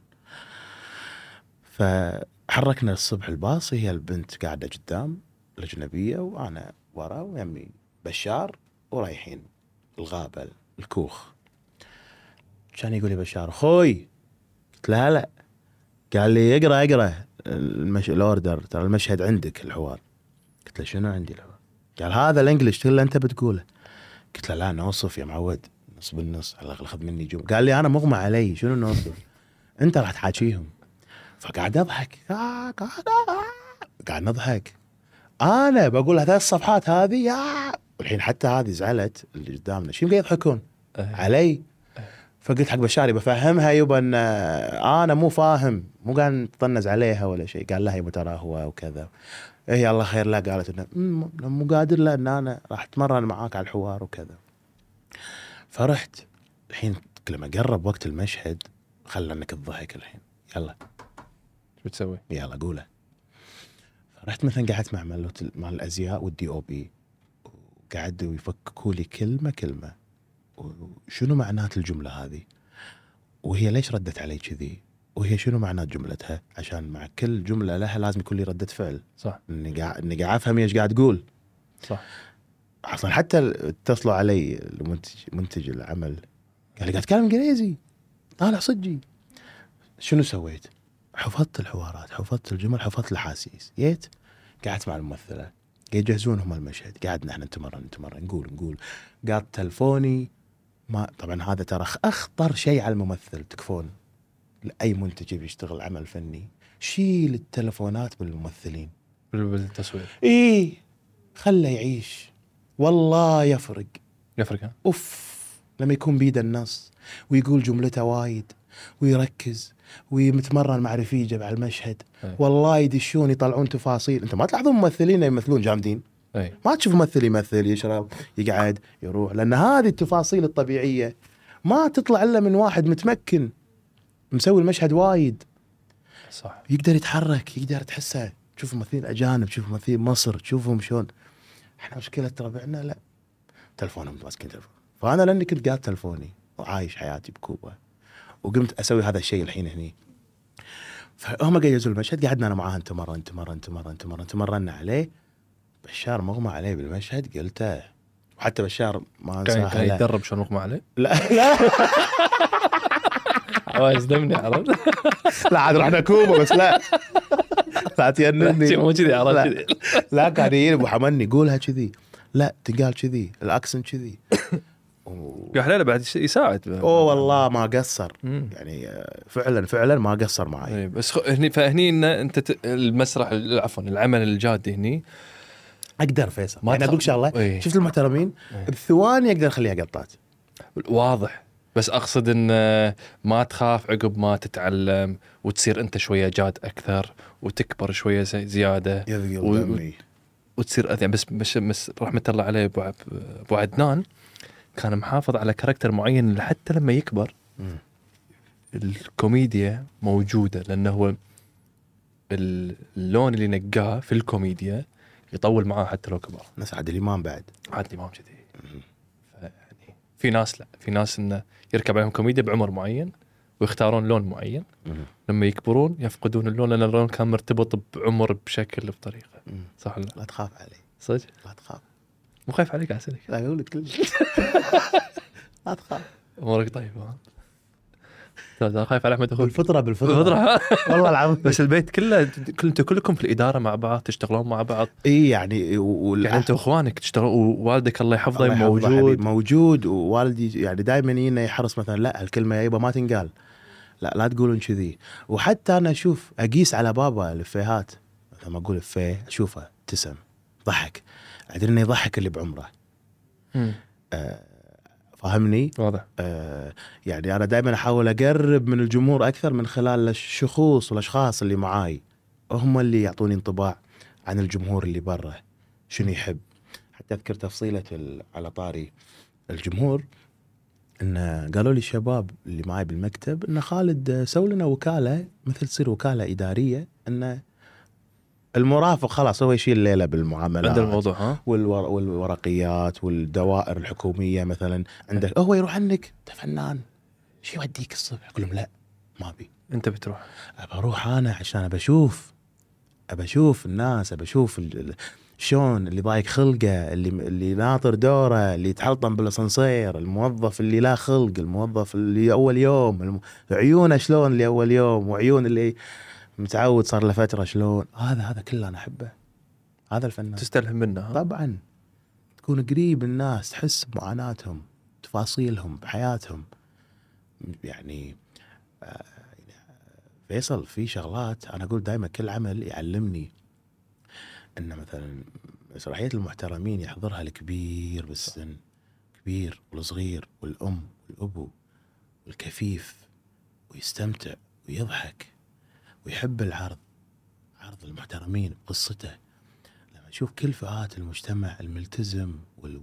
Speaker 2: فحركنا الصبح الباص هي البنت قاعده قدام الاجنبيه وانا ورا ويمي بشار ورايحين الغابه الكوخ. كان يقول لي بشار اخوي قلت له هلا. قال لي اقرا الاوردر ترى المشهد عندك الحوار. قلت له شنو عندي الحوار؟ قال هذا الانجليش كله انت بتقوله. قلت له لا نوصف يا معود نص بالنص على الاقل خذ مني جمله. قال لي انا مغمى علي شنو نوصف انت راح تحاكيهم. فقاعد اضحك قاعد نضحك انا بقول هذه الصفحات هذه والحين حتى هذه زعلت اللي قدامنا شو قاعد يضحكون علي. فقلت حق بشاري بفهمها يبا ان انا مو فاهم مو قاعد نطنز عليها ولا شيء. قال لها يبا ترى هو وكذا ايه الله خير. لا قالت انه مو قادر لا ان انا راح اتمرن معاك على الحوار وكذا. فرحت الحين لما قرب وقت المشهد خلنك الضحك الحين يلا
Speaker 1: شو تسوي
Speaker 2: يلا قوله. فرحت مثلا قعدت مع مع الازياء والدي او بي وقعدوا يفككوا لي كلمه وشنو معنات الجمله هذه وهي ليش ردت علي كذي وهي شنو معنات جملتها عشان مع كل جمله لها لازم يكون لي رده فعل
Speaker 1: صح.
Speaker 2: اني قاعد افهم ايش قاعد تقول
Speaker 1: صح.
Speaker 2: اصلا حتى اتصلوا علي منتج العمل، قال لي قاعد اتكلم انجليزي طالع صجي. شنو سويت؟ حفظت الحوارات، حفظت الجمل، حفظت الاحاسيس. جيت قعدت مع الممثله، يجهزون هم المشهد، قعدنا احنا نتمرن نقول. قاعد تلفوني، ما طبعا هذا ترى اخطر شيء على الممثل، تكفون لاي منتج يبي يشتغل عمل فني، شيل التلفونات بالممثلين
Speaker 1: بالتصوير.
Speaker 2: خله يعيش، والله يفرق. اوف لما يكون بيده النص ويقول جملته وايد ويركز ويتمرن مع رفيجه على المشهد، والله يدشون يطلعون تفاصيل. انت ما تلاحظون ممثلين يمثلون جامدين، ما تشوف ممثل يمثل يشرب يقعد يروح، لان هذه التفاصيل الطبيعيه ما تطلع الا من واحد متمكن مسوي المشهد وايد
Speaker 1: صح،
Speaker 2: يقدر يتحرك، يقدر تحسه. تشوف ممثلين اجانب، تشوف ممثلين مصر، تشوفهم شلون. احنا مشكله ربعنا لا تلفونهم ماسكين تلفون. فانا لاني كنت قاعد تلفوني وعايش حياتي بكوبا، وقمت اسوي هذا الشيء الحين هني. فهم جهزوا المشهد، قعدنا انا معاهم تمرنا عليه. بشار مغمى عليه بالمشهد قلته، وحتى بشار ما انساه.
Speaker 1: كان يتدرب شلون مغمى عليه؟
Speaker 2: لا
Speaker 1: عوايز دمني عرفت.
Speaker 2: لا عاد رحنا كوبا بس لا تجنني،
Speaker 1: مو كذي عرفت كذي.
Speaker 2: لا كان ابو حمني قولها كذي، لا تقال كذي، الاكسن كذي.
Speaker 1: يا حلال بعد يساعد.
Speaker 2: والله ما قصر يعني، فعلا ما قصر معي.
Speaker 1: بس فهني ان انت المسرح عفوا العمل الجاد هني
Speaker 2: اقدر فيصل يعني اقول شغله. شفت المحترمين بثواني اقدر اخليها قطات
Speaker 1: واضح، بس اقصد ان ما تخاف عقب ما تتعلم وتصير انت شويه جاد اكثر وتكبر شويه زياده وتصير يعني بس رحمه الله عليه ابو عدنان كان محافظ على كاركتر معين حتى لما يكبر الكوميديا موجوده، لانه هو اللون اللي نقاه في الكوميديا يطول معاه حتى لو كبر.
Speaker 2: ناس عادل امام بعد
Speaker 1: عادل امام كذي. يعني في ناس لا، في ناس انه يركب عليهم كوميديا بعمر معين ويختارون لون معين، لما يكبرون يفقدون اللون لان اللون كان مرتبط بعمر بشكل بطريقه. صح ولا
Speaker 2: لا تخاف علي؟
Speaker 1: صدق
Speaker 2: لا تخاف،
Speaker 1: مو خايف عليك عسلك.
Speaker 2: لا اقول لك كل لا تخاف،
Speaker 1: امورك طيبه. لا خايف على احمد اخوك
Speaker 2: بالفطره والله العظيم.
Speaker 1: بس البيت كله انتوا كلكم في الاداره مع بعض، تشتغلون مع بعض.
Speaker 2: اي يعني
Speaker 1: يعني انتوا اخوانك تشتغلون، ووالدك الله يحفظه
Speaker 2: موجود ووالدي يعني دائما ينا يحرص مثلا لا الكلمه يابا ما تنقال، لا تقولون كذي. وحتى انا اشوف اقيس على بابا الافيهات، لما اقول افيه اشوفه ابتسم ضحك، ادري انه يضحك اللي بعمره. فاهمني؟
Speaker 1: واضح.
Speaker 2: يعني انا دائما احاول اقرب من الجمهور اكثر من خلال الشخوص والاشخاص اللي معاي، هم اللي يعطوني انطباع عن الجمهور اللي برا شنو يحب. حتى اذكر تفصيله على طاري الجمهور، ان قالوا لي الشباب اللي معي بالمكتب ان خالد سوي لنا وكاله، مثل تصير وكاله اداريه، ان المرافق خلاص هو يشيل الليله بالمعاملات
Speaker 1: عند الموضوع
Speaker 2: والورقيات والدوائر الحكوميه مثلا عندك، هو يروح عنك انت فنان شو يوديك الصبح؟ اقول لهم لا ما ابي.
Speaker 1: انت بتروح؟
Speaker 2: بروح انا عشان ابى اشوف الناس، ابى اشوف شلون اللي ضايق خلقه، اللي ناطر دوره، اللي يتحلطم بالاسانسير، الموظف اللي لا خلق، الموظف اللي اول يوم عيونه شلون اللي اول يوم، وعيون اللي متعود صار له فتره شلون. هذا كله انا احبه، هذا الفنان
Speaker 1: تستلهم منه.
Speaker 2: طبعا تكون قريب الناس، تحس بمعاناتهم، تفاصيلهم بحياتهم. يعني فيصل في شغلات انا اقول دائما كل عمل يعلمني، ان مثلا مسرحيه المحترمين يحضرها الكبير بالسن، كبير والصغير والام والابو والكفيف، ويستمتع ويضحك ويحب العرض، عرض المحترمين بقصته. لما تشوف كل فئات المجتمع الملتزم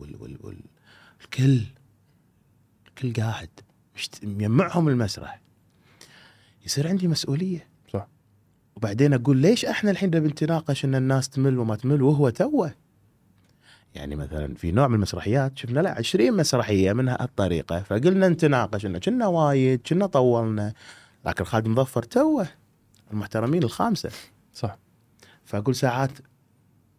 Speaker 2: الكل قاعد يجمعهم المسرح، يصير عندي مسؤولية.
Speaker 1: صح.
Speaker 2: وبعدين أقول ليش احنا الحين بنتناقش ان الناس تمل وما تمل وهو توه. يعني مثلا في نوع من المسرحيات شفنا لا 20 مسرحية منها الطريقة، فقلنا نتناقش انه كنا وايد كنا طولنا، لكن خالد مظفر توه المحترمين الخامسة.
Speaker 1: صح.
Speaker 2: فأقول ساعات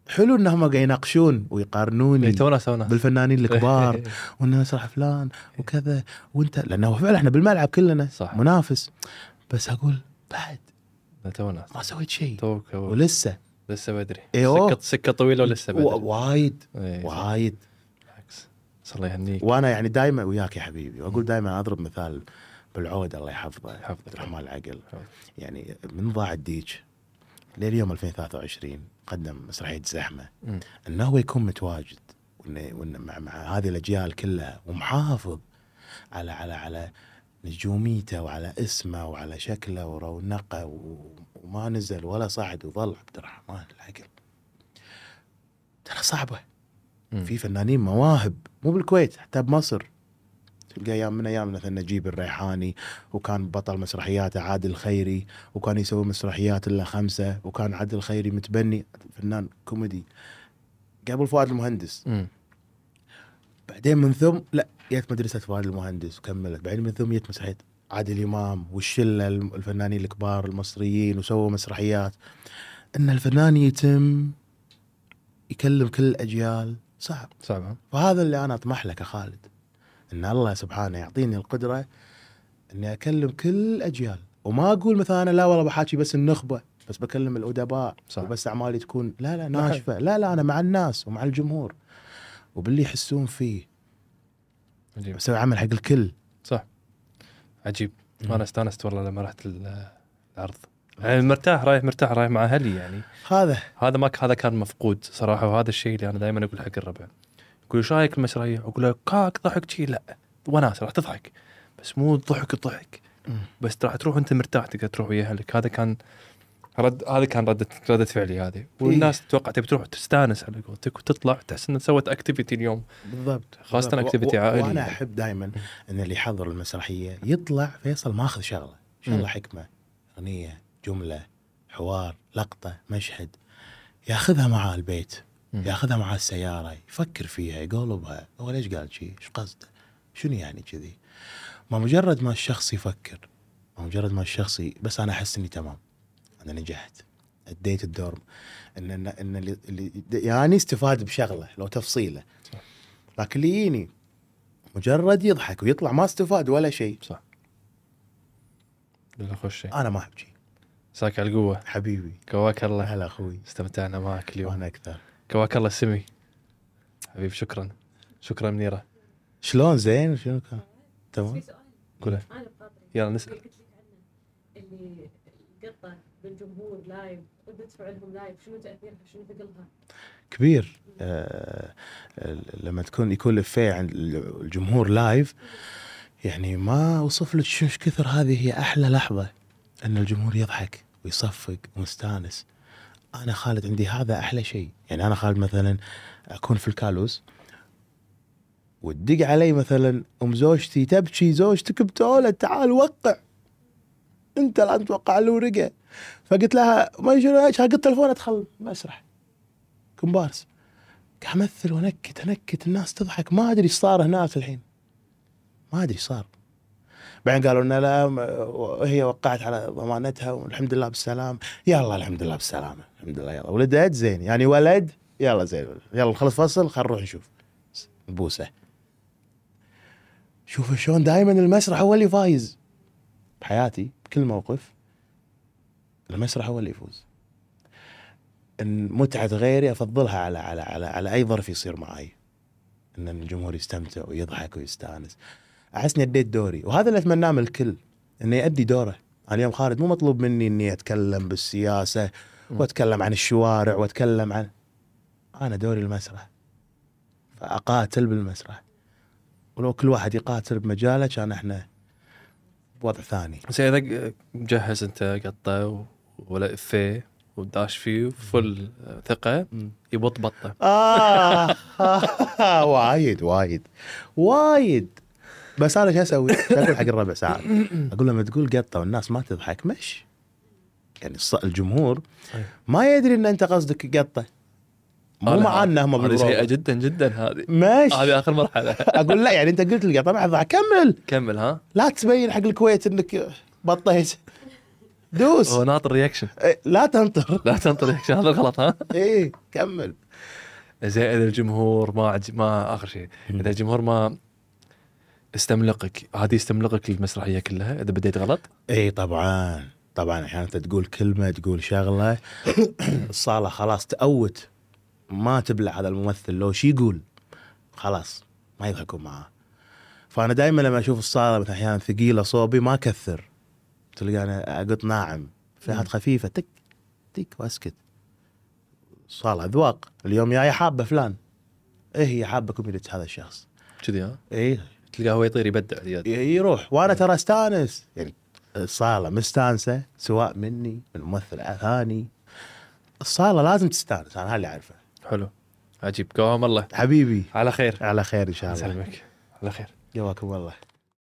Speaker 2: حلو انهم قاعد يناقشون ويقارنوني
Speaker 1: تونا
Speaker 2: بالفنانين الكبار وانه مسرح فلان وكذا وانت، لانه فعلا احنا بالملعب كلنا
Speaker 1: صح.
Speaker 2: منافس. بس اقول بعد
Speaker 1: تونا
Speaker 2: ما سويت شيء
Speaker 1: توك
Speaker 2: ولسه
Speaker 1: بدري.
Speaker 2: أيوه.
Speaker 1: سكة طويلة ولسه بدري.
Speaker 2: وايد
Speaker 1: إيه،
Speaker 2: وايد.
Speaker 1: بالعكس الله يهنيك.
Speaker 2: وانا يعني دائما وياك يا حبيبي، واقول دائما اضرب مثال بالعود الله يحفظه رحمه العقل. يعني من ضاع الديج لليوم 2023 قدم مسرحية زحمة، انه هو يكون متواجد وإنه مع هذه الاجيال كلها ومحافظ على نجوميته وعلى اسمه وعلى شكله ورونقه وما نزل ولا صعد وظل عبد الرحمن العقل. ترى صعبة. في فنانين مواهب مو بالكويت حتى بمصر، تلقى ايام من ايام مثلا نجيب الريحاني وكان بطل مسرحياته عادل الخيري وكان يسوي مسرحيات الا 5 وكان عادل الخيري متبني فنان كوميدي قبل فؤاد المهندس. بعدين من ثم لا جت مدرسة فؤاد المهندس وكملت، بعدين من ثم جت مسرحية عادل إمام والشلة الفنانين الكبار المصريين وسووا مسرحيات. ان الفنان يتم يكلم كل الاجيال صعب. فهذا اللي انا اطمح لك يا خالد، ان الله سبحانه يعطيني القدرة اني اكلم كل الاجيال، وما اقول مثلا أنا لا والله بحاكي بس النخبة بس بكلم الادباء وبس اعمالي تكون لا ناشفة. لا انا مع الناس ومع الجمهور وباللي يحسون فيه. بسوي عمل حق الكل.
Speaker 1: صح. عجيب. انا استانست والله لما رحت العرض، يعني مرتاح رايح مع اهلي. يعني هذا كان مفقود صراحه. وهذا الشيء اللي انا دائما اقول حق الربع، يقول ايش رايك المسرحيه؟ اقول له كاك ضحك شيء. لا وناس راح تضحك بس مو الضحك بس راح تروح انت مرتاح تقدر تروح ويا اهلك. هذا كان ردة فعلي هذه. والناس تتوقع تبي تروح تستانس على قولتك وتطلع تحس ان سوت اكتيفيتي اليوم.
Speaker 2: بالضبط.
Speaker 1: خاصه اكتيفيتي عائلي.
Speaker 2: وانا احب دائما ان اللي يحضر المسرحيه يطلع فيصل ماخذ شغله حكمه، اغنيه، جمله، حوار، لقطه، مشهد، ياخذها معاه البيت، ياخذها معاه السياره، يفكر فيها، يقولبها هو ليش قال شيء، ايش قصده، شنو يعني كذي. ما مجرد ما الشخص يفكر، ما مجرد ما الشخص بس انا احس اني تمام، انا نجحت، اديت الدور، ان اللي يعني استفاد بشغله لو تفصيله. صح. لكن اللي يجيني مجرد يضحك ويطلع ما استفاد ولا شيء.
Speaker 1: صح. لا خش شيء.
Speaker 2: انا ما احب شيء.
Speaker 1: ساك على القوه
Speaker 2: حبيبي.
Speaker 1: كواك الله.
Speaker 2: هلا اخوي.
Speaker 1: استمتعنا معك اليوم.
Speaker 2: وانا اكثر.
Speaker 1: كواك الله السمي حبيبي. شكرا منيره.
Speaker 2: شلون زين شنو كان؟ تمام.
Speaker 1: قوله. يلا نسال.
Speaker 3: اللي القطه بالجمهور لايف، ردة فعلهم لايف، شنو تاثيرها، شنو ثقلها؟
Speaker 2: كبير. لما يكون الإفيه عند الجمهور لايف، يعني ما اوصف لك شو كثر هذه هي احلى لحظه، ان الجمهور يضحك ويصفق ومستانس. انا خالد عندي هذا احلى شيء. يعني انا خالد مثلا اكون في الكالوس وتدق علي مثلا زوجتي تبكي، زوجتك بتولد تعال وقع، انت لا توقع الورقه. فقلت لها ما شنو قلت تلفون ادخل مسرح كومبارس، قاعد امثل ونكت الناس تضحك. ما ادري ايش صار هناك الحين، ما ادري ايش صار. بعدين قالوا لنا لا هي وقعت على ضمانتها والحمد لله بالسلام. يلا الحمد لله بالسلامه، الحمد لله. يلا ولدت زين، يعني ولد يلا زين، يلا خلص فصل خل نروح نشوف بوسه. شوف شلون دائما المسرح هو اللي فايز بحياتي بكل موقف. المسرح هو اللي يفوز. ان متعه غيري افضلها على اي ظرف يصير معي، ان الجمهور يستمتع ويضحك ويستانس. احس اني اديت دوري، وهذا اللي اتمناه من الكل، انه يؤدي دوره. انا اليوم خالد مو مطلوب مني اني اتكلم بالسياسه واتكلم عن الشوارع واتكلم عن، انا دوري المسرح، فاقاتل بالمسرح. ولو كل واحد يقاتل بمجاله كان احنا بوضع ثاني.
Speaker 1: بس اذا مجهز انت قطه ولا افيه وداش فيه فل ثقه يبط بطه.
Speaker 2: وايد. بس انا شو اسوي؟ اقول حق الربع ساعه، اقول لما تقول قطه والناس ما تضحك مش يعني الجمهور ما يدري ان انت قصدك قطه، مو معانا هم
Speaker 1: بالروضه. هذه سيئه جدا هذه.
Speaker 2: ماشي،
Speaker 1: هذه اخر مرحله.
Speaker 2: اقول لا يعني انت قلت القطه ما حد كمل
Speaker 1: ها،
Speaker 2: لا تبين حق الكويت انك بطيت. دوس.
Speaker 1: هو ناطر رياكشن.
Speaker 2: لا تنطر.
Speaker 1: لا تنطر رياكشن، هذا الغلط ها.
Speaker 2: ايه كمل.
Speaker 1: زين اذا الجمهور ما اخر شيء، اذا الجمهور ما استملقك، عادي يستملقك المسرحيه كلها اذا بديت غلط؟
Speaker 2: ايه طبعا احيانا انت تقول كلمه، تقول شغله الصاله خلاص تأوت، ما تبلع هذا الممثل لو شي يقول، خلاص ما يضحكون معاه. فانا دائما لما اشوف الصاله مثلا احيانا ثقيله صوبي ما اكثر، تلقاني اقط ناعم فيها خفيفه تك تك واسكت. الصاله اذواق، اليوم جاي حابه فلان، ايه هي حابه كوميديا هذا الشخص
Speaker 1: كذي ها.
Speaker 2: ايه
Speaker 1: تلقاه هو يطير يبدع زياده.
Speaker 2: يروح، وانا ترى استانس يعني. الصاله مستانسه سواء مني من ممثل ثاني، الصاله لازم تستانس، انا هاللي عارفه.
Speaker 1: حلو، عجيب. قوام الله
Speaker 2: حبيبي
Speaker 1: على خير.
Speaker 2: على خير ان شاء الله.
Speaker 1: سلامك على خير.
Speaker 2: جواكم الله.